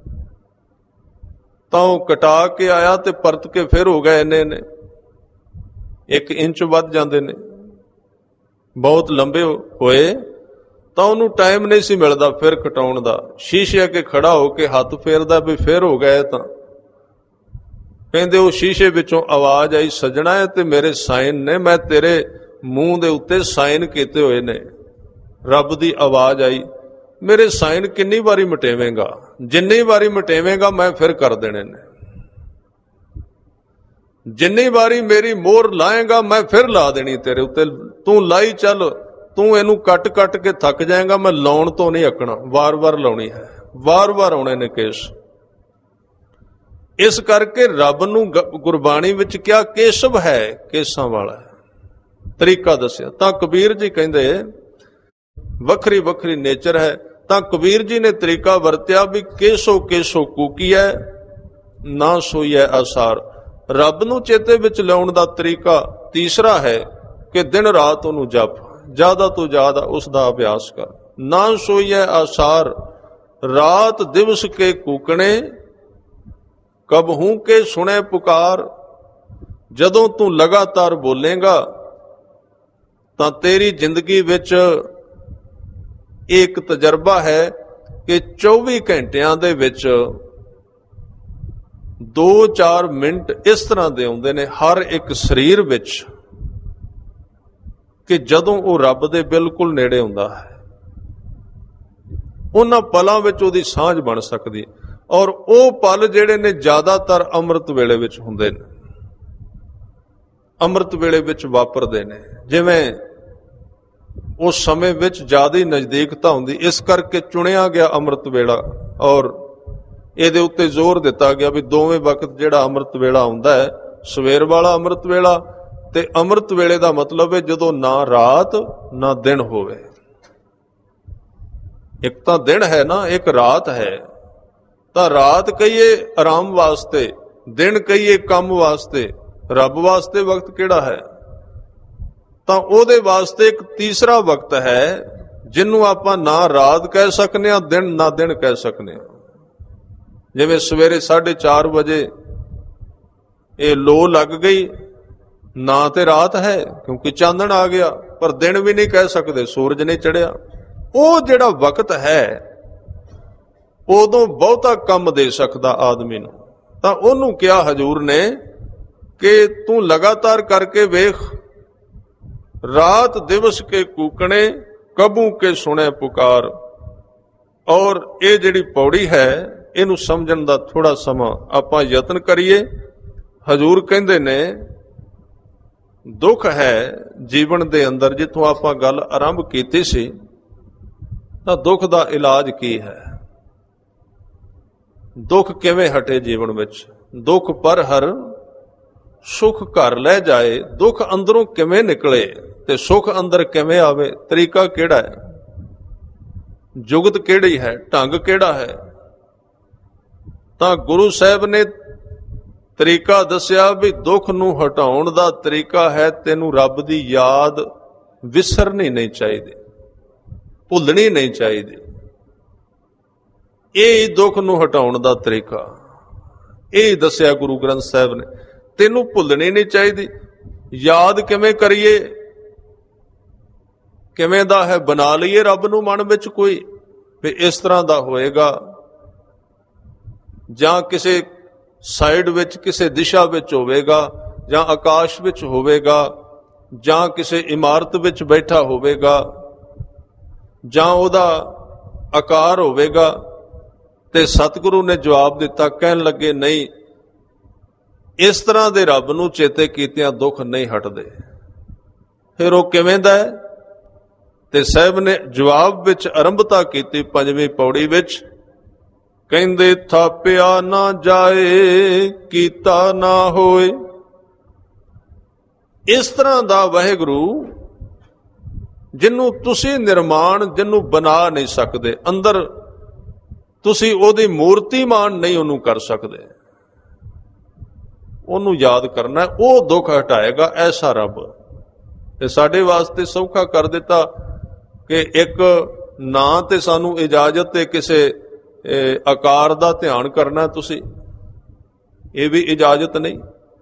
ਤਾਂ ਉਹ ਕਟਾ ਕੇ ਆਇਆ ਤੇ ਪਰਤ ਕੇ ਫਿਰ ਹੋ ਗਏ ਇੰਨੇ ਨੇ, ਇੱਕ ਇੰਚ ਵੱਧ ਜਾਂਦੇ ਨੇ, ਬਹੁਤ ਲੰਬੇ ਹੋਏ। ਤਾਂ ਉਹਨੂੰ ਟਾਈਮ ਨਹੀਂ ਸੀ ਮਿਲਦਾ ਫਿਰ ਕਟਾਉਣ ਦਾ। ਸ਼ੀਸ਼ੇ ਅੱਗੇ ਖੜਾ ਹੋ ਕੇ ਹੱਥ ਫੇਰਦਾ ਵੀ ਫਿਰ ਹੋ ਗਏ। ਤਾਂ ਕਹਿੰਦੇ ਉਹ ਸ਼ੀਸ਼ੇ ਵਿੱਚੋਂ ਆਵਾਜ਼ ਆਈ, ਸੱਜਣਾ ਹੈ ਤੇ ਮੇਰੇ ਸਾਈਨ ਨੇ, ਮੈਂ ਤੇਰੇ ਮੂੰਹ ਦੇ ਉੱਤੇ ਸਾਈਨ ਕੀਤੇ ਹੋਏ ਨੇ। ਰੱਬ ਦੀ ਆਵਾਜ਼ ਆਈ, ਮੇਰੇ ਸਾਈਨ ਕਿੰਨੀ ਵਾਰੀ ਮਟੇਵੇਂਗਾ? ਜਿੰਨੀ ਵਾਰੀ ਮਟੇਵੇਂਗਾ ਮੈਂ ਫਿਰ ਕਰ ਦੇਣੇ ਨੇ। ਜਿੰਨੀ ਵਾਰੀ ਮੇਰੀ ਮੋਹਰ ਲਾਏਗਾ ਮੈਂ ਫਿਰ ਲਾ ਦੇਣੀ ਤੇਰੇ ਉੱਤੇ। ਤੂੰ ਲਾਈ ਚੱਲ, ਤੂੰ ਇਹਨੂੰ ਕੱਟ ਕੱਟ ਕੇ ਥੱਕ ਜਾਏਗਾ, ਮੈਂ ਲਾਉਣ ਤੋਂ ਨਹੀਂ ਅੱਕਣਾ, ਵਾਰ-ਵਾਰ ਲਾਉਣੀ ਹੈ, ਵਾਰ-ਵਾਰ ਆਉਣੇ ਨੇ ਕੇਸ। ਇਸ ਕਰਕੇ ਰੱਬ ਨੂੰ ਗੁਰਬਾਣੀ ਵਿੱਚ ਕਿਹਾ ਕੇਸ਼ਵ ਹੈ, ਕੇਸਾਂ ਵਾਲਾ ਹੈ, ਤਰੀਕਾ ਦੱਸਿਆ। ਤਾਂ ਕਬੀਰ ਜੀ ਕਹਿੰਦੇ ਵੱਖਰੀ ਵੱਖਰੀ ਨੇਚਰ ਹੈ। ਤਾਂ ਕਬੀਰ ਜੀ ਨੇ ਤਰੀਕਾ ਵਰਤਿਆ ਵੀ ਕੇਸੋ ਕੇਸੋ ਕੂਕੀਐ ਨਾ ਸੋਈਐ ਆਸਾਰ। ਰੱਬ ਨੂੰ ਚੇਤੇ ਵਿੱਚ ਲਿਆਉਣ ਦਾ ਤਰੀਕਾ ਤੀਸਰਾ ਹੈ ਕਿ ਦਿਨ ਰਾਤ ਉਹਨੂੰ ਜਪ, ਜ਼ਿਆਦਾ ਤੋਂ ਜ਼ਿਆਦਾ ਉਸ ਦਾ ਅਭਿਆਸ ਕਰ। ਨਾ ਸੋਈਐ ਆਸਾਰ ਰਾਤ ਦਿਵਸ ਕੇ ਕੂਕਣੇ, ਕਬਹੂ ਕੇ ਸੁਣੇ ਪੁਕਾਰ। ਜਦੋਂ ਤੂੰ ਲਗਾਤਾਰ ਬੋਲੇਗਾ ਤਾਂ ਤੇਰੀ ਜ਼ਿੰਦਗੀ ਵਿੱਚ ਇੱਕ ਤਜਰਬਾ ਹੈ ਕਿ ਚੌਵੀ ਘੰਟਿਆਂ ਦੇ ਵਿੱਚ ਦੋ ਚਾਰ ਮਿੰਟ ਇਸ ਤਰ੍ਹਾਂ ਦੇ ਆਉਂਦੇ ਨੇ ਹਰ ਇੱਕ ਸਰੀਰ ਵਿੱਚ ਕਿ ਜਦੋਂ ਉਹ ਰੱਬ ਦੇ ਬਿਲਕੁਲ ਨੇੜੇ ਹੁੰਦਾ ਹੈ। ਉਹਨਾਂ ਪਲਾਂ ਵਿੱਚ ਉਹਦੀ ਸਾਂਝ ਬਣ ਸਕਦੀ ਹੈ। ਔਰ ਉਹ ਪਲ ਜਿਹੜੇ ਨੇ ਜ਼ਿਆਦਾਤਰ ਅੰਮ੍ਰਿਤ ਵੇਲੇ ਵਿੱਚ ਹੁੰਦੇ ਨੇ, ਅੰਮ੍ਰਿਤ ਵੇਲੇ ਵਿੱਚ ਵਾਪਰਦੇ ਨੇ। ਜਿਵੇਂ ਉਸ ਸਮੇਂ ਵਿੱਚ ਜ਼ਿਆਦਾ ਹੀ ਨਜ਼ਦੀਕਤਾ ਹੁੰਦੀ, ਇਸ ਕਰਕੇ ਚੁਣਿਆ ਗਿਆ ਅੰਮ੍ਰਿਤ ਵੇਲਾ ਔਰ ਇਹਦੇ ਉੱਤੇ ਜ਼ੋਰ ਦਿੱਤਾ ਗਿਆ ਵੀ ਦੋਵੇਂ ਵਕਤ ਜਿਹੜਾ ਅੰਮ੍ਰਿਤ ਵੇਲਾ ਹੁੰਦਾ ਹੈ, ਸਵੇਰ ਵਾਲਾ ਅੰਮ੍ਰਿਤ ਵੇਲਾ ਤੇ ਅੰਮ੍ਰਿਤ ਵੇਲੇ ਦਾ ਮਤਲਬ ਹੈ ਜਦੋਂ ਨਾ ਰਾਤ ਨਾ ਦਿਨ ਹੋਵੇ। ਇੱਕ ਤਾਂ ਦਿਨ ਹੈ ਨਾ, ਇੱਕ ਰਾਤ ਹੈ। ਤਾਂ ਰਾਤ ਕਹੀਏ ਆਰਾਮ ਵਾਸਤੇ, ਦਿਨ ਕਹੀਏ ਕੰਮ ਵਾਸਤੇ, ਰੱਬ ਵਾਸਤੇ ਵਕਤ ਕਿਹੜਾ ਹੈ? ਤਾਂ ਉਹਦੇ ਵਾਸਤੇ ਇੱਕ ਤੀਸਰਾ ਵਕਤ ਹੈ ਜਿਹਨੂੰ ਆਪਾਂ ਨਾ ਰਾਤ ਕਹਿ ਸਕਨੇ ਆ, ਦਿਨ ਨਾ ਦਿਨ ਕਹਿ ਸਕਨੇ ਆ। ਜਿਵੇਂ ਸਵੇਰੇ ਸਾਢੇ ਚਾਰ ਵਜੇ ਇਹ ਲੋ ਲੱਗ ਗਈ, ਨਾ ਤੇ ਰਾਤ ਹੈ ਕਿਉਂਕਿ ਚਾਨਣ ਆ ਗਿਆ, ਪਰ ਦਿਨ ਵੀ ਨਹੀਂ ਕਹਿ ਸਕਦੇ, ਸੂਰਜ ਨਹੀਂ ਚੜਿਆ। ਉਹ ਜਿਹੜਾ ਵਕਤ ਹੈ ਉਦੋਂ ਬਹੁਤਾ ਕੰਮ ਦੇ ਸਕਦਾ ਆਦਮੀ ਨੂੰ। ਤਾਂ ਉਹਨੂੰ ਕਿਹਾ ਹਜ਼ੂਰ ਨੇ ਕਿ ਤੂੰ ਲਗਾਤਾਰ ਕਰਕੇ ਵੇਖ, ਰਾਤ ਦਿਵਸ ਕੇ ਕੂਕਣੇ, ਕਬੂ ਕੇ ਸੁਣੇ ਪੁਕਾਰ। ਔਰ ਇਹ ਜਿਹੜੀ ਪੌੜੀ ਹੈ ਇਹਨੂੰ ਸਮਝਣ ਦਾ ਥੋੜਾ ਸਮਾਂ ਆਪਾਂ ਯਤਨ ਕਰੀਏ। ਹਜ਼ੂਰ ਕਹਿੰਦੇ ਨੇ ਦੁੱਖ ਹੈ ਜੀਵਨ ਦੇ ਅੰਦਰ, ਜਿੱਥੋਂ ਆਪਾਂ ਗੱਲ ਆਰੰਭ ਕੀਤੀ ਸੀ, ਤਾਂ ਦੁੱਖ ਦਾ ਇਲਾਜ ਕੀ ਹੈ? ਦੁੱਖ ਕਿਵੇਂ ਹਟੇ ਜੀਵਨ ਵਿੱਚ? ਦੁੱਖ ਪਰ ਹਰ ਸੁਖ ਘਰ ਲੈ ਜਾਏ। ਦੁੱਖ ਅੰਦਰੋਂ ਕਿਵੇਂ ਨਿਕਲੇ ਤੇ ਸੁਖ ਅੰਦਰ ਕਿਵੇਂ ਆਵੇ? ਤਰੀਕਾ ਕਿਹੜਾ ਹੈ? ਜੁਗਤ ਕਿਹੜੀ ਹੈ? ਢੰਗ ਕਿਹੜਾ ਹੈ? ਤਾਂ ਗੁਰੂ ਸਾਹਿਬ ਨੇ ਤਰੀਕਾ ਦੱਸਿਆ ਵੀ ਦੁੱਖ ਨੂੰ ਹਟਾਉਣ ਦਾ ਤਰੀਕਾ ਹੈ ਤੈਨੂੰ ਰੱਬ ਦੀ ਯਾਦ ਵਿਸਰਨੀ ਨਹੀਂ ਚਾਹੀਦੀ, ਭੁੱਲਣੀ ਨਹੀਂ ਚਾਹੀਦੀ। ਇਹ ਦੁੱਖ ਨੂੰ ਹਟਾਉਣ ਦਾ ਤਰੀਕਾ ਇਹ ਦੱਸਿਆ ਗੁਰੂ ਗ੍ਰੰਥ ਸਾਹਿਬ ਨੇ। ਤੈਨੂੰ ਭੁੱਲਣੀ ਨਹੀਂ ਚਾਹੀਦੀ। ਯਾਦ ਕਿਵੇਂ ਕਰੀਏ? ਕਿਵੇਂ ਦਾ ਹੈ? ਬਣਾ ਲਈਏ ਰੱਬ ਨੂੰ ਮਨ ਵਿੱਚ ਕੋਈ ਵੀ ਇਸ ਤਰ੍ਹਾਂ ਦਾ ਹੋਏਗਾ, ਜਾਂ ਕਿਸੇ ਸਾਈਡ ਵਿੱਚ ਕਿਸੇ ਦਿਸ਼ਾ ਵਿੱਚ ਹੋਵੇਗਾ, ਜਾਂ ਆਕਾਸ਼ ਵਿੱਚ ਹੋਵੇਗਾ, ਜਾਂ ਕਿਸੇ ਇਮਾਰਤ ਵਿੱਚ ਬੈਠਾ ਹੋਵੇਗਾ, ਜਾਂ ਉਹਦਾ ਆਕਾਰ ਹੋਵੇਗਾ। ਤੇ ਸਤਿਗੁਰੂ ਨੇ ਜਵਾਬ ਦਿੱਤਾ, ਕਹਿਣ ਲੱਗੇ ਨਹੀਂ, ਇਸ ਤਰ੍ਹਾਂ ਦੇ ਰੱਬ ਨੂੰ ਚੇਤੇ ਕੀਤਿਆਂ ਦੁੱਖ ਨਹੀਂ ਹਟਦੇ। ਫਿਰ ਉਹ ਕਿਵੇਂ ਦਾ ਹੈ? ਤੇ ਸਾਹਿਬ ਨੇ ਜਵਾਬ ਵਿੱਚ ਆਰੰਭਤਾ ਕੀਤੀ ਪੰਜਵੀਂ ਪੌੜੀ ਵਿੱਚ, ਕਹਿੰਦੇ ਥਾਪਿਆ ਨਾ ਜਾਏ, ਕੀਤਾ ਨਾ ਹੋਏ। ਇਸ ਤਰ੍ਹਾਂ ਦਾ ਵਾਹਿਗੁਰੂ ਜਿਹਨੂੰ ਤੁਸੀਂ ਨਿਰਮਾਣ, ਜਿਹਨੂੰ ਬਣਾ ਨਹੀਂ ਸਕਦੇ, ਅੰਦਰ ਤੁਸੀਂ ਉਹਦੀ ਮੂਰਤੀਮਾਨ ਨਹੀਂ ਉਹਨੂੰ ਕਰ ਸਕਦੇ, ਉਹਨੂੰ ਯਾਦ ਕਰਨਾ, ਉਹ ਦੁੱਖ ਹਟਾਏਗਾ। ਐਸਾ ਰੱਬ ਤੇ ਸਾਡੇ ਵਾਸਤੇ ਸੌਖਾ ਕਰ ਦਿੱਤਾ ਕਿ ਇੱਕ ਨਾ ਤੇ ਸਾਨੂੰ ਇਜਾਜ਼ਤ ਹੈ ਕਿਸੇ ਆਕਾਰ ਦਾ ਧਿਆਨ ਕਰਨਾ, ਤੁਸੀਂ ਇਹ ਵੀ ਇਜਾਜ਼ਤ ਨਹੀਂ,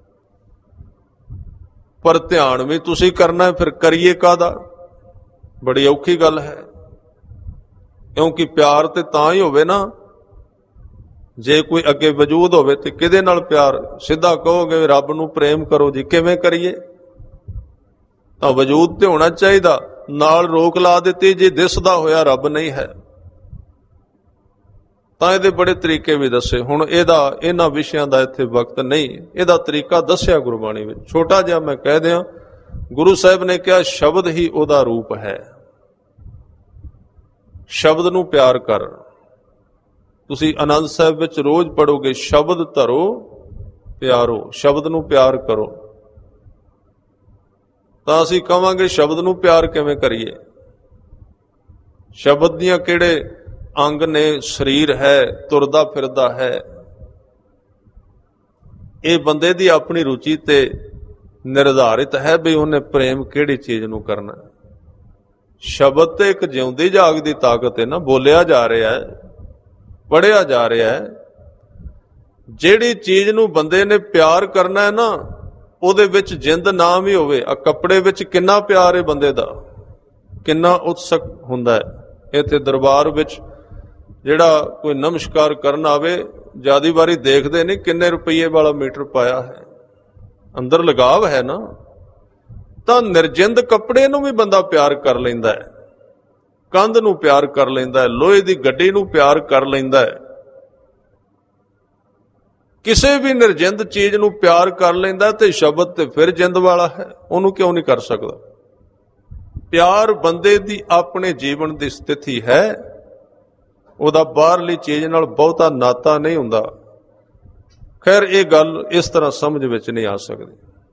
ਪਰ ਧਿਆਨ ਵੀ ਤੁਸੀਂ ਕਰਨਾ। ਫਿਰ ਕਰੀਏ ਕਾਹਦਾ? ਬੜੀ ਔਖੀ ਗੱਲ ਹੈ, ਕਿਉਂਕਿ ਪਿਆਰ ਤੇ ਤਾਂ ਹੀ ਹੋਵੇ ਨਾ ਜੇ ਕੋਈ ਅੱਗੇ ਵਜੂਦ ਹੋਵੇ। ਤੇ ਕਿਹਦੇ ਨਾਲ ਪਿਆਰ? ਸਿੱਧਾ ਕਹੋਗੇ ਰੱਬ ਨੂੰ ਪ੍ਰੇਮ ਕਰੋ ਜੀ, ਕਿਵੇਂ ਕਰੀਏ? ਤਾਂ ਵਜੂਦ ਤੇ ਹੋਣਾ ਚਾਹੀਦਾ। ਨਾਲ ਰੋਕ ਲਾ ਦਿੱਤੀ ਜੇ ਦਿਸਦਾ ਹੋਇਆ ਰੱਬ ਨਹੀਂ ਹੈ। ਤਾਂ ਇਹਦੇ ਬੜੇ ਤਰੀਕੇ ਵੀ ਦੱਸੇ। ਹੁਣ ਇਹਦਾ ਇਹਨਾਂ ਵਿਸ਼ਿਆਂ ਦਾ ਇੱਥੇ ਵਕਤ ਨਹੀਂ, ਇਹਦਾ ਤਰੀਕਾ ਦੱਸਿਆ ਗੁਰਬਾਣੀ ਵਿੱਚ। ਛੋਟਾ ਜਿਹਾ ਮੈਂ ਕਹਿ ਦਿਆਂ, ਗੁਰੂ ਸਾਹਿਬ ਨੇ ਕਿਹਾ ਸ਼ਬਦ ਹੀ ਉਹਦਾ ਰੂਪ ਹੈ। ਸ਼ਬਦ ਨੂੰ ਪਿਆਰ ਕਰ। ਤੁਸੀਂ ਆਨੰਦ ਸਾਹਿਬ ਵਿੱਚ ਰੋਜ਼ ਪੜੋਗੇ, ਸ਼ਬਦ ਧਰੋ ਪਿਆਰੋ, ਸ਼ਬਦ ਨੂੰ ਪਿਆਰ ਕਰੋ। ਤਾਂ ਅਸੀਂ ਕਹਾਂਗੇ ਸ਼ਬਦ ਨੂੰ ਪਿਆਰ ਕਿਵੇਂ ਕਰੀਏ? ਸ਼ਬਦ ਦੀਆਂ ਕਿਹੜੇ ਅੰਗ ਨੇ? ਸਰੀਰ ਹੈ, ਤੁਰਦਾ ਫਿਰਦਾ ਹੈ। ਇਹ ਬੰਦੇ ਦੀ ਆਪਣੀ ਰੁਚੀ ਤੇ ਨਿਰਧਾਰਿਤ ਹੈ ਵੀ ਉਹਨੇ ਪ੍ਰੇਮ ਕਿਹੜੀ ਚੀਜ਼ ਨੂੰ ਕਰਨਾ। ਸ਼ਬਦ ਤੇ ਇੱਕ ਜਿਉਂਦੀ ਜਾਗਦੀ ਤਾਕਤ ਹੈ ਨਾ, ਬੋਲਿਆ ਜਾ ਰਿਹਾ ਹੈ, ਪੜ੍ਹਿਆ ਜਾ ਰਿਹਾ ਹੈ। ਜਿਹੜੀ ਚੀਜ਼ ਨੂੰ ਬੰਦੇ ਨੇ ਪਿਆਰ ਕਰਨਾ ਹੈ ਨਾ, ਉਹਦੇ ਵਿੱਚ ਜਿੰਦ ਨਾ ਵੀ ਹੋਵੇ। ਆ ਕੱਪੜੇ ਵਿੱਚ ਕਿੰਨਾ ਪਿਆਰ ਹੈ ਬੰਦੇ ਦਾ, ਕਿੰਨਾ ਉਤਸਕ ਹੁੰਦਾ ਹੈ। ਇੱਥੇ ਦਰਬਾਰ ਵਿੱਚ ਜਿਹੜਾ ਕੋਈ ਨਮਸਕਾਰ ਕਰਨ ਆਵੇ, ਜਿਆਦੀ ਵਾਰੀ ਦੇਖਦੇ ਨਹੀਂ ਕਿੰਨੇ ਰੁਪਈਏ ਵਾਲਾ ਮੀਟਰ ਪਾਇਆ ਹੈ, ਅੰਦਰ ਲਗਾਵ ਹੈ ਨਾ। ਤਾਂ ਨਿਰਜਿੰਦ ਕੱਪੜੇ ਨੂੰ ਵੀ ਬੰਦਾ ਪਿਆਰ ਕਰ ਲੈਂਦਾ ਹੈ, ਕੰਧ ਨੂੰ ਪਿਆਰ ਕਰ ਲੈਂਦਾ ਹੈ, ਲੋਹੇ ਦੀ ਗੱਡੀ ਨੂੰ ਪਿਆਰ ਕਰ ਲੈਂਦਾ ਹੈ, ਕਿਸੇ ਵੀ ਨਿਰਜਿੰਦ ਚੀਜ਼ ਨੂੰ ਪਿਆਰ ਕਰ ਲੈਂਦਾ। ਤੇ ਸ਼ਬਦ ਤੇ ਫਿਰ ਜਿੰਦ ਵਾਲਾ ਹੈ, ਉਹਨੂੰ ਕਿਉਂ ਨਹੀਂ ਕਰ ਸਕਦਾ? ਪਿਆਰ ਬੰਦੇ ਦੀ ਆਪਣੇ ਜੀਵਨ ਦੀ ਸਥਿਤੀ ਹੈ, ਉਹਦਾ ਬਾਹਰਲੀ ਚੀਜ਼ ਨਾਲ ਬਹੁਤਾ ਨਾਤਾ ਨਹੀਂ ਹੁੰਦਾ। ਖੈਰ, ਇਹ ਗੱਲ ਇਸ ਤਰ੍ਹਾਂ ਸਮਝ ਵਿੱਚ ਨਹੀਂ ਆ ਸਕਦੀ।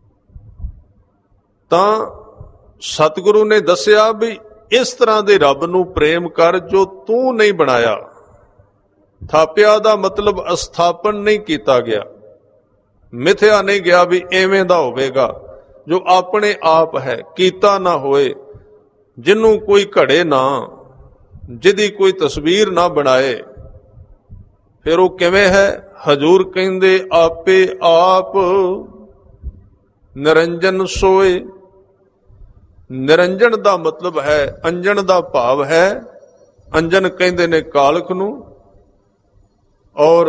ਤਾਂ ਸਤਿਗੁਰੂ ਨੇ ਦੱਸਿਆ ਵੀ ਇਸ ਤਰ੍ਹਾਂ ਦੇ ਰੱਬ ਨੂੰ ਪ੍ਰੇਮ ਕਰ ਜੋ ਤੂੰ ਨਹੀਂ ਬਣਾਇਆ। ਥਾਪਿਆ ਦਾ ਮਤਲਬ ਅਸਥਾਪਨ ਨਹੀਂ ਕੀਤਾ ਗਿਆ, ਮਿਥਿਆ ਨਹੀਂ ਗਿਆ ਵੀ ਐਵੇਂ ਦਾ ਹੋਵੇਗਾ। ਜੋ ਆਪਣੇ ਆਪ ਹੈ, ਕੀਤਾ ਨਾ ਹੋਏ, ਜਿਹਨੂੰ ਕੋਈ ਘੜੇ ਨਾ, ਜਿਹਦੀ ਕੋਈ ਤਸਵੀਰ ਨਾ ਬਣਾਏ, ਫਿਰ ਉਹ ਕਿਵੇਂ ਹੈ? ਹਜੂਰ ਕਹਿੰਦੇ ਆਪੇ ਆਪ ਨਿਰੰਜਨ ਸੋਏ। ਨਿਰੰਜਨ ਦਾ ਮਤਲਬ ਹੈ, ਅੰਜਨ ਦਾ ਭਾਵ ਹੈ, ਅੰਜਨ ਕਹਿੰਦੇ ਨੇ ਕਾਲਖ ਨੂੰ, ਔਰ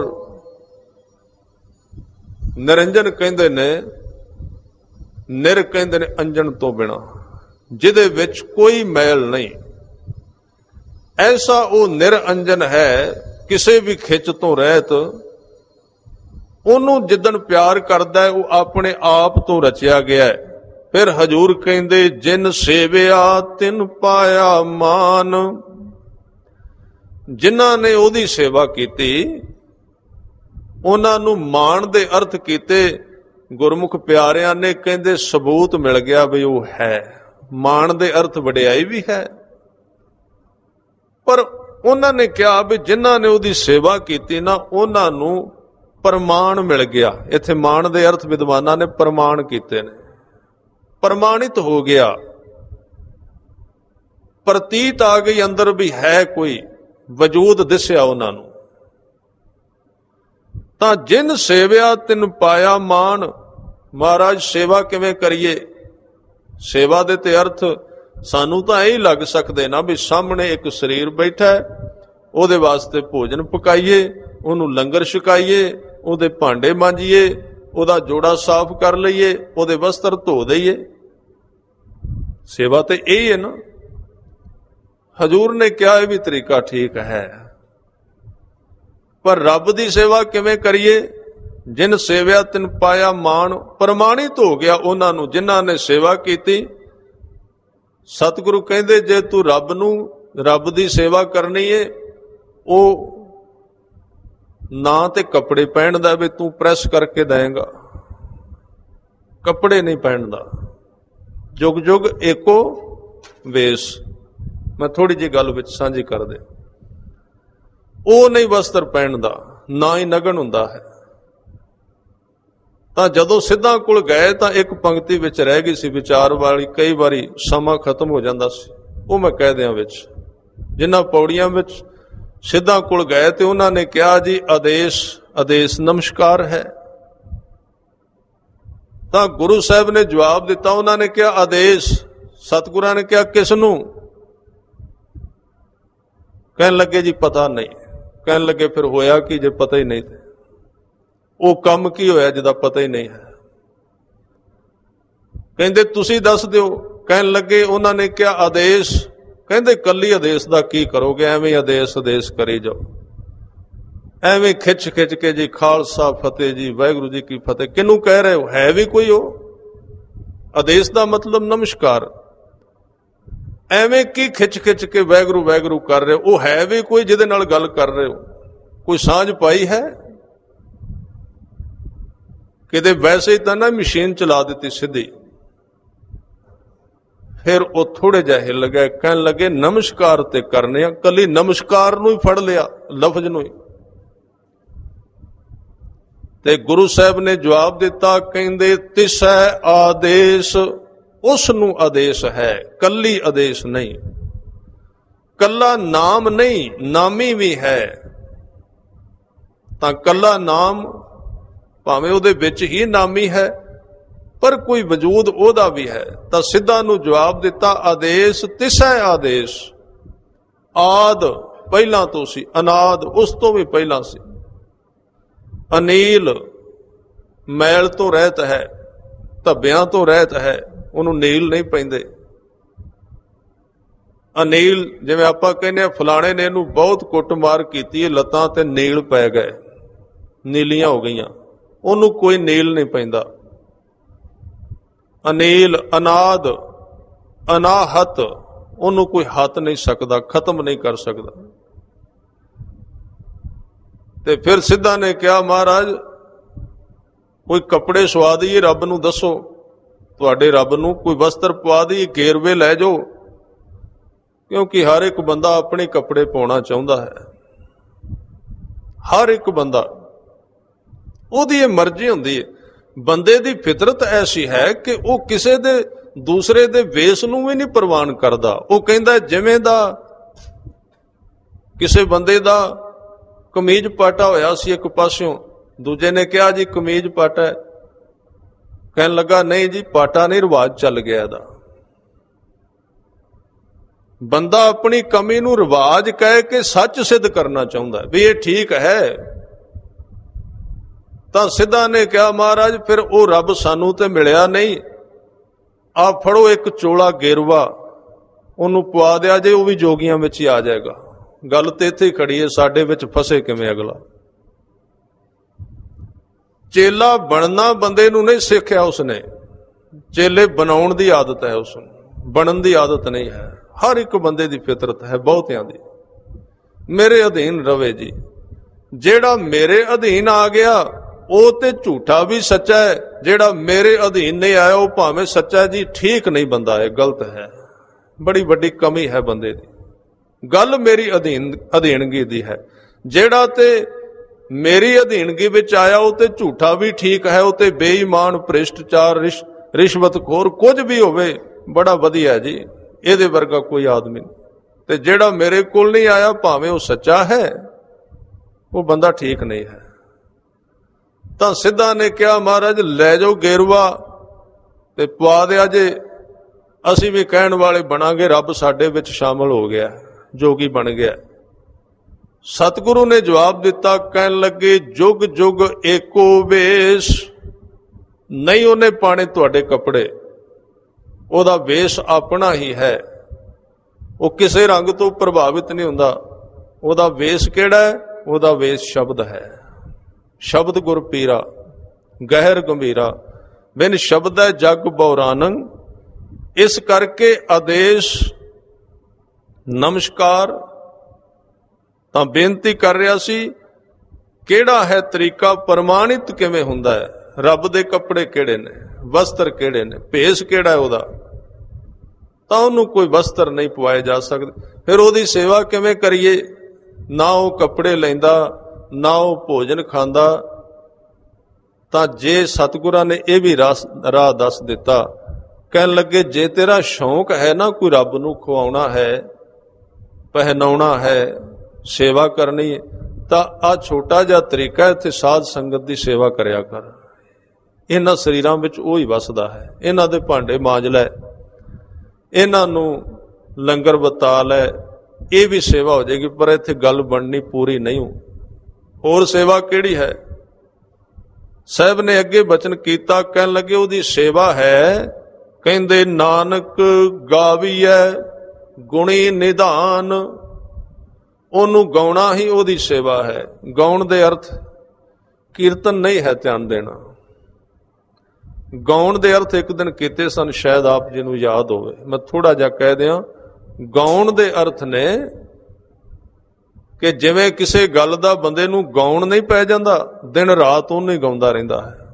ਨਿਰੰਜਨ ਕਹਿੰਦੇ ਨੇ, ਨਿਰ ਕਹਿੰਦੇ ਨੇ ਅੰਜਨ ਤੋਂ ਬਿਨਾ, ਜਿਹਦੇ ਵਿੱਚ ਕੋਈ ਮੈਲ ਨਹੀਂ। ਐਸਾ ਉਹ ਨਿਰਅੰਜਨ ਹੈ, ਕਿਸੇ ਵੀ ਖਿੱਚ ਤੋਂ ਰਹਿਤ। ਉਹਨੂੰ ਜਿੱਦਣ ਪਿਆਰ ਕਰਦਾ ਹੈ, ਉਹ ਆਪਣੇ ਆਪ ਤੋਂ ਰਚਿਆ ਗਿਆ ਹੈ। ਫਿਰ ਹਜੂਰ ਕਹਿੰਦੇ ਜਿਨ ਸੇਵਿਆ ਤਿਨ ਪਾਇਆ ਮਾਨ। ਜਿਨ੍ਹਾਂ ਨੇ ਉਹਦੀ ਸੇਵਾ ਕੀਤੀ, ਉਹਨਾਂ ਨੂੰ ਮਾਣ ਦੇ ਅਰਥ ਕੀਤੇ। ਗੁਰਮੁਖ ਪਿਆਰਿਆਂ ਨੇ ਕਹਿੰਦੇ ਸਬੂਤ ਮਿਲ ਗਿਆ ਵੀ ਉਹ ਹੈ। ਮਾਣ ਦੇ ਅਰਥ ਵਡਿਆਈ ਵੀ ਹੈ, ਪਰ ਉਹਨਾਂ ਨੇ ਕਿਹਾ ਵੀ ਜਿਨ੍ਹਾਂ ਨੇ ਉਹਦੀ ਸੇਵਾ ਕੀਤੀ ਨਾ, ਉਹਨਾਂ ਨੂੰ ਪ੍ਰਮਾਣ ਮਿਲ ਗਿਆ। ਇੱਥੇ ਮਾਣ ਦੇ ਅਰਥ ਵਿਦਵਾਨਾਂ ਨੇ ਪ੍ਰਮਾਣ ਕੀਤੇ ਨੇ, ਪ੍ਰਮਾਣਿਤ ਹੋ ਗਿਆ, ਪ੍ਰਤੀਤ ਆ ਗਈ ਅੰਦਰ ਵੀ ਹੈ, ਕੋਈ ਵਜੂਦ ਦਿਸਿਆ ਉਹਨਾਂ ਨੂੰ। ਤਾਂ ਜਿਨ ਸੇਵਿਆ ਤਿਨ ਪਾਇਆ ਮਾਨ। ਮਹਾਰਾਜ ਸੇਵਾ ਕਿਵੇਂ ਕਰੀਏ? ਸੇਵਾ ਦੇ ਤੇ ਅਰਥ ਸਾਨੂੰ ਤਾਂ ਇਹ ਲੱਗ ਸਕਦੇ ਨਾ ਵੀ ਸਾਹਮਣੇ ਇੱਕ ਸਰੀਰ ਬੈਠਾ ਹੈ, ਉਹਦੇ ਵਾਸਤੇ ਭੋਜਨ ਪਕਾਈਏ, ਉਹਨੂੰ ਲੰਗਰ ਛਕਾਈਏ, ਉਹਦੇ ਭਾਂਡੇ ਮਾਂਜੀਏ, ਉਹਦਾ ਜੋੜਾ ਸਾਫ਼ ਕਰ ਲਈਏ, ਉਹਦੇ ਵਸਤਰ ਧੋ ਦਈਏ। ਸੇਵਾ ਤੇ ਇਹ ਹੈ ਨਾ। ਹਜੂਰ ਨੇ ਕਿਹਾ ਇਹ ਵੀ ਤਰੀਕਾ ਠੀਕ ਹੈ, ਪਰ ਰੱਬ ਦੀ ਸੇਵਾ ਕਿਵੇਂ ਕਰੀਏ? ਜਿਨ ਸੇਵਿਆ ਤਿਨ ਪਾਇਆ ਮਾਣ। ਪ੍ਰਮਾਣਿਤ ਹੋ ਗਿਆ ਉਹਨਾਂ ਨੂੰ ਜਿਨ੍ਹਾਂ ਨੇ ਸੇਵਾ ਕੀਤੀ। ਸਤਿਗੁਰੂ ਕਹਿੰਦੇ ਜੇ ਤੂੰ ਰੱਬ ਨੂੰ, ਰੱਬ ਦੀ ਸੇਵਾ ਕਰਨੀ ਏ, ਉਹ ਨਾ ਤੇ ਕੱਪੜੇ ਪਹਿਨਦਾ ਵੀ ਤੂੰ ਪ੍ਰੈਸ ਕਰਕੇ ਦੇਏਗਾ, ਕੱਪੜੇ ਨਹੀਂ ਪਹਿਨਦਾ। ਜੁਗ ਜੁਗ ਏਕੋ ਵੇਸ। ਮੈਂ ਥੋੜੀ ਜਿਹੀ ਗੱਲ ਵਿੱਚ ਸਾਂਝੀ ਕਰ ਦੇ। ਉਹ ਨਹੀਂ ਵਸਤਰ ਪਹਿਨਦਾ, ਨਾ ਹੀ ਨਗਨ ਹੁੰਦਾ ਹੈ। ਤਾਂ ਜਦੋਂ ਸਿੱਧਾਂ ਕੋਲ ਗਏ ਤਾਂ ਇੱਕ ਪੰਕਤੀ ਵਿੱਚ ਰਹਿ ਗਈ ਸੀ ਵਿਚਾਰ ਵਾਲੀ। ਕਈ ਵਾਰੀ ਸਮਾਂ ਖਤਮ ਹੋ ਜਾਂਦਾ ਸੀ, ਉਹ ਮੈਂ ਕਹਿ ਦਿਆਂ ਵਿੱਚ। ਜਿਨ੍ਹਾਂ ਪੌੜੀਆਂ ਵਿੱਚ ਸਿੱਧਾਂ ਕੋਲ ਗਏ ਤੇ ਉਹਨਾਂ ਨੇ ਕਿਹਾ ਜੀ ਆਦੇਸ਼, ਆਦੇਸ਼ ਨਮਸਕਾਰ ਹੈ। ਤਾਂ ਗੁਰੂ ਸਾਹਿਬ ਨੇ ਜਵਾਬ ਦਿੱਤਾ, ਉਹਨਾਂ ਨੇ ਕਿਹਾ ਆਦੇਸ਼। ਸਤਿਗੁਰਾਂ ਨੇ ਕਿਹਾ ਕਿਸ ਨੂੰ? ਕਹਿਣ ਲੱਗੇ ਜੀ ਪਤਾ ਨਹੀਂ। ਕਹਿਣ ਲੱਗੇ ਫਿਰ ਹੋਇਆ ਕੀ ਜੇ ਪਤਾ ਹੀ ਨਹੀਂ ਤੇ? ਉਹ ਕੰਮ ਕੀ ਹੋਇਆ ਜਿਹਦਾ ਪਤਾ ਹੀ ਨਹੀਂ ਹੈ? ਕਹਿੰਦੇ ਤੁਸੀਂ ਦੱਸ ਦਿਓ। ਕਹਿਣ ਲੱਗੇ, ਉਹਨਾਂ ਨੇ ਕਿਹਾ ਆਦੇਸ਼। ਕਹਿੰਦੇ ਕੱਲੀ ਆਦੇਸ਼ ਦਾ ਕੀ ਕਰੋਗੇ? ਐਵੇਂ ਆਦੇਸ਼ ਆਦੇਸ਼ ਕਰੀ ਜਾਓ, ਐਵੇਂ ਖਿੱਚ ਖਿੱਚ ਕੇ ਜੀ ਖਾਲਸਾ ਫਤਿਹ ਜੀ, ਵਾਹਿਗੁਰੂ ਜੀ ਕੀ ਫਤਿਹ। ਕਿਹਨੂੰ ਕਹਿ ਰਹੇ ਹੋ? ਹੈ ਵੀ ਕੋਈ ਉਹ? ਆਦੇਸ਼ ਦਾ ਮਤਲਬ ਨਮਸਕਾਰ। ਐਵੇਂ ਕੀ ਖਿੱਚ ਖਿੱਚ ਕੇ ਵਾਹਿਗੁਰੂ ਵਾਹਿਗੁਰੂ ਕਰ ਰਹੇ ਹੋ? ਉਹ ਹੈ ਵੀ ਕੋਈ ਜਿਹਦੇ ਨਾਲ ਗੱਲ ਕਰ ਰਹੇ ਹੋ? ਕੋਈ ਸਾਂਝ ਪਾਈ ਹੈ? ਕਿਤੇ ਵੈਸੇ ਹੀ ਤਾਂ ਨਾ ਮਸ਼ੀਨ ਚਲਾ ਦਿੱਤੀ ਸਿੱਧੀ। ਫਿਰ ਉਹ ਥੋੜੇ ਜਿਹਾ ਹਿੱਲ ਗਏ, ਕਹਿਣ ਲੱਗੇ ਨਮਸਕਾਰ ਤੇ ਕਰਨੇ ਆ। ਕੱਲੀ ਨਮਸਕਾਰ ਨੂੰ ਹੀ ਫੜ ਲਿਆ, ਲਫ਼ਜ਼ ਨੂੰ ਹੀ। ਤੇ ਗੁਰੂ ਸਾਹਿਬ ਨੇ ਜਵਾਬ ਦਿੱਤਾ, ਕਹਿੰਦੇ ਤਿਸੈ ਆਦੇਸ਼। ਉਸ ਨੂੰ ਆਦੇਸ਼ ਹੈ, ਕੱਲੀ ਆਦੇਸ਼ ਨਹੀਂ। ਕੱਲਾ ਨਾਮ ਨਹੀਂ, ਨਾਮੀ ਵੀ ਹੈ। ਤਾਂ ਕੱਲਾ ਨਾਮ ਭਾਵੇਂ ਉਹਦੇ ਵਿੱਚ ਹੀ ਨਾਮੀ ਹੈ, ਪਰ ਕੋਈ ਵਜੂਦ ਉਹਦਾ ਵੀ ਹੈ। ਤਾਂ ਸਿੱਧਾ ਨੂੰ ਜਵਾਬ ਦਿੱਤਾ, ਆਦੇਸ਼ ਤਿਸੈ ਆਦੇਸ਼। ਆਦ ਪਹਿਲਾਂ ਤੋਂ ਸੀ, ਅਨਾਦ ਉਸ ਤੋਂ ਵੀ ਪਹਿਲਾਂ ਸੀ। ਅਨੀਲ ਮੈਲ ਤੋਂ ਰਹਿਤ ਹੈ, ਧੱਬਿਆਂ ਤੋਂ ਰਹਿਤ ਹੈ, ਉਹਨੂੰ ਨੀਲ ਨਹੀਂ ਪੈਂਦੇ। ਅਨੀਲ ਜਿਵੇਂ ਆਪਾਂ ਕਹਿੰਦੇ ਆ ਫਲਾਣੇ ਨੇ ਇਹਨੂੰ ਬਹੁਤ ਕੁੱਟਮਾਰ ਕੀਤੀ ਹੈ, ਲੱਤਾਂ ਤੇ ਨੀਲ ਪੈ ਗਏ, ਨੀਲੀਆਂ ਹੋ ਗਈਆਂ, ਉਹਨੂੰ ਕੋਈ ਨੀਲ ਨਹੀਂ ਪੈਂਦਾ। ਅਨੀਲ ਅਨਾਦ ਅਨਾਹਤ, ਉਹਨੂੰ ਕੋਈ ਹੱਥ ਨਹੀਂ ਸਕਦਾ, ਖਤਮ ਨਹੀਂ ਕਰ ਸਕਦਾ। ਤੇ ਫਿਰ ਸਿੱਧਾ ਨੇ ਕਿਹਾ, ਮਹਾਰਾਜ ਕੋਈ ਕੱਪੜੇ ਸਵਾ ਦਈਏ, ਰੱਬ ਨੂੰ ਦੱਸੋ, ਤੁਹਾਡੇ ਰੱਬ ਨੂੰ ਕੋਈ ਵਸਤਰ ਪਵਾ ਦਈਏ, ਗੇਰਵੇ ਲੈ ਜਾਓ, ਕਿਉਂਕਿ ਹਰ ਇੱਕ ਬੰਦਾ ਆਪਣੇ ਕੱਪੜੇ ਪਾਉਣਾ ਚਾਹੁੰਦਾ ਹੈ। ਹਰ ਇੱਕ ਬੰਦਾ, ਉਹਦੀ ਇਹ ਮਰਜ਼ੀ ਹੁੰਦੀ ਹੈ। ਬੰਦੇ ਦੀ ਫਿਤਰਤ ਐਸੀ ਹੈ ਕਿ ਉਹ ਕਿਸੇ ਦੇ ਦੂਸਰੇ ਦੇ ਵੇਸ ਨੂੰ ਵੀ ਨਹੀਂ ਪ੍ਰਵਾਨ ਕਰਦਾ। ਉਹ ਕਹਿੰਦਾ ਜਿਵੇਂ ਦਾ ਕਿਸੇ ਬੰਦੇ ਦਾ ਕਮੀਜ਼ ਪਾਟਾ ਹੋਇਆ ਸੀ ਇੱਕ ਪਾਸਿਓਂ, ਦੂਜੇ ਨੇ ਕਿਹਾ ਜੀ ਕਮੀਜ਼ ਪਾਟਾ ਹੈ, ਕਹਿਣ ਲੱਗਾ ਨਹੀਂ ਜੀ ਪਾਟਾ ਨਹੀਂ, ਰਿਵਾਜ ਚੱਲ ਗਿਆ ਇਹਦਾ। ਬੰਦਾ ਆਪਣੀ ਕਮੀ ਨੂੰ ਰਿਵਾਜ ਕਹਿ ਕੇ ਸੱਚ ਸਿੱਧ ਕਰਨਾ ਚਾਹੁੰਦਾ ਵੀ ਇਹ ਠੀਕ ਹੈ। ਤਾਂ ਸਿੱਧਾ ਨੇ ਕਿਹਾ, ਮਹਾਰਾਜ ਫਿਰ ਉਹ ਰੱਬ ਸਾਨੂੰ ਤੇ ਮਿਲਿਆ ਨਹੀਂ, ਆ ਫੜੋ ਇੱਕ ਚੋਲਾ ਗੇਰਵਾ, ਉਹਨੂੰ ਪਵਾ ਦਿਆ ਜੇ, ਉਹ ਵੀ ਜੋਗੀਆਂ ਵਿੱਚ ਹੀ ਆ ਜਾਏਗਾ। ਗੱਲ ਤੇ ਇੱਥੇ ਹੀ ਖੜੀ ਹੈ, ਸਾਡੇ ਵਿੱਚ ਫਸੇ ਕਿਵੇਂ ਅਗਲਾ। ਚੇਲਾ ਬਣਨਾ ਬੰਦੇ ਨੂੰ ਨਹੀਂ ਸਿੱਖਿਆ ਉਸਨੇ, ਚੇਲੇ ਬਣਾਉਣ ਦੀ ਆਦਤ ਹੈ ਉਸਨੂੰ, ਬਣਨ ਦੀ ਆਦਤ ਨਹੀਂ ਹੈ। ਹਰ ਇੱਕ ਬੰਦੇ ਦੀ ਫਿਤਰਤ ਹੈ, ਬਹੁਤਿਆਂ ਦੀ, ਮੇਰੇ ਅਧੀਨ ਰਵੇ ਜੀ। ਜਿਹੜਾ ਮੇਰੇ ਅਧੀਨ ਆ ਗਿਆ ਉਹ ਤੇ ਝੂਠਾ ਵੀ ਸੱਚਾ ਹੈ, ਜਿਹੜਾ ਮੇਰੇ ਅਧੀਨ ਨਹੀਂ ਆਇਆ ਉਹ ਭਾਵੇਂ ਸੱਚਾ ਜੀ, ਠੀਕ ਨਹੀਂ ਬੰਦਾ ਹੈ, ਗਲਤ ਹੈ। ਬੜੀ ਵੱਡੀ ਕਮੀ ਹੈ ਬੰਦੇ ਦੀ। ਗੱਲ ਮੇਰੀ ਅਧੀਨ ਅਧੀਨਗੀ ਦੀ ਹੈ। ਜਿਹੜਾ ਤੇ ਮੇਰੀ ਅਧੀਨਗੀ ਵਿੱਚ ਆਇਆ ਉਹ ਤੇ ਝੂਠਾ ਵੀ ਠੀਕ ਹੈ, ਉਹ ਤੇ ਬੇਈਮਾਨ, ਭ੍ਰਿਸ਼ਟਾਚਾਰ, ਰਿਸ਼ਵਤਖੋਰ ਕੁਝ ਵੀ ਹੋਵੇ, ਬੜਾ ਵਧੀਆ ਜੀ, ਇਹਦੇ ਵਰਗਾ ਕੋਈ ਆਦਮੀ ਨਹੀਂ। ਤੇ ਜਿਹੜਾ ਮੇਰੇ ਕੋਲ ਨਹੀਂ ਆਇਆ ਭਾਵੇਂ ਉਹ ਸੱਚਾ ਹੈ, ਉਹ ਬੰਦਾ ਠੀਕ ਨਹੀਂ ਹੈ। ਤਾਂ ਸਿੱਧਾ ਨੇ ਕਿਹਾ, ਮਹਾਰਾਜ ਲੈ ਜਾਓ ਗੇਰਵਾ ਤੇ ਪਵਾ ਦਿਆ ਜੇ, ਅਸੀਂ ਵੀ ਕਹਿਣ ਵਾਲੇ ਬਣਾਂਗੇ, ਰੱਬ ਸਾਡੇ ਵਿੱਚ ਸ਼ਾਮਲ ਹੋ ਗਿਆ, ਜੋਗੀ ਬਣ ਗਿਆ। ਸਤਿਗੁਰੂ ਨੇ ਜਵਾਬ ਦਿੱਤਾ, ਕਹਿਣ ਲੱਗੇ ਜੁਗ ਜੁਗ ਏਕੋ ਵੇਸ਼। ਨਹੀਂ ਉਹਨੇ ਪਾਣੇ ਤੁਹਾਡੇ ਕੱਪੜੇ, ਉਹਦਾ ਵੇਸ਼ ਆਪਣਾ ਹੀ ਹੈ, ਉਹ ਕਿਸੇ ਰੰਗ ਤੋਂ ਪ੍ਰਭਾਵਿਤ ਨਹੀਂ ਹੁੰਦਾ। ਉਹਦਾ ਵੇਸ਼ ਕਿਹੜਾ ਹੈ? ਉਹਦਾ ਵੇਸ਼ ਸ਼ਬਦ ਹੈ। ਸ਼ਬਦ ਗੁਰ ਪੀਰਾ ਗਹਿਰ ਗੰਭੀਰਾ, ਬਿਨ ਸ਼ਬਦੈ ਜਗ ਬਉਰਾਨੰ। ਇਸ ਕਰਕੇ ਆਦੇਸ਼ ਨਮਸਕਾਰ ਤਾਂ ਬੇਨਤੀ ਕਰ ਰਿਹਾ ਸੀ, ਕਿਹੜਾ ਹੈ ਤਰੀਕਾ, ਪ੍ਰਮਾਣਿਤ ਕਿਵੇਂ ਹੁੰਦਾ ਹੈ, ਰੱਬ ਦੇ ਕੱਪੜੇ ਕਿਹੜੇ ਨੇ, ਵਸਤਰ ਕਿਹੜੇ ਨੇ, ਭੇਸ ਕਿਹੜਾ ਹੈ ਉਹਦਾ, ਤਾਂ ਉਹਨੂੰ ਕੋਈ ਵਸਤਰ ਨਹੀਂ ਪਵਾਏ ਜਾ ਸਕਦੇ। ਫਿਰ ਉਹਦੀ ਸੇਵਾ ਕਿਵੇਂ ਕਰੀਏ? ਨਾ ਉਹ ਕੱਪੜੇ ਲੈਂਦਾ, ਨਾ ਉਹ ਭੋਜਨ ਖਾਂਦਾ। ਤਾਂ ਜੇ ਸਤਿਗੁਰਾਂ ਨੇ ਇਹ ਵੀ ਰਾਹ ਦੱਸ ਦਿੱਤਾ, ਕਹਿਣ ਲੱਗੇ ਜੇ ਤੇਰਾ ਸ਼ੌਂਕ ਹੈ ਨਾ ਕੋਈ ਰੱਬ ਨੂੰ ਖਵਾਉਣਾ ਹੈ, ਪਹਿਨਾਉਣਾ ਹੈ, ਸੇਵਾ ਕਰਨੀ ਹੈ, ਤਾਂ ਆਹ ਛੋਟਾ ਜਿਹਾ ਤਰੀਕਾ, ਇੱਥੇ ਸਾਧ ਸੰਗਤ ਦੀ ਸੇਵਾ ਕਰਿਆ ਕਰ। ਇਹਨਾਂ ਸਰੀਰਾਂ ਵਿੱਚ ਉਹ ਹੀ ਵਸਦਾ ਹੈ, ਇਹਨਾਂ ਦੇ ਭਾਂਡੇ ਮਾਂਜ ਲੈ, ਇਹਨਾਂ ਨੂੰ ਲੰਗਰ ਵਰਤਾ ਲੈ, ਇਹ ਵੀ ਸੇਵਾ ਹੋ ਜਾਏਗੀ। ਪਰ ਇੱਥੇ ਗੱਲ ਬਣਨੀ ਪੂਰੀ ਨਹੀਂ ਹੋ। ਹੋਰ ਸੇਵਾ ਕਿਹੜੀ ਹੈ? ਸਾਹਿਬ ਨੇ ਅੱਗੇ ਬਚਨ ਕੀਤਾ, ਕਹਿਣ ਲੱਗੇ ਉਹਦੀ ਸੇਵਾ ਹੈ, ਕਹਿੰਦੇ ਨਾਨਕ ਗਾਵੀਐ ਗੁਣੀ ਨਿਧਾਨ। ਉਹਨੂੰ ਗਾਉਣਾ ਹੀ ਉਹਦੀ ਸੇਵਾ ਹੈ। ਗਾਉਣ ਦੇ ਅਰਥ ਕੀਰਤਨ ਨਹੀਂ ਹੈ, ਧਿਆਨ ਦੇਣਾ। ਗਾਉਣ ਦੇ ਅਰਥ ਇੱਕ ਦਿਨ ਕੀਤੇ ਸਨ, ਸ਼ਾਇਦ ਆਪ ਜੀ ਨੂੰ ਯਾਦ ਹੋਵੇ, ਮੈਂ ਥੋੜਾ ਜਿਹਾ ਕਹਿ ਦਿਆਂ। ਗਾਉਣ ਦੇ ਅਰਥ ਨੇ ਕਿ ਜਿਵੇਂ ਕਿਸੇ ਗੱਲ ਦਾ ਬੰਦੇ ਨੂੰ ਗਾਉਣ ਨਹੀਂ ਪੈ ਜਾਂਦਾ, ਦਿਨ ਰਾਤ ਉਹਨੂੰ ਹੀ ਗਾਉਂਦਾ ਰਹਿੰਦਾ ਹੈ।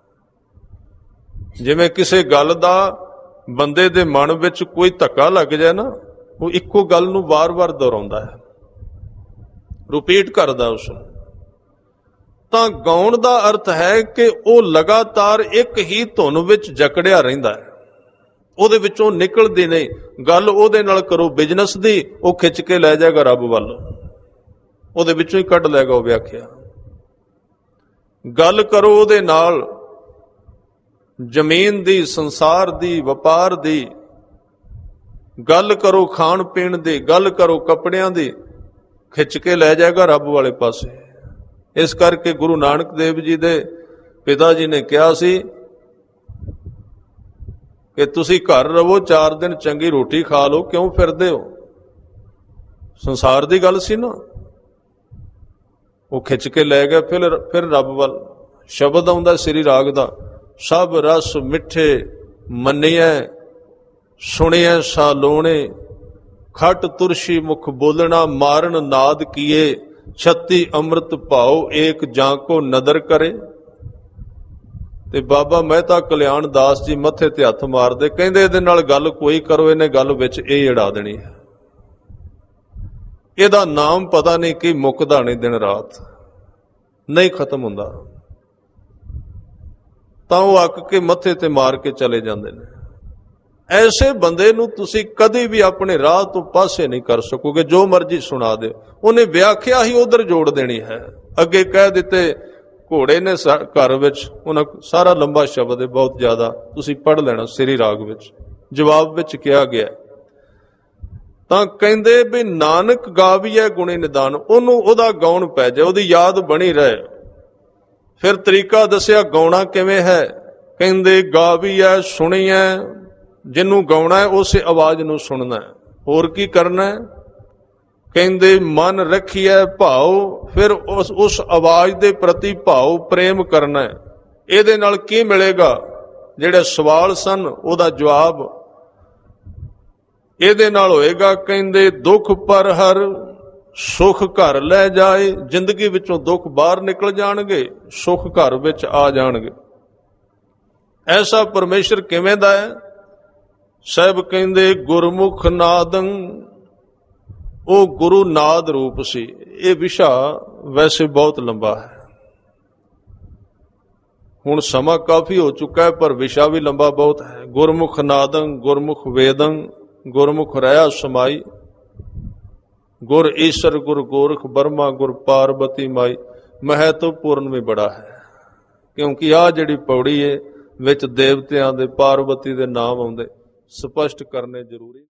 ਜਿਵੇਂ ਕਿਸੇ ਗੱਲ ਦਾ ਬੰਦੇ ਦੇ ਮਨ ਵਿੱਚ ਕੋਈ ਧੱਕਾ ਲੱਗ ਜਾਏ ਨਾ, ਉਹ ਇੱਕੋ ਗੱਲ ਨੂੰ ਵਾਰ-ਵਾਰ ਦੁਹਰਾਉਂਦਾ ਹੈ, ਰਿਪੀਟ ਕਰਦਾ ਉਸ ਨੂੰ। ਤਾਂ ਗਾਉਣ ਦਾ ਅਰਥ ਹੈ ਕਿ ਉਹ ਲਗਾਤਾਰ ਇੱਕ ਹੀ ਧੁਨ ਵਿੱਚ ਜਕੜਿਆ ਰਹਿੰਦਾ ਹੈ। ਉਹਦੇ ਵਿੱਚੋਂ ਨਿਕਲਦੀ ਨਹੀਂ। ਗੱਲ ਉਹਦੇ ਨਾਲ ਕਰੋ ਬਿਜ਼ਨਸ ਦੀ, ਉਹ ਖਿੱਚ ਕੇ ਲੈ ਜਾਏਗਾ ਰੱਬ ਵੱਲ, ਉਹਦੇ ਵਿੱਚੋਂ ਹੀ ਕੱਢ ਲੈਗਾ ਉਹ ਵਿਆਖਿਆ। ਗੱਲ ਕਰੋ ਉਹਦੇ ਨਾਲ ਜ਼ਮੀਨ ਦੀ, ਸੰਸਾਰ ਦੀ, ਵਪਾਰ ਦੀ, ਗੱਲ ਕਰੋ ਖਾਣ ਪੀਣ ਦੀ, ਗੱਲ ਕਰੋ ਕੱਪੜਿਆਂ ਦੀ, ਖਿੱਚ ਕੇ ਲੈ ਜਾਏਗਾ ਰੱਬ ਵਾਲੇ ਪਾਸੇ। ਇਸ ਕਰਕੇ ਗੁਰੂ ਨਾਨਕ ਦੇਵ ਜੀ ਦੇ ਪਿਤਾ ਜੀ ਨੇ ਕਿਹਾ ਸੀ ਕਿ ਤੁਸੀਂ ਘਰ ਰਹੋ, ਚਾਰ ਦਿਨ ਚੰਗੀ ਰੋਟੀ ਖਾ ਲਓ, ਕਿਉਂ ਫਿਰਦੇ ਹੋ? ਸੰਸਾਰ ਦੀ ਗੱਲ ਸੀ ਨਾ। ਉਹ ਖਿੱਚ ਕੇ ਲੈ ਗਏ ਫਿਰ ਫਿਰ ਰੱਬ ਵੱਲ। ਸ਼ਬਦ ਆਉਂਦਾ ਸ੍ਰੀ ਰਾਗ ਦਾ, ਸਭ ਰਸ ਮਿੱਠੇ ਮੰਨਿਐ ਸੁਣਿਐ ਸਾਲੋਣੇ, ਖਟ ਤੁਰਸ਼ੀ ਮੁਖ ਬੋਲਣਾ ਮਾਰਨ ਨਾਦ ਕੀਏ, ਛੱਤੀ ਅੰਮ੍ਰਿਤ ਭਾਉ ਏਕ ਜਾਂ ਕੋ ਨਦਰ ਕਰੇ। ਤੇ ਬਾਬਾ ਮਹਿਤਾ ਕਲਿਆਣ ਦਾਸ ਜੀ ਮੱਥੇ ਤੇ ਹੱਥ ਮਾਰਦੇ, ਕਹਿੰਦੇ ਇਹਦੇ ਨਾਲ ਗੱਲ ਕੋਈ ਕਰੋ, ਇਹਨੇ ਗੱਲ ਵਿੱਚ ਇਹ ਅੜਾ ਦੇਣੀ ਹੈ। ਇਹਦਾ ਨਾਮ ਪਤਾ ਨਹੀਂ ਕਿ ਮੁੱਕਦਾ ਨਹੀਂ, ਦਿਨ ਰਾਤ ਨਹੀਂ ਖਤਮ ਹੁੰਦਾ। ਤਾਂ ਉਹ ਅੱਕ ਕੇ ਮੱਥੇ ਤੇ ਮਾਰ ਕੇ ਚਲੇ ਜਾਂਦੇ ਨੇ। ਐਸੇ ਬੰਦੇ ਨੂੰ ਤੁਸੀਂ ਕਦੇ ਵੀ ਆਪਣੇ ਰਾਹ ਤੋਂ ਪਾਸੇ ਨਹੀਂ ਕਰ ਸਕੋਗੇ, ਜੋ ਮਰਜ਼ੀ ਸੁਣਾ ਦਿਓ, ਉਹਨੇ ਵਿਆਖਿਆ ਹੀ ਉਧਰ ਜੋੜ ਦੇਣੀ ਹੈ। ਅੱਗੇ ਕਹਿ ਦਿੱਤੇ ਘੋੜੇ ਨੇ ਘਰ ਵਿੱਚ, ਉਹਨਾਂ ਸਾਰਾ ਲੰਬਾ ਸ਼ਬਦ ਹੈ, ਬਹੁਤ ਜ਼ਿਆਦਾ, ਤੁਸੀਂ ਪੜ੍ਹ ਲੈਣਾ ਸ੍ਰੀ ਰਾਗ ਵਿੱਚ। ਜਵਾਬ ਵਿੱਚ ਕਿਹਾ ਗਿਆ ਤਾਂ ਕਹਿੰਦੇ ਵੀ ਨਾਨਕ ਗਾਵੀਐ ਗੁਣੀ ਨਿਦਾਨ, ਉਹਨੂੰ ਉਹਦਾ ਗਾਉਣ ਪੈ ਜਾਏ, ਉਹਦੀ ਯਾਦ ਬਣੀ ਰਹੇ। ਫਿਰ ਤਰੀਕਾ ਦੱਸਿਆ ਗਾਉਣਾ ਕਿਵੇਂ ਹੈ। ਕਹਿੰਦੇ ਗਾਵੀਐ ਸੁਣੀਐ, ਜਿਹਨੂੰ ਗਾਉਣਾ ਹੈ ਉਸੇ ਆਵਾਜ਼ ਨੂੰ ਸੁਣਨਾ ਹੈ। ਹੋਰ ਕੀ ਕਰਨਾ ਹੈ? ਕਹਿੰਦੇ ਮਨ ਰੱਖੀਐ ਭਾਉ, ਫਿਰ ਉਸ ਉਸ ਆਵਾਜ਼ ਦੇ ਪ੍ਰਤੀ ਭਾਉ ਪ੍ਰੇਮ ਕਰਨਾ ਹੈ। ਇਹਦੇ ਨਾਲ ਕੀ ਮਿਲੇਗਾ? ਜਿਹੜੇ ਸਵਾਲ ਸਨ ਉਹਦਾ ਜਵਾਬ ਇਹਦੇ ਨਾਲ ਹੋਏਗਾ। ਕਹਿੰਦੇ ਦੁੱਖ ਪਰ ਹਰ ਸੁਖ ਘਰ ਲੈ ਜਾਏ, ਜ਼ਿੰਦਗੀ ਵਿੱਚੋਂ ਦੁੱਖ ਬਾਹਰ ਨਿਕਲ ਜਾਣਗੇ, ਸੁਖ ਘਰ ਵਿੱਚ ਆ ਜਾਣਗੇ। ਐਸਾ ਪਰਮੇਸ਼ਰ ਕਿਵੇਂ ਦਾ ਹੈ? ਸਾਹਿਬ ਕਹਿੰਦੇ ਗੁਰਮੁਖ ਨਾਦੰ, ਉਹ ਗੁਰੂ ਨਾਦ ਰੂਪ ਸੀ। ਇਹ ਵਿਸ਼ਾ ਵੈਸੇ ਬਹੁਤ ਲੰਬਾ ਹੈ, ਹੁਣ ਸਮਾਂ ਕਾਫੀ ਹੋ ਚੁੱਕਾ ਹੈ, ਪਰ ਵਿਸ਼ਾ ਵੀ ਲੰਬਾ ਬਹੁਤ ਹੈ। ਗੁਰਮੁਖ ਨਾਦੰ ਗੁਰਮੁਖ ਵੇਦੰ, ਗੁਰਮੁਖ ਰਹਾ ਸਮਾਈ, ਗੁਰ ਈਸ਼ਰ ਗੁਰ ਗੋਰਖ ਬਰਮਾ ਗੁਰ ਪਾਰਬਤੀ ਮਾਈ। ਮਹੱਤਵਪੂਰਨ ਵੀ ਬੜਾ ਹੈ, ਕਿਉਂਕਿ ਆਹ ਜਿਹੜੀ ਪੌੜੀ ਹੈ ਵਿੱਚ ਦੇਵਤਿਆਂ ਦੇ, ਪਾਰਬਤੀ ਦੇ ਨਾਮ ਆਉਂਦੇ, ਸਪਸ਼ਟ ਕਰਨੇ ਜ਼ਰੂਰੀ।